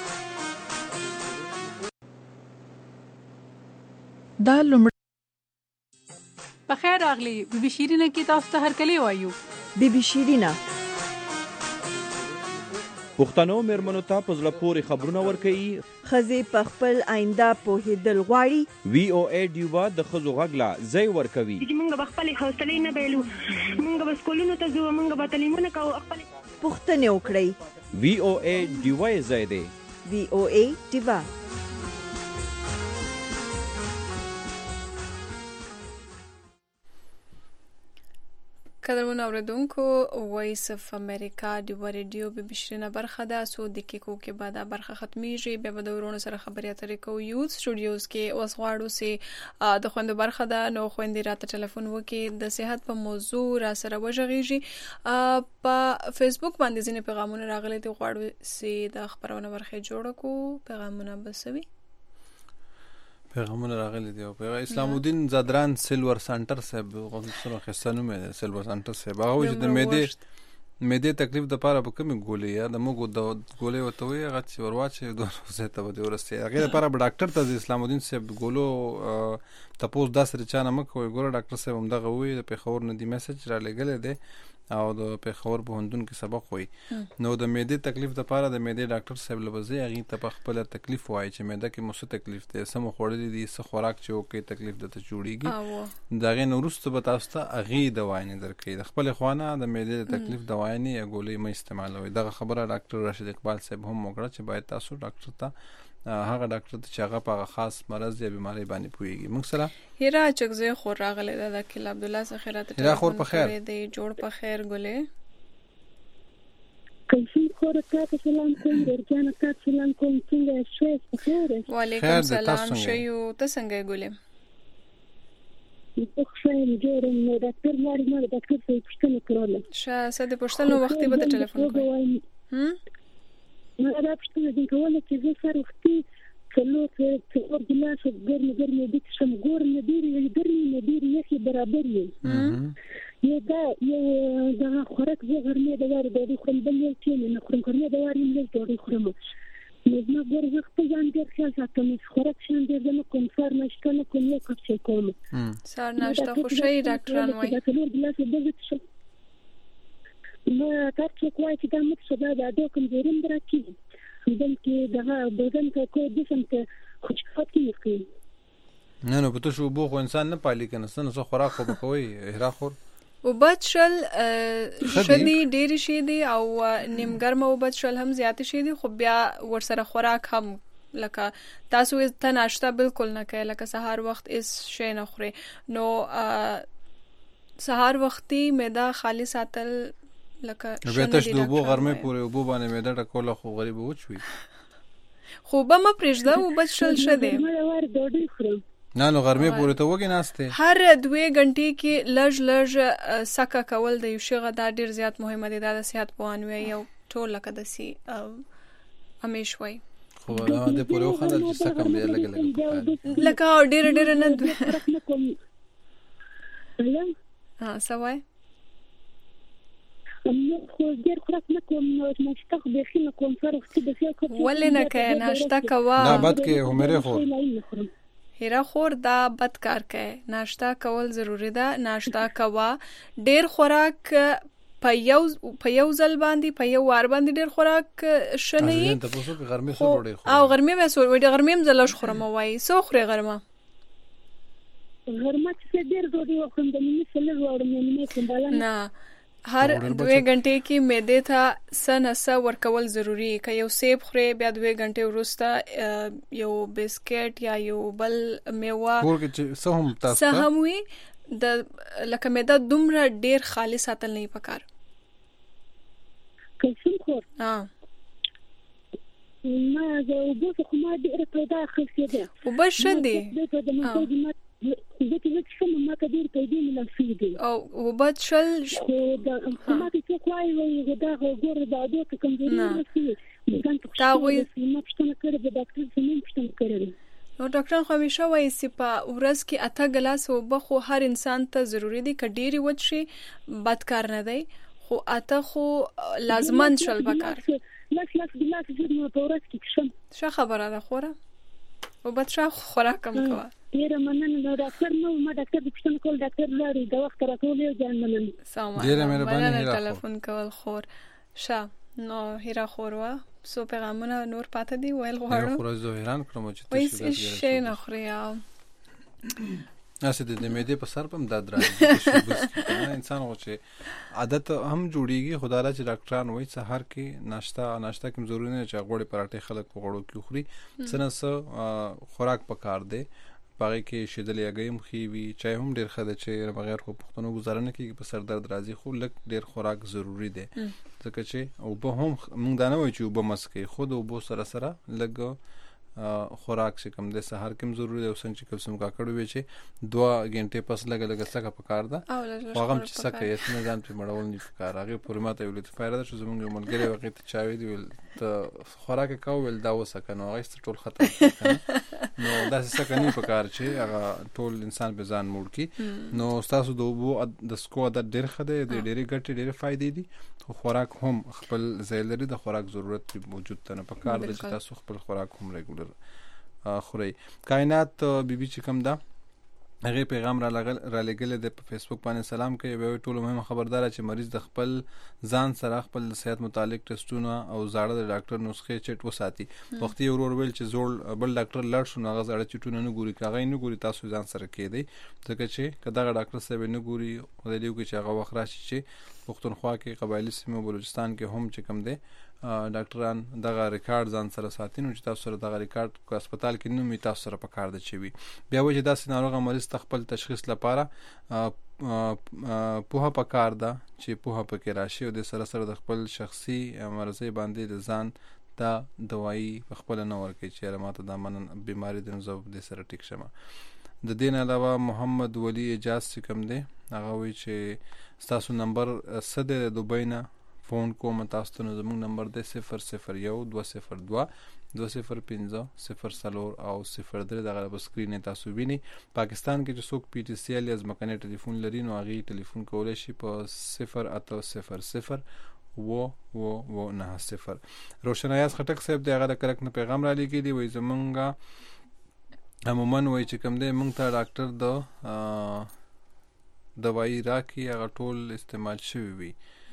دا لومړی بخیر راغلی بي بي شیرینه کې تاسو ته هرکلی وایو. بي بي شیرینه پښتنو مېرمنو ته په زړه پورې خبرونه ورکوي. ښځې په خپل آینده پوهېدل غواړي. وی او ای ډیوبا د ښځو غږ له ځای ورکوي. موږ به خپلې حوصلې نه بایلو، موږ به سکولونو ته ځو، موږ به تعلیمونه کوو، خپلې پوښتنې وکړئ. وی او ای ډیوبا یې ځای دی. وی او ای ډیوبا قدرمن اوریدونکو وایس اف امریکا د ریډیو بي بي شیرینه برخه ده. سو دقیقو کې بعد برخه ختمیږي، بیا به د ورونو سره خبرې اترې کوو. یوت سټوډیوز کې اوس غواړو چې د خويندو برخه ده، نو خويندې راته ټلیفون وکړي د صحت په موضوع را سره وژغېږي. په فیسبوک باندې ځینې پیغامونه راغلي دي، غواړو چې د خبرونه برخه جوړه کوو. پیغامونه بسوي پیغامونه راغلي دي. او اسلام الدین زادران سیلور سنټر صاحب غوښتنه خستانو مې سیلور سنټر صاحب هغه چې د مېدې مېدې تکلیف د پاره په کومه ګولې یا د موږ د ګولې وته وي هغه چې ورواچې دوه ورځې ته به ورسته هغه لپاره ډاکټر ته اسلام الدین صاحب ګولو تاسو دا سره چانه مکوې ګوره ډاکټر صاحب هم دغه وی د پیښور نه دی میسج را لګل دی او د پیښور پوهنتون کې سبق وای نو د معدې تکلیف د پاره د معدې ډاکټر صاحب لوبځي هغه ته په خپل تکلیف وای چې معده کې مو څه تکلیف ده سم خوړلې دي څه خوراک چې وکي تکلیف د ته جوړیږي داغه نورسته به تاسو ته هغه دوايي نه درکې د خپل خوانه د معدې تکلیف دوايي نه یا ګولې مې استعمالوي دغه خبره ډاکټر راشد اقبال صاحب هم وکړه چې باید تاسو ډاکټر ته هغه ډاکټر ته چې هغه په خاص مرض یا بیماری باندې پويږي موږ سره هیرا چکزه خور راغله د کله عبد الله څخه خیرات هیرا خور په خیر دی جوړ په خیر ګله کله خور ته سلام کوم ورجانه ته سلام کوم څنګه شوي په خیر وعلیکم سلام شیو ته څنګه ګله په خیر جوړم نو ډاکټر ماري ماري ډاکټر څه پښتنه کړل شه د پښتنو وختي به ټلیفون کوي هم نو دا پښتنه دي کوله چې زه سره وختي کله چې ورګلا شو ګرمه ګرمه دي چې سم ګورنه دي ګرمه دي یې برابر یې یو دا یو دا خوراک زه غرمه د واره د خپل بل یو چې نه خورم غرمه د واره نه جوړې خورم نو زما ګور زه خپل ځان ډېر خیال ساتم خوراک شان ډېر نه کوم سر نشته نه کوم یو کپ څه کوم سر ناشته خوشي ډاکټران وایي دا ټول ګلاس د دې څه نو تاسو کوی چې دا مت څه دا د کوم ځرم درکې بلکې دا بدن ته کوی د سم ته خوشحالي کوي نه نو پته شو بو خو انسان نه پالي کنه څنګه خوراک خو بکوي هرا خور او بچل شدي ډېر شي دي او نیمګرمه او بچل هم زیات شي دي خو بیا ورسره خوراک هم لکه تاسو ته ناشته بالکل نه کوي لکه سحر وخت اس شي نه خوري نو سحر وختي معده خالی ساتل لکه به تاسو د وبو غرمه پورې وبو باندې معده ټکول خو غریب وچوي خو به ما پرېږده او بچل شدي نه نو غرمه پورې ته وګی ناشته هر دوه غنټې کې لږ لږ سکه کول د یو شغه دا ډیر زیات مهمه دي د صحت پوهانوي یو ټول لکه د سي همیش وای خو دا د پورې وخت چې سکه مې لګ لګ لکه ډیر ډیر نه ها سوای نو خو ډیر خوراک نه کوم نو ناشته خو به خینه کوم فرق څه د څه کوم ولې نه کوي ناشته کوا دا بد کې همره خو هیرا خور دا بد کار کوي ناشته کول ضروری ده ناشته کوا ډیر خوراک په یو په یو ځل باندې په یو وار باندې ډیر خوراک شنه یي ته په څو غرمه سره ډوډۍ خوري او غرمه به سو وړي غرمه هم زلش خورم وای سو خوري غرمه غرمه چې ډیر ډوډۍ وخورم د مې سره وړم نه کوم بالا نه هر دوه غنټې کې معده ته سنسه ورکول ضروری که یو سیب خوري بیا دوه غنټې وروسته یو بسکټ یا یو بل میوه کور کې څه هم تاسو څه هم وي د لکه معده دومره ډیر خالی ساتل نه پکار کلسیم خور ها ما زه وګورم خو ما ډیر پیدا خلک دي وبس شدي زه چې څه ما ته ډیر پیدا نه لفيدي او وبد شل دا ما ته څه کوي وي دا ګور دا د کمزوري نه شي دا وي ما پښتنه کړې د ډاکټر څخه پښتنه کړې نو ډاکټر خو همیشه وایي چې په ورځ کې اته ګلاس وبو خو هر انسان ته ضروری دي ک ډيري وڅ شي بد کار نه دی خو اته خو لازمن شل پکار لاس لاس ګلاس د نو په ورځ کې شم څه خبره ده خوره وبد شا خوراک کم کوه ډیره مننه نو ډاکټر نو ما ډاکټر د پښتون کول ډاکټر لري دا وخت راټول یو ځان مننه سلام ډیره مهرباني هیرا ټلیفون کول خور شه نو هیرا خور وا سو پیغامونه نور پاتې دی ویل غواړم خو زه حیران کړم چې تاسو شي نه خوریا اسه د معدې په سر په داد راځي انسان غو چې عادت هم جوړیږي خدای چې ډاکټران وایي سحر کې ناشته ناشته کوم ضروري نه چې غوړي پراټه خلک غوړو کې خوري څنګه خوراک پکار دی باقي کې شیدل یاګیم خي وی چای هم ډیر خده چې بغیر خو پښتنو گزاره نه کیږي په سر درد راځي خو لک ډیر خوراک ضروری دی ځکه چې او به هم موږ دا نه وایو چې وب مسکه خود او بو سره سره لګ خوراک چې کوم د سحر کې ضروری دی او څنګه چې کوم کا کړو وی چې دوه غنټه پس لګ لګ څه کا پکار ده هغه چې څه کوي اسنه ځان په مړول نه پکار هغه پورې ماته ویل ته فایده شو زمونږ ملګری وخت چاوي دی ول ته خوراک کاو ول دا وسه کنه هغه ست ټول ختم نو دا څه کني پکار چې هغه ټول انسان به ځان موړ کی نو تاسو د وبو د سکو د ډیر خده د ډیره ګټه ډیره فائدې دي خو خوراک هم خپل ځای لري د خوراک ضرورت موجود ته نه پکار د تاسو خپل خوراک هم ریګولر خوري کائنات بیبي چې کوم دا هغه پیغام را لګل د فیسبوک باندې سلام کوي به ټول مهمه خبردار چې مریض د خپل ځان سره خپل صحت متعلق ټیسټونه او زاړه د ډاکټر نسخې چټ وساتي. وختي ورور ویل چې زوړ بل ډاکټر لړ شو هغه زاړه چټونه نه ګوري کاغه نه ګوري تاسو ځان سره کېدی ځکه چې کدا ډاکټر صاحب نه ګوري خدای دې وکړي چې هغه وخت راشي چې پښتونخوا کې قبایلی سیمو بلوچستان کې هم چې کم دی ډاکټران دغه ریکارډ ځان سره ساتي نو چې تاسو سره دغه ریکارډ په هسپتال کې نومي تاسو سره په کار ده چې وي. بیا وایي چې داسې ناروغه مریض ته خپل تشخیص لپاره پوهه په کار ده چې پوهه پکې راشي او د سره سره د خپل شخصي مرضۍ باندې د ځان ته دوايي په خپل نه ورکړي چې ماته د منن بیماری د نزو د سره ټیک شمه. د دین علاوه محمد ولی اجاز چې کم دی هغه وایي چې تاسو نمبر صد دوبۍ نه فون کوم تاسو ته زموږ نمبر دی صفر صفر یو دوه صفر دوه دوه صفر پنځه صفر څلور او صفر درې دغه په سکرین تاسو ویني. پاکستان کې چې څوک پی ټی سی ال یا ځمکنی ټلیفون لري نو هغه ټلیفون کولی شي په صفر اته صفر صفر و و و نه صفر. روشن ایاز خټک صاحب دی هغه د کرک نه پیغام را لګیلی وایي زمونږ عموما وایي چې کوم دی مونږ ته ډاکټر د دوايي راکړي هغه ټول استعمال شوي وي.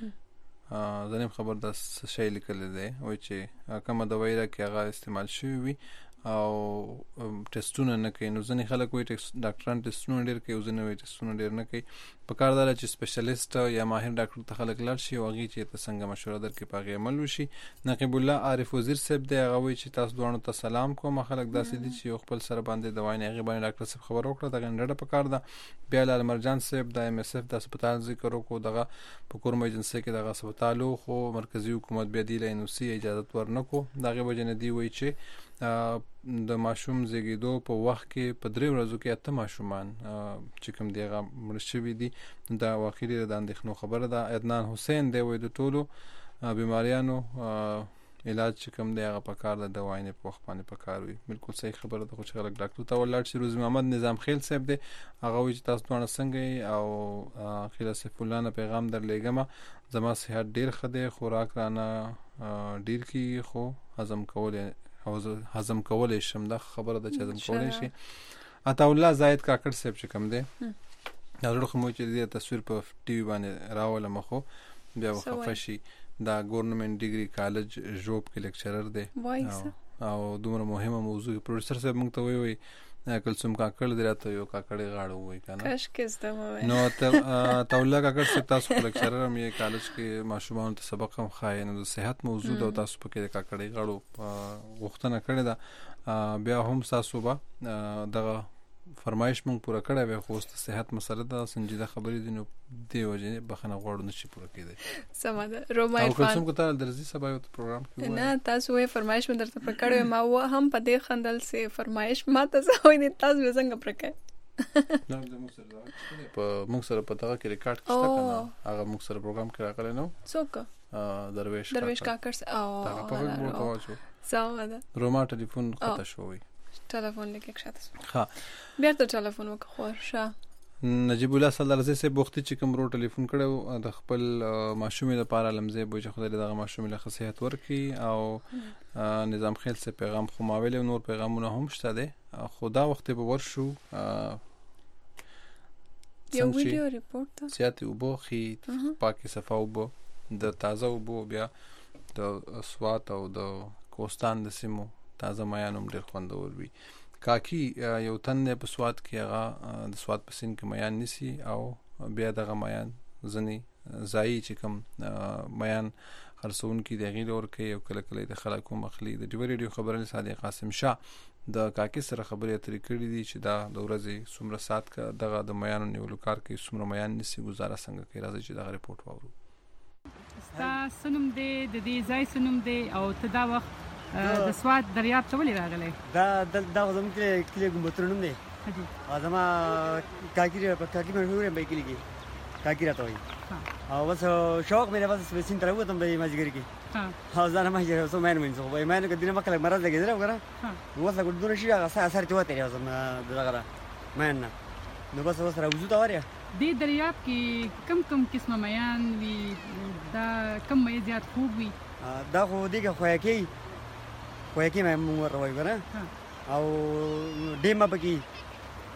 زنیم خبر د شی لیکل دی وای چې کومه دوايي راکړي هغه استعمال شوي وي او ټیسټونه نه کوي. نو ځینې خلک وایي ډاکټران ټیسټونه ډېر کوي او ځینې وایي ټیسټونه ډېر نه کوي. په کار دا چې سپیشلیسټ یا ماهر ډاکټر ته خلک لاړ شي او هغې چې ته څنګه مشوره درکړي په هغې عمل وشي. نقیب الله عارف وزیر صاحب دی هغه وایي چې تاسو دواړو ته سلام کوم. خلک داسې دي چې یو خپل سره باندې دوايي نه هغې باندې ډاکټر صاحب خبر وکړه دغه ډډه په کار ده. بیا لال مرجان صاحب د ایم ایس اف د هسپتال ذکر وکړو دغه په کورم ایجنسۍ کې دغه هسپتال خو مرکزي حکومت بیا دی له ان او سی اجازه ورنکو دغه وجه نه دی وایي چې د ماشوم زیږیدو په وخت کې په درې ورځو کې اته ماشومان چې کوم دی هغه مړه شوي دي. دا واقعي ډېره د اندېښنو خبره ده. عدنان حسین دی وایي د ټولو بیماریانو علاج چې کوم دی هغه په کار ده دوايي نه په وخت باندې په کار وي. بالکل صحیح خبره ده خو چې خلک ډاکټر ته ولاړ شي. روزي محمد نظام خیل صاحب دی هغه وایي چې تاسو دواړه څنګه او خیل سیف الله نه پیغام در لېږم زما صحت ډېر ښه دی خوراک رانه ډېر کېږي خو هضم کول او هضم کولای شم دا خبره ده چې هضم کولای شي. عطا الله زاید کاکړ صاحب چې کوم دی دا ډېر خو مو چې دې تصویر په ټي وي باندې راولم خو بیا وخفه شي. دا ګورنمنت ډیګري کالج جوب کې لیکچرر دی او دومره مهمه موضوع پروفیسور صاحب موږ ته وی وی کلثوم کاکړ دی راته یو کاکړې غاړه وای کنه کاش کې زده مو نو ته توله کاکړ صاحب تاسو لیکچرر هم یې کالج کې ماشومان ته سبق هم خای نو د صحت موضوع او تاسو پکې د کاکړې غاړو غوښتنه کړې ده. بیا هم تاسو به دغه فرمایش مونږ پوره کړی وي خو د صحت مسله ده سنجیده خبرې دي نو دې وجې بخښنه غواړو نشي پوره کېدی. سمه ده. روما او کلثوم کو ته درځي سبا یو پروګرام کې نه تاسو یې فرمایش مې درته پر کړو ما و هم په دې خندل سي فرمایش ما ته زوی نه تاسو څنګه پر کړی نه د موږ سره په موږ سره په دغه کې ریکارډ کړه کنه هغه موږ سره پروګرام کې راغلی نو څوک درویش درویش کاکړ او هغه په موږ کوو سمه ده. روما ټلیفون خطا شوی ټلیفون لیکه شاته ها بیا ته ټلیفون وکړه شه نجیب الله سلدرزی سے بوختي چې کوم رو ټلیفون کړو د خپل ماشومې لپاره لمزه بوجه خدای دغه ماشومې له صحت ورکي او نظام خیل سے پیغام خو ماویل او نور پیغامونه هم شته دي خدا وخت به ورشو یو ویډیو ریپورت سیاتی وبو خي پاکي صفا وبو د تازه وبو بیا د سوات او د کوستان د سیمو تازه میانوم ډېر خوندور وي. کاکی یو تن په سوات کې هغه د سوات په سین کې میان نسی او بیا دغه میان ځنی ځای چې کوم میان خرڅون کې د غیر اور کې یو کله کله د خلکو مخلي د ډیو ریډیو خبرونه صادق قاسم شاه د کاکی سره خبرې اترې کړې دي چې دا د ورځې څومره سات کا دغه د میانو نیولو کار کې څومره میان نسی گزاره څنګه کوي راځي چې دغه ریپورت واورو. ستا سنم دی د دې ځای سنم دی او ته دا وخت د سوات دریاب ته ولې راغلی؟ دا دا زموږ کلی کلی ګمبتونه نوم دی او زما کاکي په کاکي مشهور یم کلی کې کاکي راته وایي او بس شوق مې بس سپیسین تر وته د ماجګر کې او ځان ما یې سو مې نه وای مې نه کدی ما کله مرز لګیدل وګره وسه ګډونه شي هغه اثر ته وته راځم دغه مې نه نو بس وسه راوځو تا وریا د دریاب کې کم کم قسمه میان وی دا کم مې زیات خوب وی دا خو دیګه خو کې خو کې مې مور وای ګره او ډیمه بکی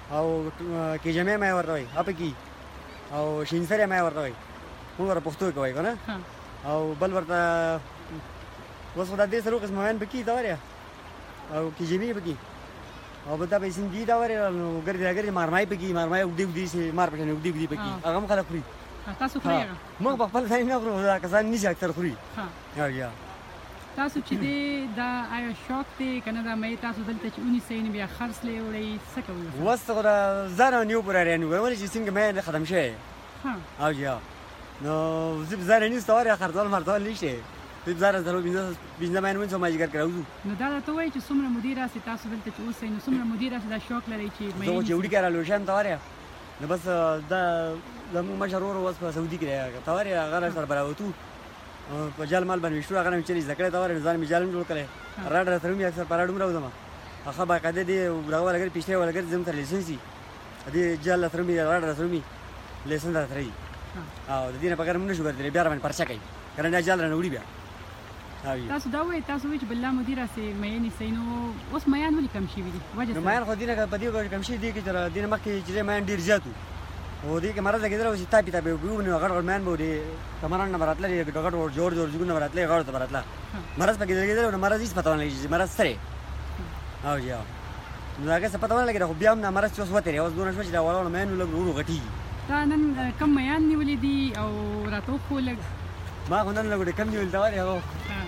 او کې جمع مې ورته وای اپ کی او شینسره مې ورته وای موږ ور پښتو کوي کنه او بل ورته وسو د دې سره قسم وین بکی دا وریا او کې جمع بکی او بدا به سین دی دا وریا نو ګرځي ګرځي مارمای بکی مارمای او دی دی سي مار پښنه دی دی بکی هغه مخه خوري تاسو خوري موږ په خپل ځای نه خورو دا کسان نشي اکثر خوري ها یا تاسو چې دا آیا شوق دی کنه دا مې تاسو دلته چې اونې سین بیا خرڅلې وړي څه کوي وسته دا زره نیو پراره نو ولې چې څنګه مې ختم شي ها او یا نو زب زره نه ستوره خرڅول مرتول نشي زب زره زره بيزنس بيزنس مې نو ما جګر کراوزو نو دا ته وایي چې څومره مدیر اسي تاسو دلته چې اوسئ نو څومره مدیر اسي دا شوق لري چې مې زه جوړی کړه لوشم تاوره نو بس دا زمو مشرور اوس په سعودي کې تاوره هغه سره براوتو په جال مال باندې شو هغه چې ذکر تاوره ځان می جالم جوړ کړي راډ سره مې اکثر پراډم راو زما هغه باقاعده دی راو لګر پښته ولګر زم تر لیسنسي دې جال سره مې راډ سره مې لیسن درته او د دې نه پکار موږ شو ګرځي بیا باندې پرچا کوي کنه جال رانه وړي بیا تاسو دا وایي تاسو وایي چې بل مدیر اسي مې نه سينو اوس مېان ولې کم شي وي وجه مېان خو دې نه په دې کم شي دي کې تر دې مخکې چې مېان ډیر زیاتو او دې کې مرز کېدل او چې تاپی تاپی وګورو نو غړ غړ مېان بودي کمران نه براتله دې ډګړ ور جوړ جوړ جوړ نه براتله غړ ته براتله مرز پکې کېدل نو مرز هیڅ پته نه لګي مرز سره او یا نو هغه څه پته نه لګي خو بیا هم مرز څه وته اوس دونه شو چې دا وړو مېان لګ ورو غټي دا نن کم مېان نیولې دي او راتو خو لګ ما خو نن لګ کم نیول دا وره هو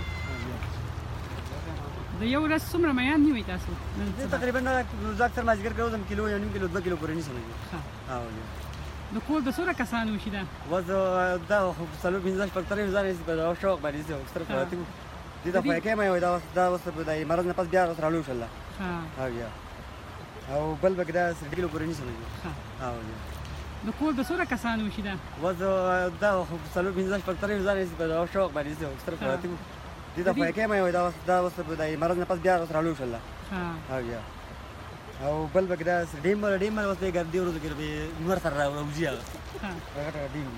د یو ورځ څومره مېان نیوي تاسو تقریبا روز اکثر ما ذکر کوم کیلو یا نیم کیلو دوه کیلو پورې نیسم ها د کور د سره کسانو شي دا وځ دا خو څلور پنځه پکترې ځان یې په شوق باندې زه اکثر پاتې دي دا پای کې مې دا دا وسه په دای مرز نه پس بیا سره لوش الله ها یا او بل بګدا سر کیلو پورې نیسم ها د کور د سره کسانو شي دا وځ دا خو څلور پنځه پکترې ځان یې په شوق باندې زه اکثر پاتې دي دا پای کې مې دا دا وسه په دای مرز نه پس بیا سره لوش الله ها یا او بل بګدا ډیم ډیم وسته ګرځي ورته کې نور سره راوځي ها هغه ډیم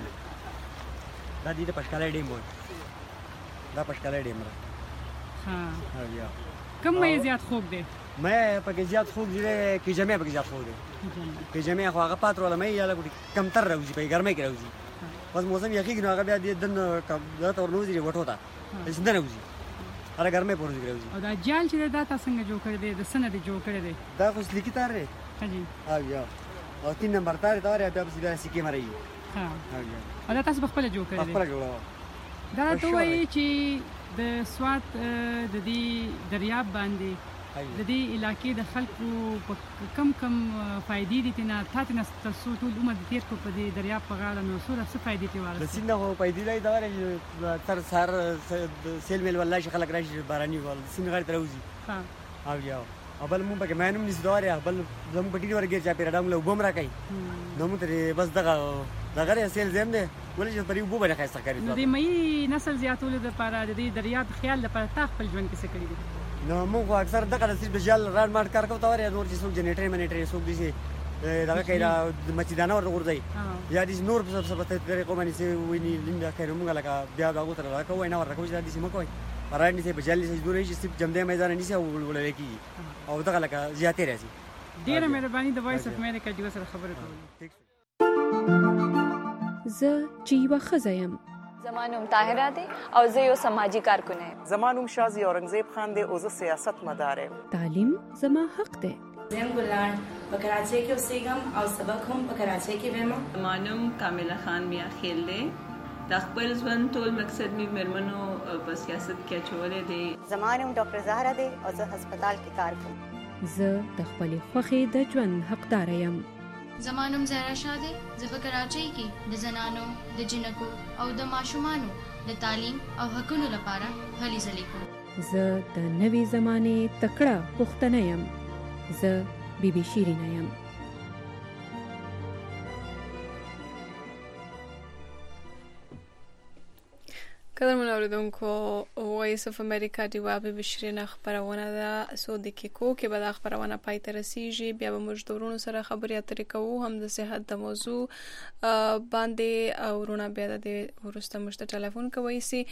دا دې په ښکارې ډیم و دا په ښکارې ډیم ها ها یا کوم مې زیات خوب دی مې په کې زیات خوب دی کې جمع په کې زیات خوب دی کې جمع خو هغه پاتره ولا مې یاله کم تر راوځي په ګرمه کې راوځي بس موسم یقین هغه بیا دې دن دا تور نو دي وټو تا هیڅ نه راوځي هغه ګرمه پورې راوځي او دا جال چې دا تاسو څنګه جوړ کړی دی د سند جوړ کړی دی دا خو لیکي تار دی هجی او یا او تین نمبر تار تار بیا په سیده سکه مری ها او دا تاسو خپل جوړ کړی دی خپل جوړ دا ته وایي چې د سوات د دې دریاب باندې د دې علاقې د خلکو کم کم فائدې دي نه تاسو نه تاسو ټول عمر د تیر کو په دې دریاب په غاړه نو سره څه فائدې دي واره د سینه هو فائدې دی دا ورې تر سر سیل مل والله شي خلک راشي باراني ول سینه غړ تروزي ها او یا بل مون پکې مینم نس دواره بل زم پټي ورګه چا پیرډم له وبم را کوي نو مون ته بس دغه دغه سیل زم ده ولې چې پرې وبو باندې خاصه کوي نو د مې نسل زیاتول د لپاره د دې دریاب خیال لپاره تا خپل ژوند کې څه کړی دي نو موږ اکثر دغه د سیل بجال راډ مارټ کار کوو تا ور نور چې څوک جنریټر منیټر څوک دي چې دغه کایره مچیدانه ور ورځي یا دې نور په څه په طریقو باندې سي ویني لنده خیر موږ لکه بیا دا غوتره راکوي نه ور راکوي چې دې سم کوي پرای نه سي بجال سي دوی چې سپ جمع میدان نه سي ولول کی او دغه لکه زیاتې راځي ډیره مهرباني د وایس اف امریکا دی سره خبره کوم ز چې وخزایم زمانوم طاهره دی او زه یو سماجی کارکون یم زمانوم شازی اورنګزیب خان دی او زه سیاست مدار یم تعلیم زما حق دی زم ګلان په کراچۍ کې اوسېږم او سبق هم په کراچۍ کې وایم زمانوم کامله خان میا خیل دی د خپل ژوند ټول مقصد می مرمنو په سیاست کې چولې دی زمانوم ډاکټر زهرا دی او زه هسپتال کې کار کوم زه د خپل خوخي د ژوند حقدار یم زمانوم زهرا شاه دی زه په کراچۍ کې د زنانو د جنکو او د ماشومانو د تعلیم او حقوقو لپاره هلې ځلې کوم زه د نوې زمانه تکړه پښتنه یم زه بیبي شیرینه یم قدرمن اوریدونکو وایس اف امریکا دی واب بشرینه خبرونه ده سو د کیکو کې به د خبرونه پای ته رسیږي بیا به موږ دورونو سره خبرې اترې کوو هم د صحت د موضوع باندې ورونه بیا د ورسته مشته ټلیفون کوي سي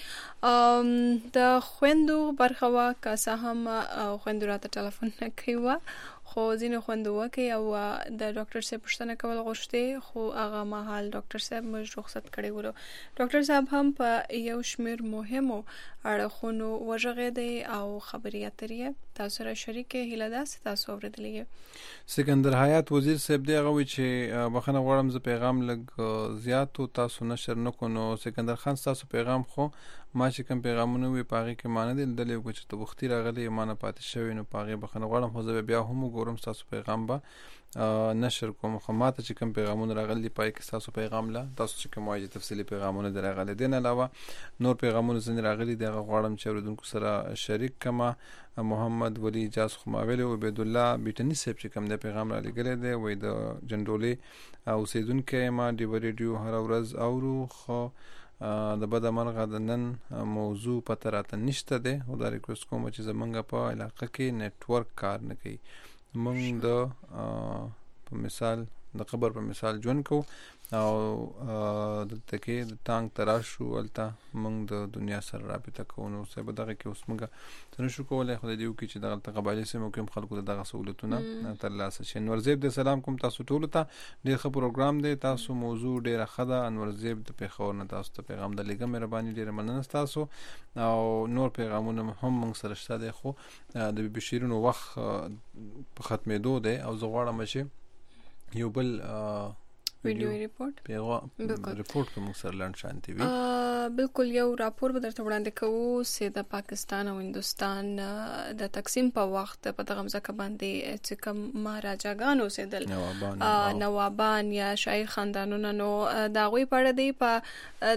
د خويندو برخوا کاسه هم خويندو راته ټلیفون نه کوي خو ځینې خوندو کوي او د ډاکټر صاحب پوښتنه کول غوښتي خو هغه مهال ډاکټر صاحب موږ رخصت کړی ولو. ډاکټر صاحب هم په یو شمیر مهمو اړخونو وژغېدی او خبرې اترې تاسو سره شریکې هیله ده چې تاسو اورېدلې. سکندر حیات وزیر صاحب دی هغه وی چې بخنه غواړم ز پیغام لګ زیات او تاسو نشر نکو. نو سکندر خان تاسو پیغام خو ما چې کوم پیغامونه وی پاغي کې مان دي دلې کو چې ته وختي راغلی مانه پاتې شوی نو پاغي بخنه غواړم خو زه بیا هم ګورم تاسو پیغام به نشر کوم. خو ماته چې کوم پیغامونه راغلي پای کې تاسو پیغام لا تاسو چې کوم وايي تفصیلی پیغامونه دراغلي دي نه علاوه نور پیغامونه زنه راغلي دغه غواړم چې اوردونکو سره شریک کما. محمد ولی جاس خماویل او عبد الله بیٹنی صاحب چې کوم د پیغام را لګل دی وای د جنډولې او سیدونکو ما دی ریډیو هر ورځ اورو خو د بد مرغه د نن موضوع پته راته نشته ده او دا ریکوست کوم چې زمونږ په علاقه کې نتورک کار نه کوي. مونږ د په مثال د خبر په مثال جون کو او د تکي د تانګ تراشو ولته مونږ د دنیا سره رابطه کوو. نو څه به دغه کې اوس مونږ څنګه شو کولای خو د دیو کې چې دغه قبایلی سیمو کې خلکو دغه سہولتونه ترلاسه شي. انور زیب د سلام کوم تاسو ټول ته ډیر ښه پروګرام دی. تاسو موضوع ډیره ښه ده. انور زیب د پیښور نه تاسو ته پیغام د لګم مهرباني ډیره مننه تاسو او نور پیغامونه هم مونږ سره شته دي خو د بي بي شیرونو وخت په ختمېدو دی او زه غواړم چې یو بل ویډیو ریپورت پیغام ریپورت کوم سره لاند شانتي وي بالکل یو راپور به درته وړاندې کوو چې د پاکستان او هندستان د تقسیم په وخت په دغه ځکه باندې چې کوم مهاراجاګانو سیدل نوابان یا شاهي خاندانونو نو دا غوي پړه دی په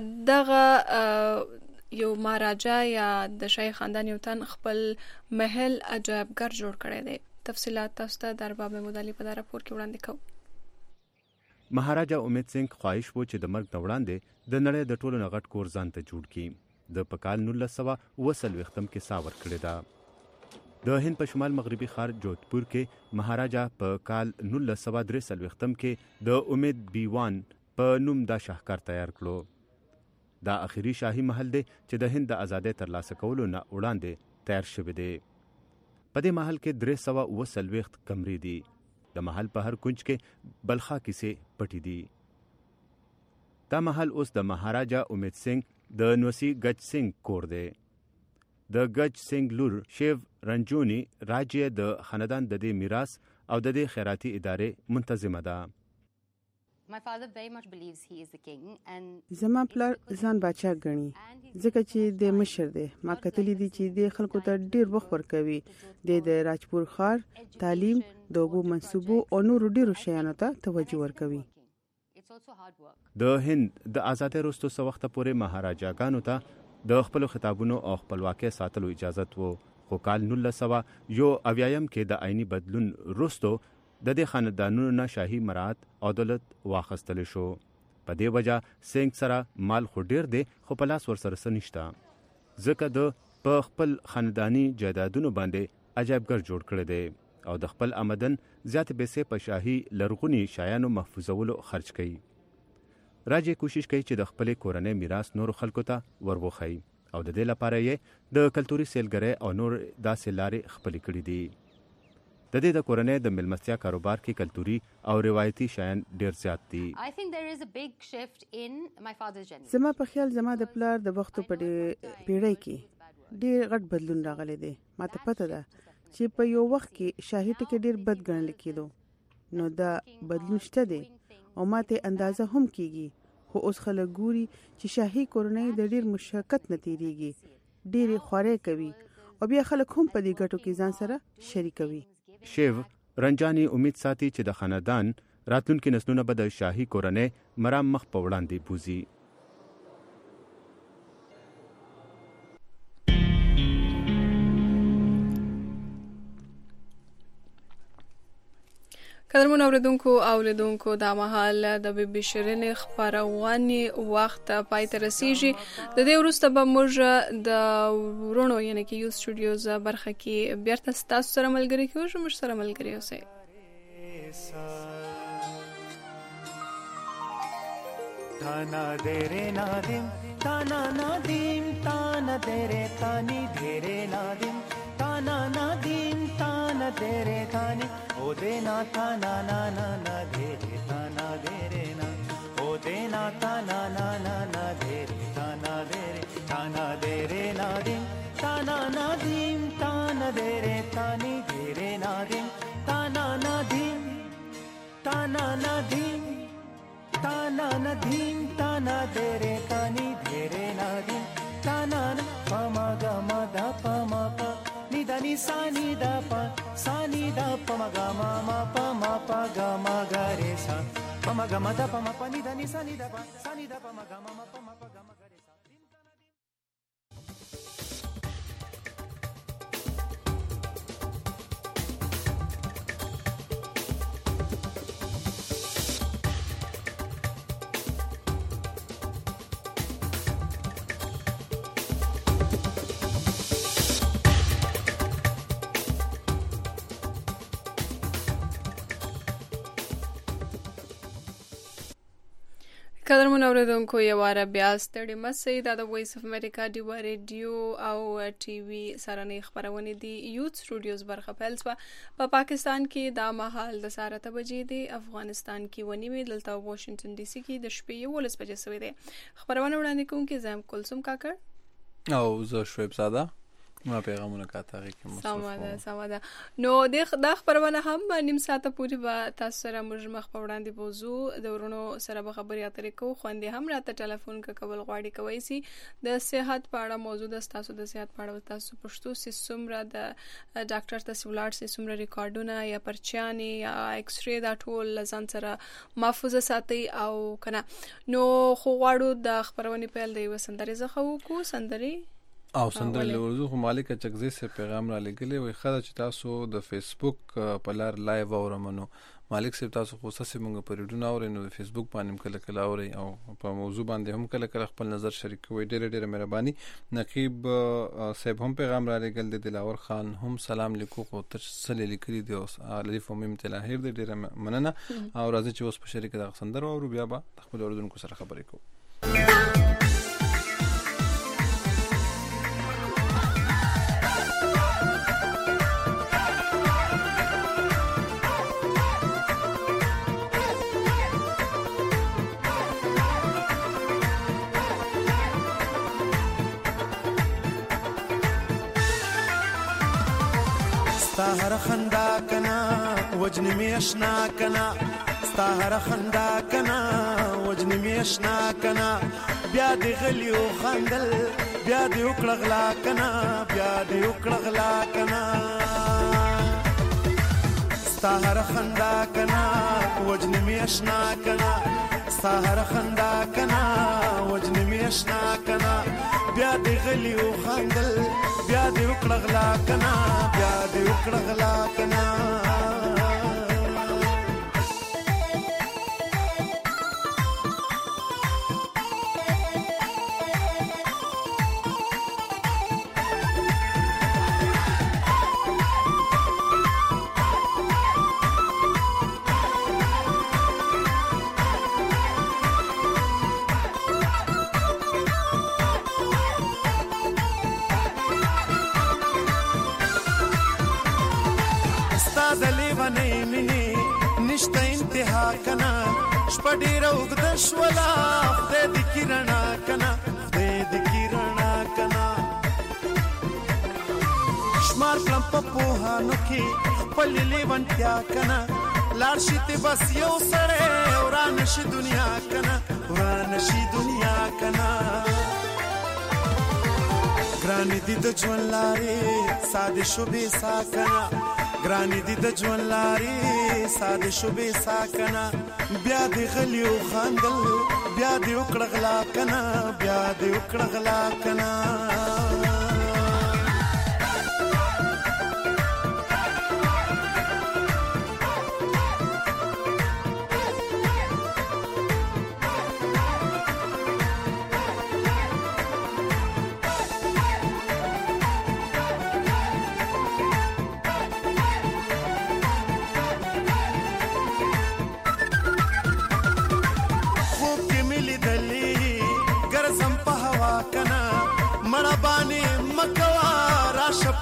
دغه یو مهاراجا یا د شاهي خاندان یو تن خپل محل عجایبګر جوړ کړی دی. تفصيلات تاسو ته در باب مدالي په راپور کې وړاندې کوو. مهاراجا امید سنگ خواهش وو چې د مرګ نه وړاندې د نړۍ د ټولو نه غټ کور ځان ته جوړ کړي. د په کال نولس سوه اوه څلوېښتم کې ساه ورکړې ده. د هند په شمال مغربي ښار جودپور کې مهاراجا په کال نولس سوه درې څلوېښتم کې د امید بیوان په نوم دا شاهکار تیار کړو. دا اخیری شاهي محل دی چې د هند د ازادۍ ترلاسه کولو نه وړاندې تیار شوی دی. په دې محل کې درې سوه اوه څلوېښت کمرې دي. د محل په هر کنج کې بلخا کیسې پټې دي. دا محل اوس د مهاراجا امید سنگ د نوسی گج سنگ کور دی. د گج سنگ لور شیو رنجونی راجیه د خاندان د دې میراث او د دې خیراتي ادارې منتظمه ده. زما پلار ځان باچا ګڼي ځکه چې د مشر دی. ما کتلی دي چې د خلکو ته ډیر وخت ورکوي. د راجپور ښار تعلیم د اوبو منصوبو او نورو ډیرو شیانو ته توجه ورکوي. د هند د ازادۍ وروسته څه وخته پورې مهاراجاګانو ته د خپلو خطابونو او خپلواکۍ ساتلو اجازت وو. خو کال نولس سوه یو اویایم کې د آئیني بدلون وروسته د دې خاندانونو نه شاهي مراعات او دولت واخیستل شو. په دې وجه سنگ سره مال خو ډیر دی خو په لاس ورسره څه نشته ځکه د په خپل خانداني جایدادونو باندې عجایبګر جوړ کړی دی او د خپل آمدن زیات پیسې په شاهي لرغوني شیانو محفوظولو خرج کوي. راجې کوشش کوي چې د خپل کورنۍ میراث نور خلکو ته وربوخي او د دې لپاره یې د کلتوري سیلګرۍ او نور داسې لارې خپلې کړې دي. د دې د کورنۍ د ملمستیا کاروبار کې کلتوري او روایتي شیان ډیر زیات دي. زما په خیال زما د پلار د وختو په پیړۍ کې ډیر غټ بدلون راغلی دی. ماته پته ده چې په یو وخت کې شاهي ټکی ډیر بد ګڼل کېدو. نو دا بدلون شته دی او ماته اندازه هم کیږي. خو اوس خلک ګوري چې شاهي کورنۍ د ډیر مشقت نه تیریږي. ډیرې خوارۍ کوي او بیا خلک هم په دې ګټو کې ځان سره شریکوي. شیو رنجانی امید ساتي چې د خاندان راتلونکي نسلونه به د شاهي کورنۍ مرام مخ په وړاندې بوزي. قدرمن اوریدونکو او لیدونکو دا مهال د بي بي شیرین خبرونه وخت پای ته رسیږي. د دې وروسته به موږ د ورونو یعنی کې یو سټوډیوز برخه کې بیرته تاسو سره ملګری کیږو. موږ سره ملګری اوسئ. تانا دیره نادم تانا نادم تانا ताना देरे तानी धेरे नादिम ताना नादिम ताना देरे तानी ओ देना ताना ना ना ना धेरे ताना देरे ना ओ देना ताना ना ना ना धेरे ताना देरे ताना देरे नादिम ताना नादिम ताना देरे तानी धेरे नादिम ताना नादिम ताना नादिम ताना नादिम ताना देरे तानी धेरे नादिम ताना ना पमा गा मा दा पमा पा नि दा नि सा नि दा पा सा नि दा पमा गा मा मा पमा पा गा मा गा रे सा पमा गा मा दा पमा पा नि दा नि सा नि दा पा सा नि दा पमा गा मा मा पमा पा गा मा गा रे सा. قدرمن اوریدونکو یو واره بیا ستړي مسئ دا د وایس اف امریکا ډیوا ریډیو او ټي وي سرنې خبرونه دي یوت سټوډیوز برخه پیلس په پا پاکستان کې دا مهال د ساعت بجې دي افغانستان کې ونی می دلته واشنگټن ډي سي کې د شپې ولس بجې سوي دي خبرونه وړاندې کوم کې زم کلثوم کاکړ او زه شعیب زاده ما پیغامونه کاته کې سماده سماده نو د د خبرونه هم نیم ساعت پورې به تاسو سره موږ مخ په وړاندې بوزو د ورونو سره به خبرې اترې کوو خوندې هم راته ټلیفون کول غواړي کوي سي د صحت په اړه موضوع د تاسو د صحت په اړه تاسو پښتو سي سمره د ډاکټر تاسو ولر سي سمره ریکارډونه یا پرچاني یا ایکس ری دا ټول لزان سره محفوظه ساتي او کنه نو خو غواړو د خبرونه په اړه د وسندري زخه کو سندري او سندر لورزو خو مالک چغزي سه پیغام را لګلې وي خدای چې تاسو د فیسبوک په لار لایو اورمنو مالک صاحب تاسو خو ساسي مونږ په ریډیو اورئ نو د فیسبوک باندې کله کله اورئ او په موضوع باندې هم کله کله خپل نظر شریکوي ډېر ډېر مهرباني نقیب صاحب هم پیغام را لګل د دلاور خان هم سلام لیکو خو تسلی لیکلي دی او الف میم تلاهیر د ډېر مننه او راځي چې اوس په شریک د سندر او بیا به خپل اوردونکو سره خبرې کوو ستاهر خندا کنا وجن می اشنا کنا ستاهر خندا کنا وجن می اشنا کنا بیا دی غلیو خندل بیا دی وکړغلا کنا بیا دی وکړغلا کنا ستاهر خندا کنا وجن می اشنا کنا ستاهر خندا کنا وجن می اشنا کنا بیا دی غلیو خندل بیا دی وکړغلا کنا بیا دی وکړغلا کنا کنا شپډی روغ د شولا خدای د کیرنا کنا خدای د کیرنا کنا شمار کلم په پوهانو کې خپل لیوانتیا کنا لار شته بس یو سره وران شي دنیا کنا وران شي دنیا کنا ګرانی دي د ژوند لارې ساده شوبې ساکنا ګرانی دي د ژوند لارې ساده شوبې ساکنا بیا دی غلیو خاندل بیا دی وکړغلا کنا بیا دی وکړغلا کنا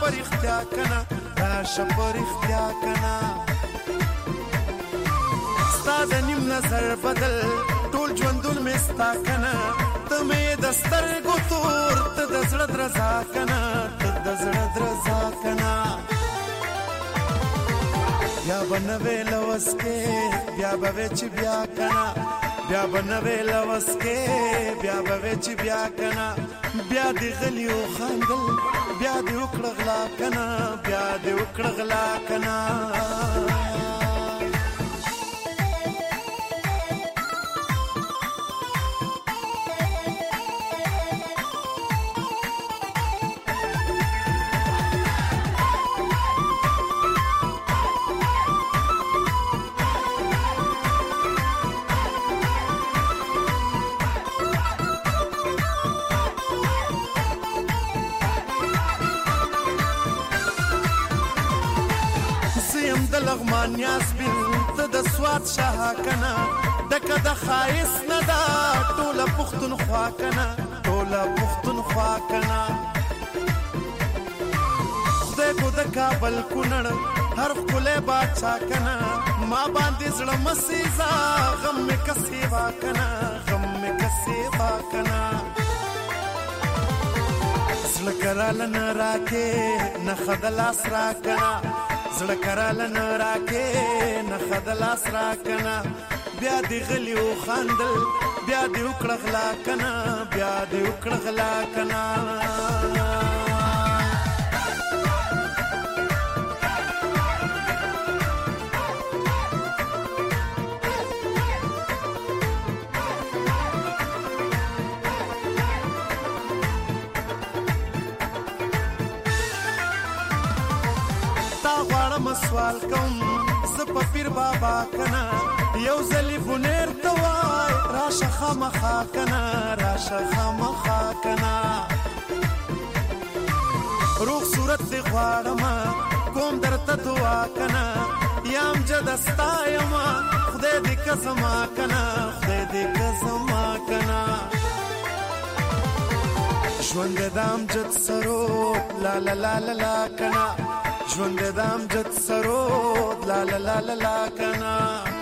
پرختیا کنه راشه پرختیا کنه ستا د نیم نظر بدل ټول ژوندون مې ستا کنه ته مې د سترګو تور ته د زړه درزا کنه ته د زړه درزا کنه بیا به نوې لوس کې بیا به وې چې بیا کنه بیا به نوې لوس کې بیا به وې چې بیا کنه بیا دې غلی او خندل بیا دې وکړه غلا کنه بیا دې وکړه غلا کنه لغمان یاسبین ته د سواد شاه کنه دکه د خایس نه دا ټوله پښتونخوا کنه ټوله پښتونخوا کنه خدای کو د کابل کونړ هر ښکلی باچا کنه ما باندې زړه مسیزا غم مې کسې وا کنه غم مې کسې وا کنه زړه کراله نه راکې نه ښه د لاس را کنه زړه کراله نه راکې نه ښه د لاس را کنه بیا دې غلی او خندل بیا دې وکړه غلا کنه بیا دې وکړه غلا کنه سوال کوم زه په پیر بابا کنه یو ځلی بونیر ته وای راشه خامخا کنه راشه خامخا کنه روغ صورت دې غواړم کوم درته دعا کنه یم جده ستا یم خدای دې که زما کنه خدای دې که زما کنه ژوند د امجد سرود لا لا لا لا لا کنه ژوند د امجد سرود لا لا لا لا لا کنه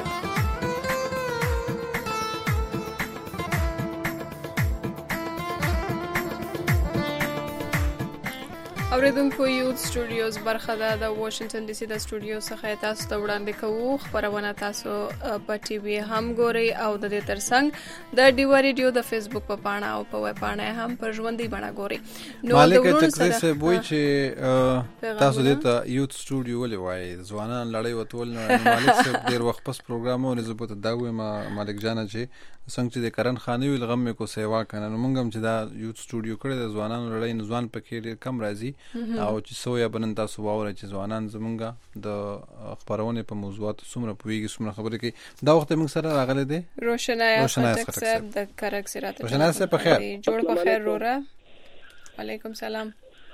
اوریدونکو یوت سټوډیوز برخه ده د واشنگټن ډي سي د سټوډیو څخه تاسو ته وړاندې کوو خبرونه تاسو په ټي وي هم ګوري او د دې ترڅنګ د ډیوا ریډیو د فیسبوک په پاڼه او په ویب پاڼه هم پر ژوندۍ بڼه ګوري نو د ورونو سره وایي چې تاسو دې ته یوت سټوډیو ولې وایي ځوانان لړۍ وتول نو مالک صاحب ډیر وخت پس پروګرامونه زبوت داوي ما مالک جان چې څنګه چې د کرن خانوي لغم کو سیوا کنه نو مونږ هم چې دا یوت سټوډیو کړی د ځوانانو لړۍ ځوان پکې ډیر کم راځي او چې سویا بنن تاسو واورئ چې ځوانان زمونږه د خبرونه په موضوعات څومره پويږي څومره خبرې کوي دا وخت موږ سره راغله دي روشنایا خټک صاحب د کرک سرات روشنایا صاحب په خیر جوړ په خیر رورا وعلیکم سلام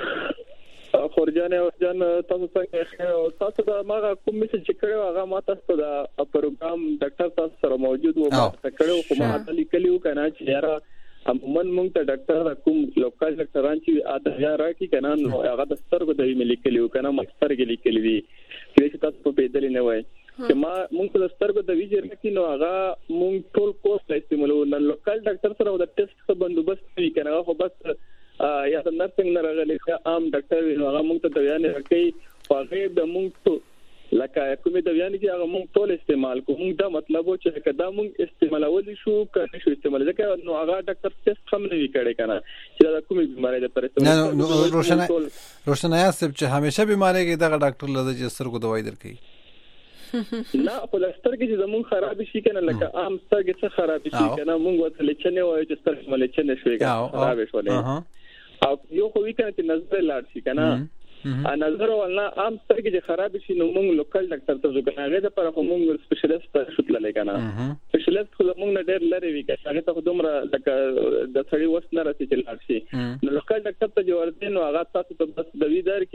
خورجان او جان تاسو څنګه او تاسو دا ما کوم میسج کړو هغه ما تاسو دا پروګرام ډاکټر تاسو سره موجود و ما کړو خو ما ته لیکلیو کنه چې یاره عموما مونږ ته ډاکټر کوم لوکال ډاکټران چې اته یا راکی کنه نو هغه د سترګو د ویمه لیکلیو کنه ما سترګې لیکلې دي چې تاسو په پیدل نه وای چې ما مونږ د سترګو د ویجر کې نو هغه مونږ ټول کوست استعمالو نن لوکال ډاکټر سره د ټیسټ څخه بندوبست کوي کنه خو بس یا د نرسنګ نه راغلي عام ډاکټر نو هغه مونږ ته بیان کوي هغه د مونږ ته لکه کومه د بیان کې هغه مونږ ټول استعمال کوو دا مطلب و چې کدا مونږ استعمالول شو کنه شو استعمال ځکه نو هغه ډاکټر ټیسټ هم نه وکړي کنه چې دا کومه بیماری ده پر نه نو روشنه روشنایا سب چې همیشه بیماری کې دا ډاکټر لږه چې سترګو دوايي درکې نه په سترګې چې زمون خراب شي کنه لکه عام سترګې څه خراب شي کنه مونږ وته لچنه وایو چې سترګې ملچنه شوي کنه خراب شولې او یو خو وی کنه چې نظر لاړ شي کنه ا نظر ولا عام سترګې چې خراب شي نو مونږ لوکل ډاکټر ته ځو کنه هغه د پر مونږ سپیشلیست ته شتل لګانا سپیشلیست خو مونږ نه ډېر لري وی کنه هغه ته دومره لکه د ثړی وس نه راځي چې لاړ شي نو لوکل ډاکټر ته جو ورته نو هغه تاسو ته بس د وی در کې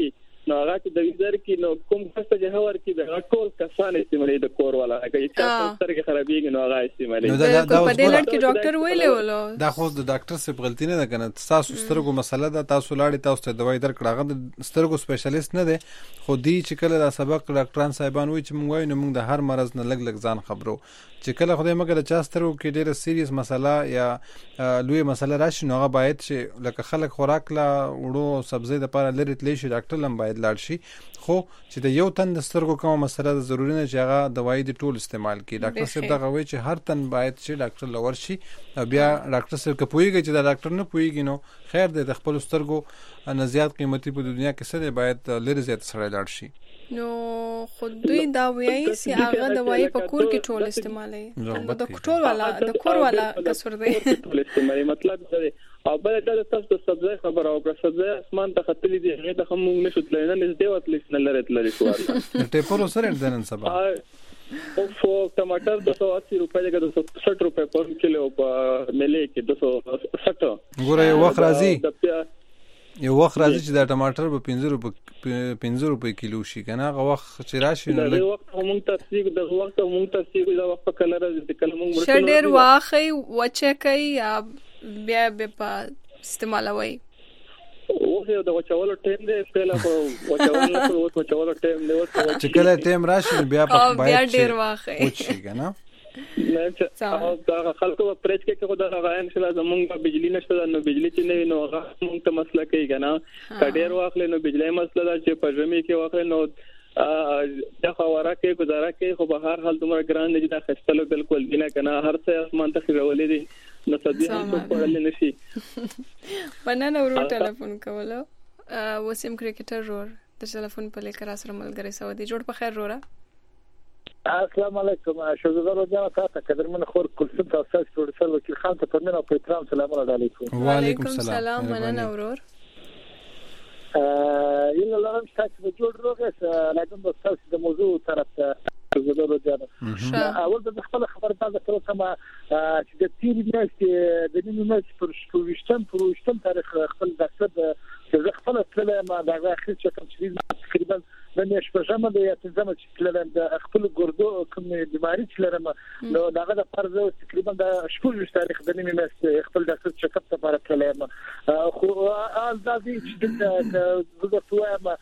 نو هغه چې د ویزر کې نو کوم څه چې هور کې د ټول کسان استعمالي د کور والا هغه چې سترګې خرابېږي نو هغه استعمالي دا دا په دې لړ کې ډاکټر ویلې ولو دا خو د ډاکټر څخه غلطی نه ده کنه تاسو سترګو مسله ده تاسو لاړې تاسو ته دوايي درکړه هغه د سترګو سپیشلیست نه ده خو دی چې کله دا سبق ډاکټران صاحبان وایي چې موږ وایو نو موږ د هر مرز نه لګ لګ ځان خبرو چې کله خدای مګر چا سترګو کې ډیره سیریس مسله یا لوی مسله راشي نو هغه باید چې لکه خلک خوراک لا وړو سبزی د لپاره لري تلی شي ډاکټر لم باید لاړ شي خو چې د یو تن د سترګو کومه مسله د ضروري نه چې هغه دوايي د ټول استعمال کړي ډاکټر صاحب دا غوي چې هر تن باید چې ډاکټر لور شي بیا ډاکټر صاحب کپويږي چې دا ډاکټر نه پويږي نو خیر دی د خپل سترګو نه زیات قیمتي په دنیا کې څه دی باید لري زیات سره لاړ شي نو خود دوی دا وایي چې هغه دوايي په کور کې ټول استعمالوي د ټول والا د کور والا کسر دی ټول استعمالي مطلب دا دی او بل دا تاسو د سبزی خبر او پر سبزی اسمان ته خطلې دي هغه د هم نشو تلنه نږدې وتلې نه لري تللی شو د ټیپورو سره دنن سبا او فو ټماټر دوه سوه اسی روپے دغه دوه سوه شصت روپے پر کیلو په ملي کې دوه سوه شصت ګوره یو وخت راځي یو وخت راځي چې دا ټماټر په پنځه روپے پنځه روپے کیلو شي کنه هغه وخت چې راشي نو د وخت موږ تفصیل د وخت موږ تفصیل د وخت په کلر د کلمو مرسته شډر واخی وچه کوي یا بیا به په استعمالوي اوسه د وچولو ټیم دی پهلا په وچولو په وچولو ټیم دی چې کله ټیم راشي بیا په باید ډیر واخی وچی کنه نه چې دا خلکو په پرېچ کې خو دا هغه ان شاء الله زمونږ بجلی نشته نو بجلی چې نه نو هغه موږ ته مسله کوي کنه کډیر واخلې نو بجلی مسله دا چې په ژمي کې واخلې نو دا خبره کې گزاره کې خو به هر حال دومره ګران نه دي دا خستلو بالکل نه کنه هر څه اسمان ته خېولې دي نو صدې هم په پړل نشي پنن ورو ټلیفون کولو وسیم کرکټر رور د ټلیفون په لیکر سره ملګری سو دي جوړ په خیر رورا السلام علیکم شوزدار جان تاسو قدرمن خور کلثوم تاسو پروډوسر وکیل خان ته په مننه او په احترام سلام علیکم وعلیکم السلام مننه اورور ا یله لرم تاسو په جوړ روغه لکه تاسو د موضوع طرف ته شوزدار جان اول د خپل خبر تاسو تر کومه چې د تیر میاشتې د نیمه میاشتې پر شپږشتم پر شپږشتم تاریخ خپل دکتور چې خپل خپل ما دا اخر چې کوم چې تقریبا د شپږم د یاتزم چې لرم د خپل ګردو کوم بیماری چې لرم نو داغه د فرض تقریبا د شپږ تاریخ د نیمه میاشتې خپل ډاکټر چیک اپ لپاره تلم خو آل دا دي چې د دغه ما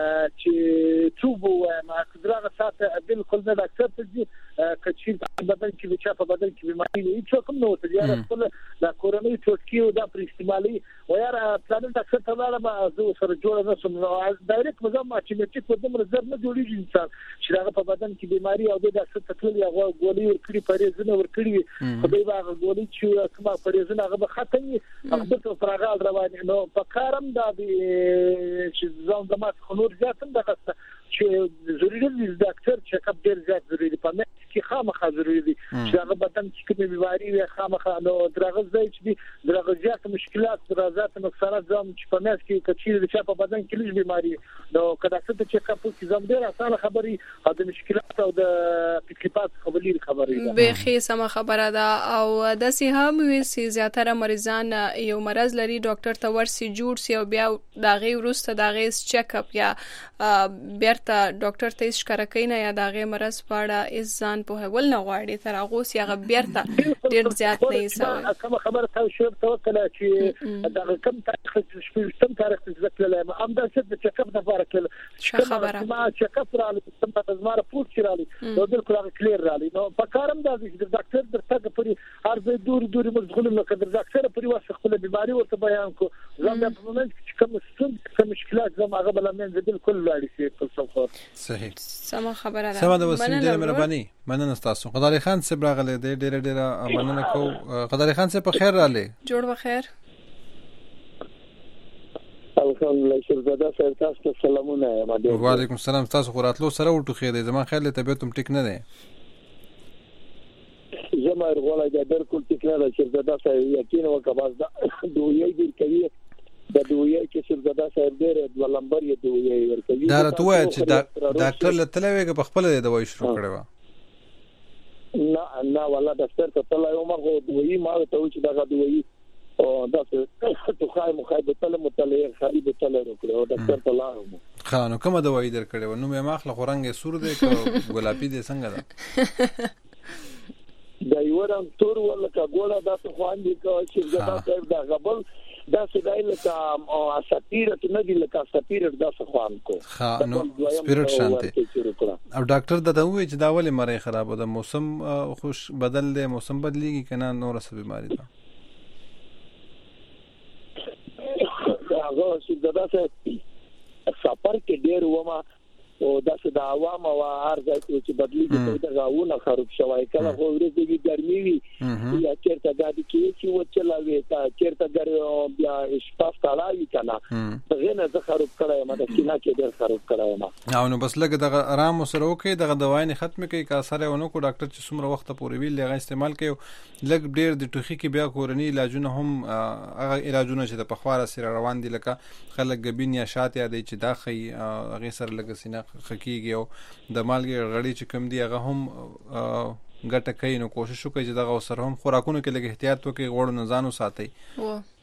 چې توبو ما قدرت ساته بالکل نه ډاکټر ته دي کچې په بدن کې چې په بدن کې بیماری نه هیڅ کوم نو ته یاره خپل د کورونی ټوټکی او د پر استعمالي و یاره پلان ډاکټر ته لاله ما زه سره جوړ نه سم نو ډایرکټ مزه ما چې چې په دمر زر نه جوړیږي انسان چې هغه په بدن کې بیماری او د ډاکټر ته تللی هغه ګولۍ ورکړي پریزونه ورکړي خو به هغه ګولۍ چې کومه پریزونه هغه به ختمي هغه ته فراغال روان نو په کارم دا چې ځان د ما خنور ځاتم دغه چې ضروري دی ډاکټر چیک اپ ډیر زیات ضروري دی په مې کې خامخا ضروري دي چې هغه بدن کې کومه بیماری وي خامخا نو درغه ځای چې درغه زیات مشکلات درازات نقصانات زم چې په مې کې کچې چې په بدن کې لږ بیماری نو کله چې چیک اپ کې زم ډیر اسانه خبري او د مشکلات او د تکلیفات خبري خبري ده به خې سم خبره ده او د سي هم وي سي زیاتره مریضان یو مرز لري ډاکټر ته ورسي جوړ سي او بیا داغه ورسته داغه چیک اپ یا بیرته ډاکټر ته اشاره کوي نه یا داغه مرز پاړه از ځان په هول نه غواړي تر هغه سی هغه بیرته ډیر زیات نه یې کوم خبره تاسو شو توکل چې دا کوم تاریخ چې کوم تاریخ چې ذکر له ما ام دا چې چیک اپ د فارکل خبره ما چیک اپ را لې سم زماره پوت چې را لې نو بالکل هغه کلیر را لې نو په کارم دا چې ډاکټر درته پري هر ځای دور دور مشغول نو کړه ډاکټر پري واسه خپل بیماری ورته بیان کو زم په مومنت چې کوم ستون کوم مشکلات زم هغه بل من بالکل لاړ شي په څو صحیح سم خبره ده سم د وسیم ډیر مهرباني مننه تاسو خدای خان صاحب راغله ډیر ډیر مننه کو خدای خان صاحب په خیر رااله جوړ بخیر الحمدلله شهزاده صاحب تاسو سلامونه یم وعلیکم السلام تاسو خوراتلو سره وټو خیر زما خیال ته به تم ټیک نه ده زما ورغله د بالکل ټیک نه ده شهزاده صاحب یقین وکباز دا دوی دې کوي د دوی کې شهزاده صاحب ډېر د لمبر یې دوی ورکوي دا راته وایي چې ډاکټر لته لويږي په خپل د دوايي شروع کړو نه نه ولا ډاکټر ته تل یو مرغه دوی ما ته و چې دا دوی او دا څه ته خای مخای به تل متلې خرید تل ورکړو ډاکټر ته لاړم خا نو کومه دوايي درکړې و؟ نو مې ماخله خورنګ سور دی که ګلابي دی څنګه ده؟ دا یو رنګ تور ولکه ګوله دا څه خوان دي که چې دا صاحب دا غبل دا څه دی لکه سپیرټ نه دی لکه سپیرټ دا څه خوان کو خا نو سپیرټ شانته. او ډاکټر دا وایي چې دا ولې مری خراب ده؟ موسم خوش بدل دی، موسم بدلیږي کنه نور څه بیماری ده؟ هغه چې دا څه سفر کې ډېر ومه او دا څه د عوام او هر ځای چې بدلیږي دا غاونه خراب شوی کله خو ورته دي ګرمي وي یا چیرته دا دي چې و چلاوي تا چیرته ګر بیا شپه تالاوي کنه دغه نه زه خراب کړم ما د کینا کې ډېر خراب کړم. او نو بس لګ د آرام سره وکي دغه دوايي ختم کوي کا سره ونو کو ډاکټر چې څومره وخت پورې ویل لغه استعمال کوي لګ ډېر د ټوخي کې بیا کورنی علاجونه هم هغه علاجونه چې د پخواره سره روان دي لکه خلک غبین یا شات یادې چې دا خي هغه سره لګ سینه خکیږي او د مالګي غړي چې کم دی هغه هم ګټه کوي. نو کوشش وکړئ چې دغه سره هم خوراکونو کې لګ احتیاط وکړئ، غوړو نه ځان وساتئ. و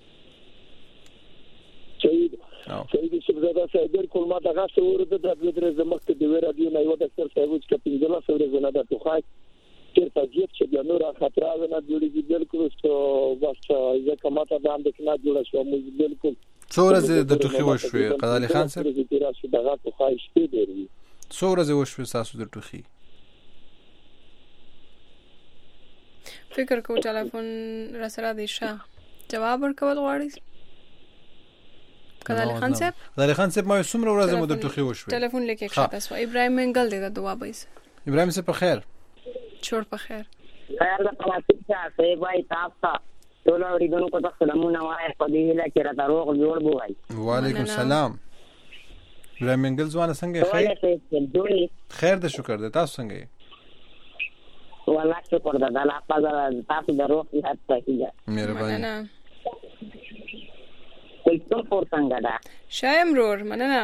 صحیح صحیح چې زړه سره بالکل ما دغه څور د درې زمکه د ویرا دی نه یو د سر صاحب چې پینځله سره زنه د توخای چې تاجیب چې د نور خطر نه جوړیږي بالکل څو واسه ځکه ماته د اند کې نه جوړ شو مو بالکل څوره د ټوخي وشوي قدالي خان صاحب دغه توخای شته دی څوره ز وشوي تاسو د ټوخي؟ فکر کو ټلیفون را سره دی ښه جواب ورکول غواړي قدالي خان صاحب؟ قدالي خان صاحب ما څومره ورځې مو د ټوخي وشوي؟ ټلیفون لیکه ښه تاسو ابراهيم منګل دی د دعا بایس. ابراهيم صاحب په خیر؟ چور په خیر. خیر د پلاسټیک څخه وای تاسو ټول اوریدونکو کو تاسو سلامونه وای په دې هله کې را دروغ جوړ بوای. وعلیکم السلام. ابراهيم منګل ځوانه څنګه خیر؟ خیر د شکر د تاسو څنګه؟ والله شکر د الله پاک تاسو دروغ صحت صحیح. مهرباني. کوم پور څنګه ده؟ شایم رور مننه.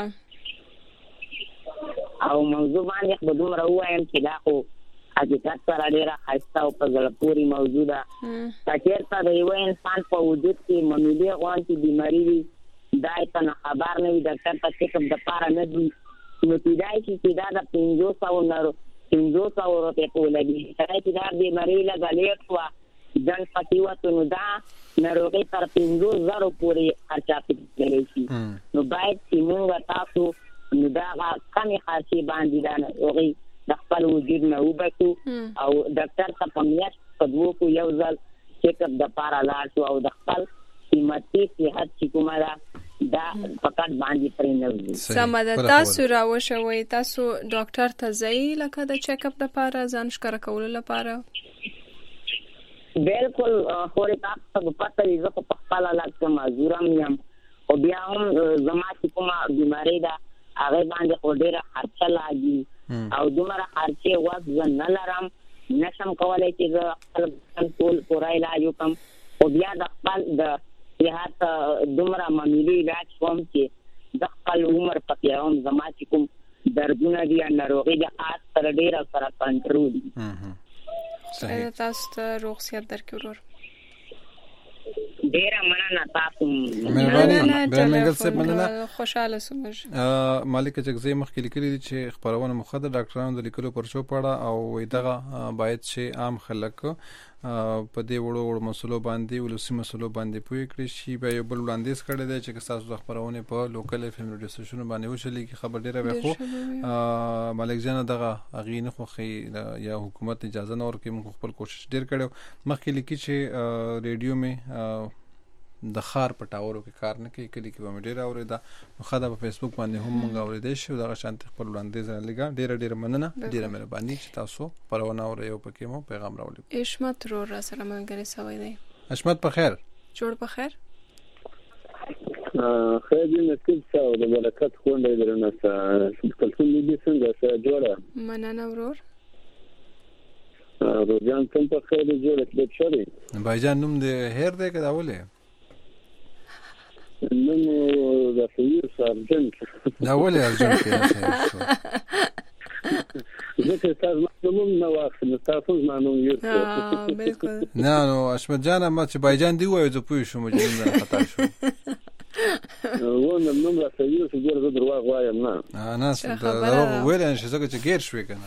او موضوع باندې خو دومره وایم چې دا خو حقیقت سره ډیره خاصه او په ځل پوری موضوع ده. تاکیرته د یو انسان په وجود کې معمولی غوانتي بیماری وي دا ته خبر نه وي ډاکټر ته چیک د پاره نه دي نو پیدای چې دا د پنځه سوه نورو پنځه سوه روپے په لګي چې دا بیماری لګالې شو ځان پاتې وته نو دا ناروغي تر پنځه زره پورې خرچه کوي شي نو باید چې موږ تاسو نو دا کمی خاصي باندې دا ناروغي د خپل وجود نه وبکو او ډاکټر ته په میاشت په دوه کو یو ځل چیک اپ د پاره لاړ شو او د خپل قیمتي صحت چې کومه ده دا فقط باندې پرې نه وي. سمه تاسو راوښوي تاسو ډاکټر ته ځئ لکه د چیک اپ لپاره ځان ښکار کول لپاره؟ بالکل خوري تاسو په پته یې زه په خپل علاج کې معذورم یم او بیا هم زما چې کومه بیماری ده هغه باندې خو ډیره خرچه لاګي او دومره خرچه وځ نه لرم نشم کولای چې زه خپل ټول پوره علاج وکم او بیا د خپل د صحت دومره معمولی علاج کوم چې د خپل عمر پکې هم زما چې کوم دردونه دي ناروغي د خاص تر ډیره سره کنټرول دي. صحیح. تاسو ته روغ صحت درکړو ورور. ډیره مننه تاسو. مهرباني. برمنګل صاحب مننه. خوشاله سوم. مالک جگزی مخکې لیکلي دي چې خبرونه مخدر ډاکټرانو د لیکلو پرچو پړه او دغه باید چې عام خلک په دې وړو وړو مسلو باندې ولسی مسلو باندې پوي کړی شي به یو بل وړاندیز کړی دی چې تاسو د خبرونه په لوکل اف ام ریډیو سټیشن باندې وشلې کی خبر ډیره به خو مالک جان دغه اغین خو خي یا حکومت اجازه نه ورکړي موږ خپل کوشش ډیر کړو مخکې لیکي چې ریډیو می د خار پټاورو کې کار نه کوي کلی کې به ډیر اوریدا نو خدا په فیسبوک باندې هم موږ اوریدې شو دغه شانت خپل وړاندیز لګا ډیر ډیر مننه ډیر مهرباني چې تاسو پرونه اور یو پکې مو پیغام راوړل. اشمت رو را سره ملګری سوي دی. اشمت په خیر؟ جوړ په خیر. خیر دې نصیب شه او د برکت خوندې درنه کلتون دې څنګه شه جوړه. مننه ورور. روزان کوم په خیر جوړه کړی شوري. بایجان نوم دې هیر دې کدا ولې؟ نوم د فیر سرجن. دا ولې ارجن کې نه شو؟ ځکه تاسو نوم نه واخلئ تاسو زمانو یو. ها بالکل. نه نو اشمت جان ما چې بایجان دی وایو زه پوه شوم چې نه خطا شو. و نن نوم راځي چې ګور زه درواغ وایم نه نه دروغ ویل نه شي ځکه چې ګیر شوې کنه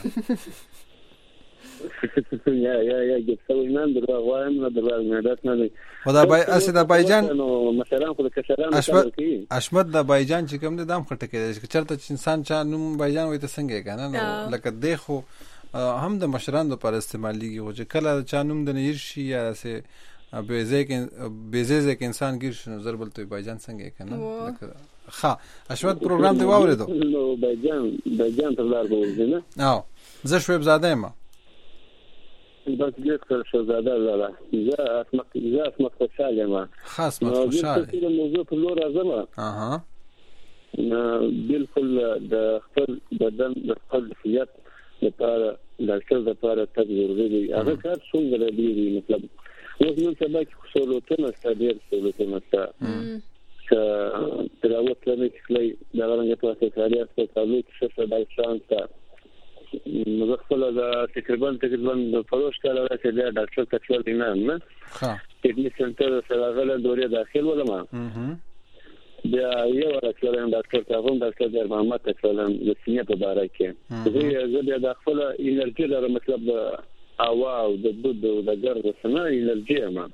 یا یا یا ګڅوي نه درواغ وایم نه درواغ نه داس نه خدا بای اسه د بایجان نو مثلا خو د کشرانو اشمت د بایجان چې کوم د دام خټه کېږي چې چرته انسان چا نوم بایجان وي ته څنګه کنه نو لکه دیخو هم د مشرانو لپاره استعماليږي او چې کله چا نوم د نیر شي یا سه بیزه کې بیزه کې انسان ګیر شنو ضربل ته بایجان څنګه کنه لکه ښه اشمت پروګرام دی واوریدو نو بایجان بایجان تر لار بوزي نه او زه شویب زاده ما بس ګیر کړ شو زاده لاله زه اسمت زه اسمت خوشاله ما خاص ما خوشاله نو موضوع په لور راځم اها بالکل د خپل بدن د خپل فیات لپاره ډاکټر لپاره تګ ضروري دی هغه کار څنګه دی مطلب اوس نن سبا کې سہولتونه ستاسو سہولتونه ستاسو تراوت لنه کلی دا غوښنه په سرکاري هسپتالو کې څه ډول شانس نو خپل دا تقریبا تقریبا د فروش کار راځي دا ډاکټر کچول نه نه ها کډنی سنټر سره غل دورې داخل ولما بیا یو راځم ډاکټر ته هم ډاکټر در محمد ته چلم د سینې په اړه کې زه بیا د خپل انرژي لپاره مطلب هوا او د دود او د ګرد سره انرژي ما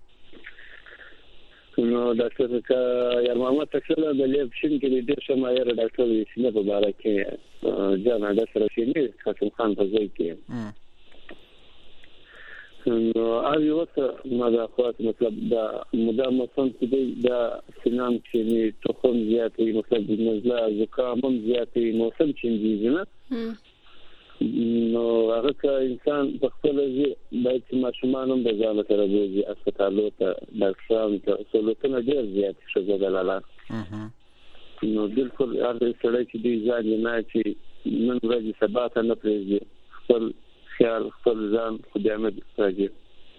نو ډاکټر کا یار محمد ته چلم د لیب شین کې د شمه یې ډاکټر د سینې په اړه کې جنا د سره شینې قسم خان په ځای کې نو اوی وته ما دا خاص مطلب دا مدام مصن کې دا سینام چې توخم زیاتې مطلب د نزله زکام هم زیاتې موسم چینجیږي نه نو هغه که انسان په خپل ځای باید چې ماشومان هم د ځان سره بوزي هسپتالو ته ډاکټرانو ته سہولتونه ډېر زیات شوي دلاله نو بالکل هغه سړی چې دی ځان نه چې نن ورځې سبا ته نه پرېږدي خپل خیال خپل ځان خدای مې راځي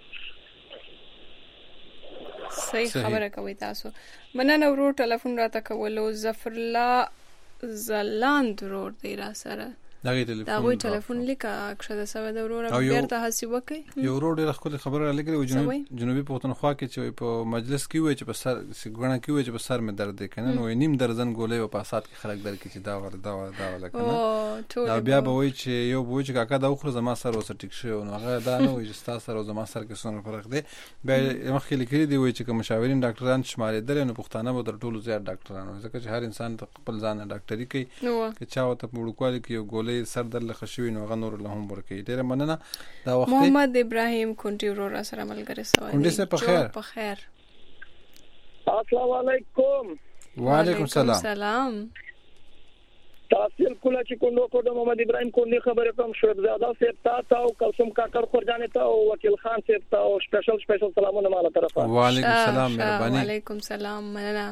صحیح خبره کوي تاسو مننه ورو ټلیفون راته کولو ظفر الله زلاند ورور دی را سره دا غي ټلیفون دا غوي ټلیفون لیکه اکشه د سوي د ورور بیرته هسي وکي یو ورور ډیره خپل خبره لګري او جنوبي جنوبي پښتونخوا کې چې په مجلس کې وای چې په سر سګونه کې وای چې په سر مې درد دی کنه نو نیم درزن ګولې او په اسات کې خلک در کې چې دا ور دا ور دا ور کنه دا بیا به وای چې یو وای چې کاکا دا خو زما سر وسه ټیک شو نو هغه دا نه وای چې تاسو سره زما سر کې څونه فرق دی به مخکې لیکلي دی وای چې کوم مشاورین ډاکټران شمارې درې نو پښتانه به در ټولو زیات ډاکټران ځکه چې هر انسان خپل ځان ډاکټري کوي چې چا وته پړوکوالي کې یو ګولې سر در شوی نو غنور له هم ورکې ډیره مننه دا وخت محمد ابراهیم کونټي ورور سره ملګری سوال کونټي سره په خیر په خیر السلام علیکم وعلیکم السلام تاسو کله چې کوم کو د محمد ابراهیم کونډي خبره کوم شو زیاده سپ تا او کوم کاکر خورجانه ته او وکیل خان سپ ته او سپیشل سپیشل سلامونه ماله طرفه وعلیکم السلام مهرباني وعلیکم السلام مننه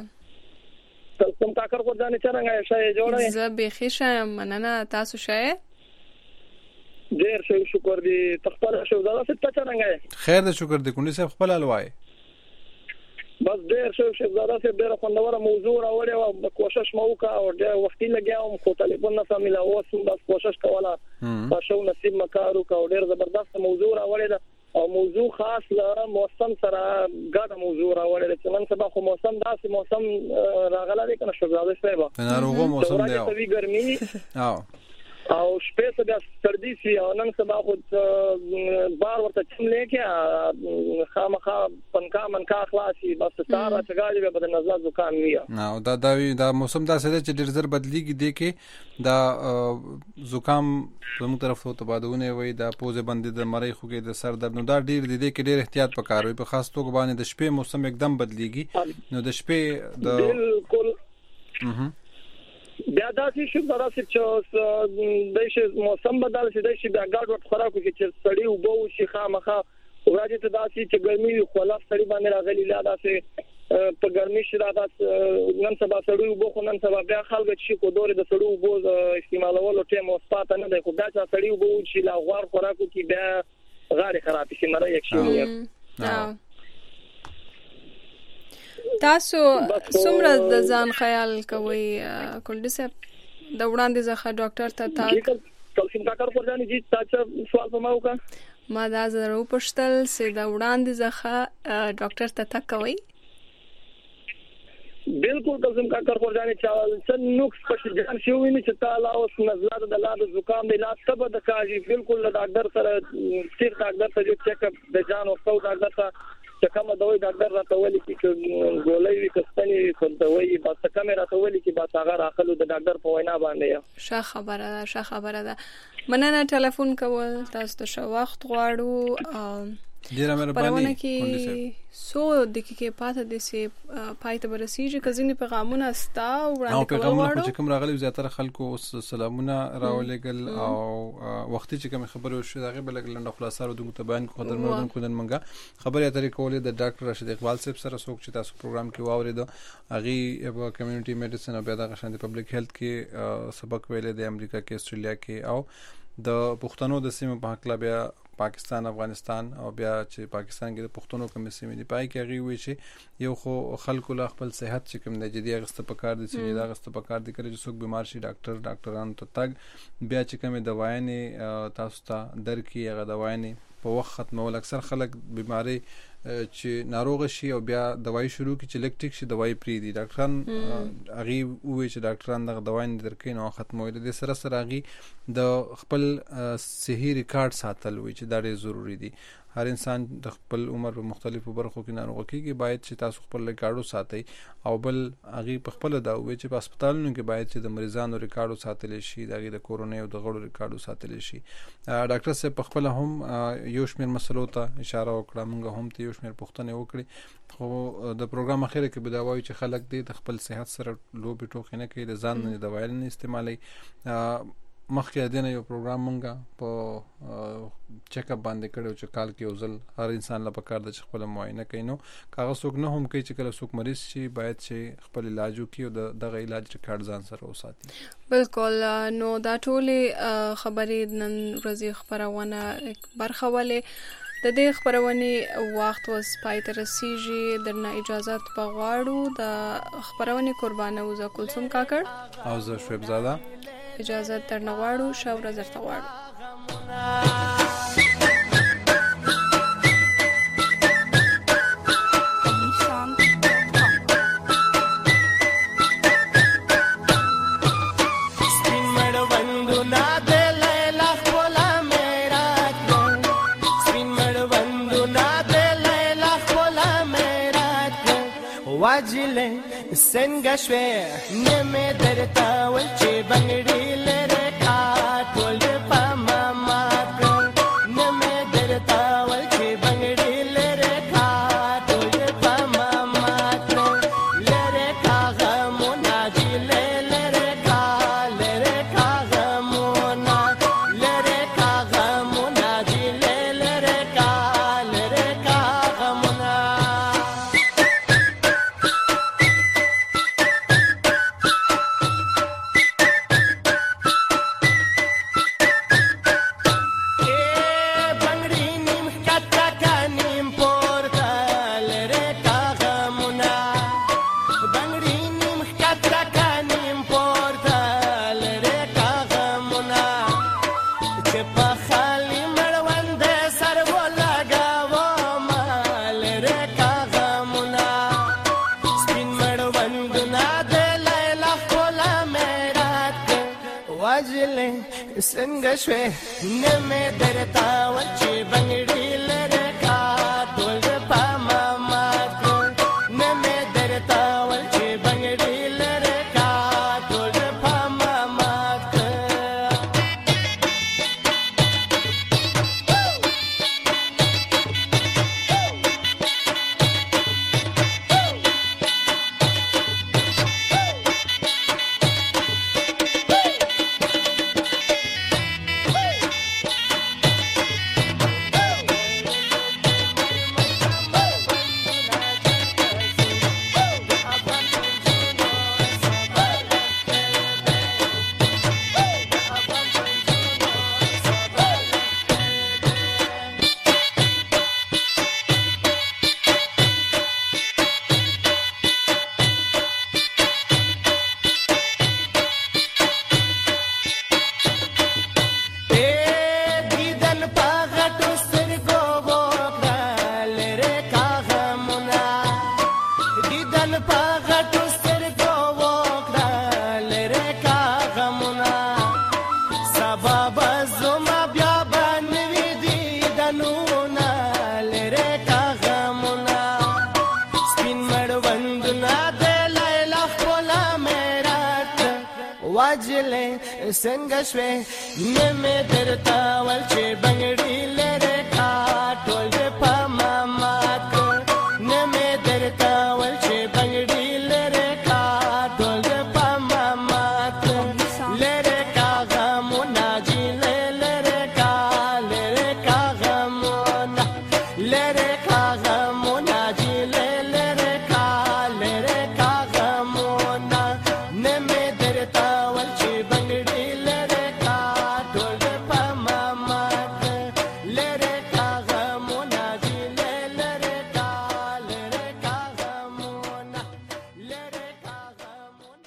کوم کاکر خورجانه څنګه شې جوړه زه به خښه مننه تاسو شې ډیر ښه شکر دی تخپل شو زړه ست څنګه خیر دې شکر دې کونډي صاحب خپل الوای بس ډیر ښه شو زړه ست ډیر خوندوره موضوع راوړې او کوشش مو وکړ او ډیر وخت لګیاوم خو ټلیفون نه سم ملا اوس بس کوشش کوله تاسو نصیب مکارو کا ډیر زبردست موضوع راوړې او موضوع خاص له موسم سره ګډ موضوع راوړل چې نن سبا خو موسم داسې موسم راغلی دی کنه شګاده شپه نه روغو موسم دی او ګرمي او او شپه څه د سردی سی او نن سبا خو بار ورته چم لیکه خامخا پنکا منکا خلاصي بس ساره چګاړي به بدن نزله زکام ویا نو دا دا دا موسم دا څه چې ډیر زر بدلیږي دی کې دا زکام زموږ طرف ته تبادونه وي دا پوزه باندې د مړی خوګي د سر درد نو دا ډیر دی کې ډیر احتیاط وکړئ په خاص توګه باندې د شپې موسم एकदम بدلیږي نو د شپې د بالکل بیا داسې شو دراسه چې د شي موسم بدل شي د شي بیا ګډ وټ خوراکو کې چې سړی وبو شي خامخا ورځ ته داسې چې ګرمي خلاص سړی باندې راغلی لا داسې په ګرمي شي راځي نن سبا سړی وبو خو نن سبا بیا خلک چې کو دوره د سړی وبو استعمالولو ټیم او سپاته نه دی خو دا چې سړی وبو شي لا غوار خوراکو کې بیا غاړي خراب شي مړی یک شي تاسو څومره د ځان خیال کوي کولډي صاحب د وړاندې ځخه ډاکټر ته تا کلسیم کاکر ورځانی چې تاسو سوال په ما وکړه ما دا زرو پښتل سي د وړاندې ځخه ډاکټر ته تا کوي بالکل قسم کا کر خورجانې چا سن نوکس پښ جان شو ویني چې تعالی اوس نزلات د لاده زکام د لاس سبب د کاږي بالکل د ډاکټر سره سیر ډاکټر ته چې چیک اپ د جان او څو ډاکټر ته چې کومه دوی ډاکټر راته ولي چې ګولې وي کستنی کوي بس کیمرا ته ولي چې با هغه راخلو د ډاکټر په وینا باندې ښه خبره ده ښه خبره ده مننه ټلیفون کول تاسو ته شو وخت غواړو ډیره مهرباني کې سو دقیقې پاتې د سي پایته برسیږي کزینې پیغامونه استا وړاندې کول پیغامونه چې کوم راغلي زیاتره خلکو اوس سلامونه راولېګل او وختي چې کوم خبرو شو دغه بل لنډه خلاصه ورو دغه بیان کو قدر نور کو دن منګه خبرې اترې کولې د ډاکټر راشد اقبال صاحب سره څوک چې تاسو پروګرام کې واوریدو هغه په کمیونټي میډیسن او بیا د غشاندې پبلک هیلث کې سبق ویلې د امریکا کې استرالیا کې او د پښتنو د سیمه په حق لا بیا پاکستان افغانستان او بیا چې پاکستان کې د پښتنو کوم سیمې دی پای کې هغه وی چې یو خو خلکو لا خپل صحت چې کوم د جدي غسته پکار دي چې دا غسته پکار دي کړي چې څوک بیمار شي ډاکټر ډاکټرانو ته تګ بیا چې کوم دوايانې تاسو ته درکې هغه دوايانې په وخت ختمول اکثر خلک بیماری چې ناروغ شي او بیا دوايي شروع کی چې لکټیک شي دوايي پری دي ډاکټران هغه وی چې ډاکټران دغه دوايي درکې نو ختمول دي سره سره هغه د خپل صحي ریکارډ ساتل وی چې دا ډېر ضروری دي هر انسان د خپل عمر په مختلفو برخو کې ناروغ کیږي باید چې تاسو خپل ریکارډو ساتئ او بل هغه په خپل دا وی چې په هسپتالونو کې باید چې د مریضانو ریکارډو ساتل شي دغه د کورونا او د غړو ریکارډو ساتل شي ډاکټر صاحب په خپل هم یو شمېر مسلو ته اشاره وکړه موږ هم ته یو شمېر پوښتنه وکړي خو د پروګرام اخیره کې به دا وایي چې خلک دې د خپل صحت سره لوبي ټوکې نه کوي د ځان نه دوايي نه استعمالي مخکې دنه یو پروګرام مونږه په چیک اپ باندې کړو چې کال کې وزل هر انسان لپاره کار د خپل معاینه کینو کاغذ څوک نه هم کوي چې کله څوک مریض شي باید چې خپل علاج وکړي او دغه علاج ریکارډ ځان سره وساتي بالکل نو دا ټولې خبرې نن ورځې خبرونه برخه ولې د دې خبرونه وخت وس پای ته رسیږي درنه اجازه په غواړو د خبرونه قربانه وزا کلثوم کاکړ او زه شعیب زاده اجازه تر نغواړو شاو رزر تغواړو واجله څنګه شوې نیمه درتا ول چې بنګړي لره کا ټول په ماما نیمه درتا ول چې بنګړي لره کا ټول په ماما لره کا غمونه دي لره کا لره کا غمونه لره کا غمونه دي لره کا لره کا غمونه څنګه شوې نیمه درتا ول چې بنګړي لره کا ټول په ماما نیمه درتا ول چې بنګړي لره کا ټول په ماما واجلې څنګه شوې نه مې درته ول چې بنګړي لره کا ټول په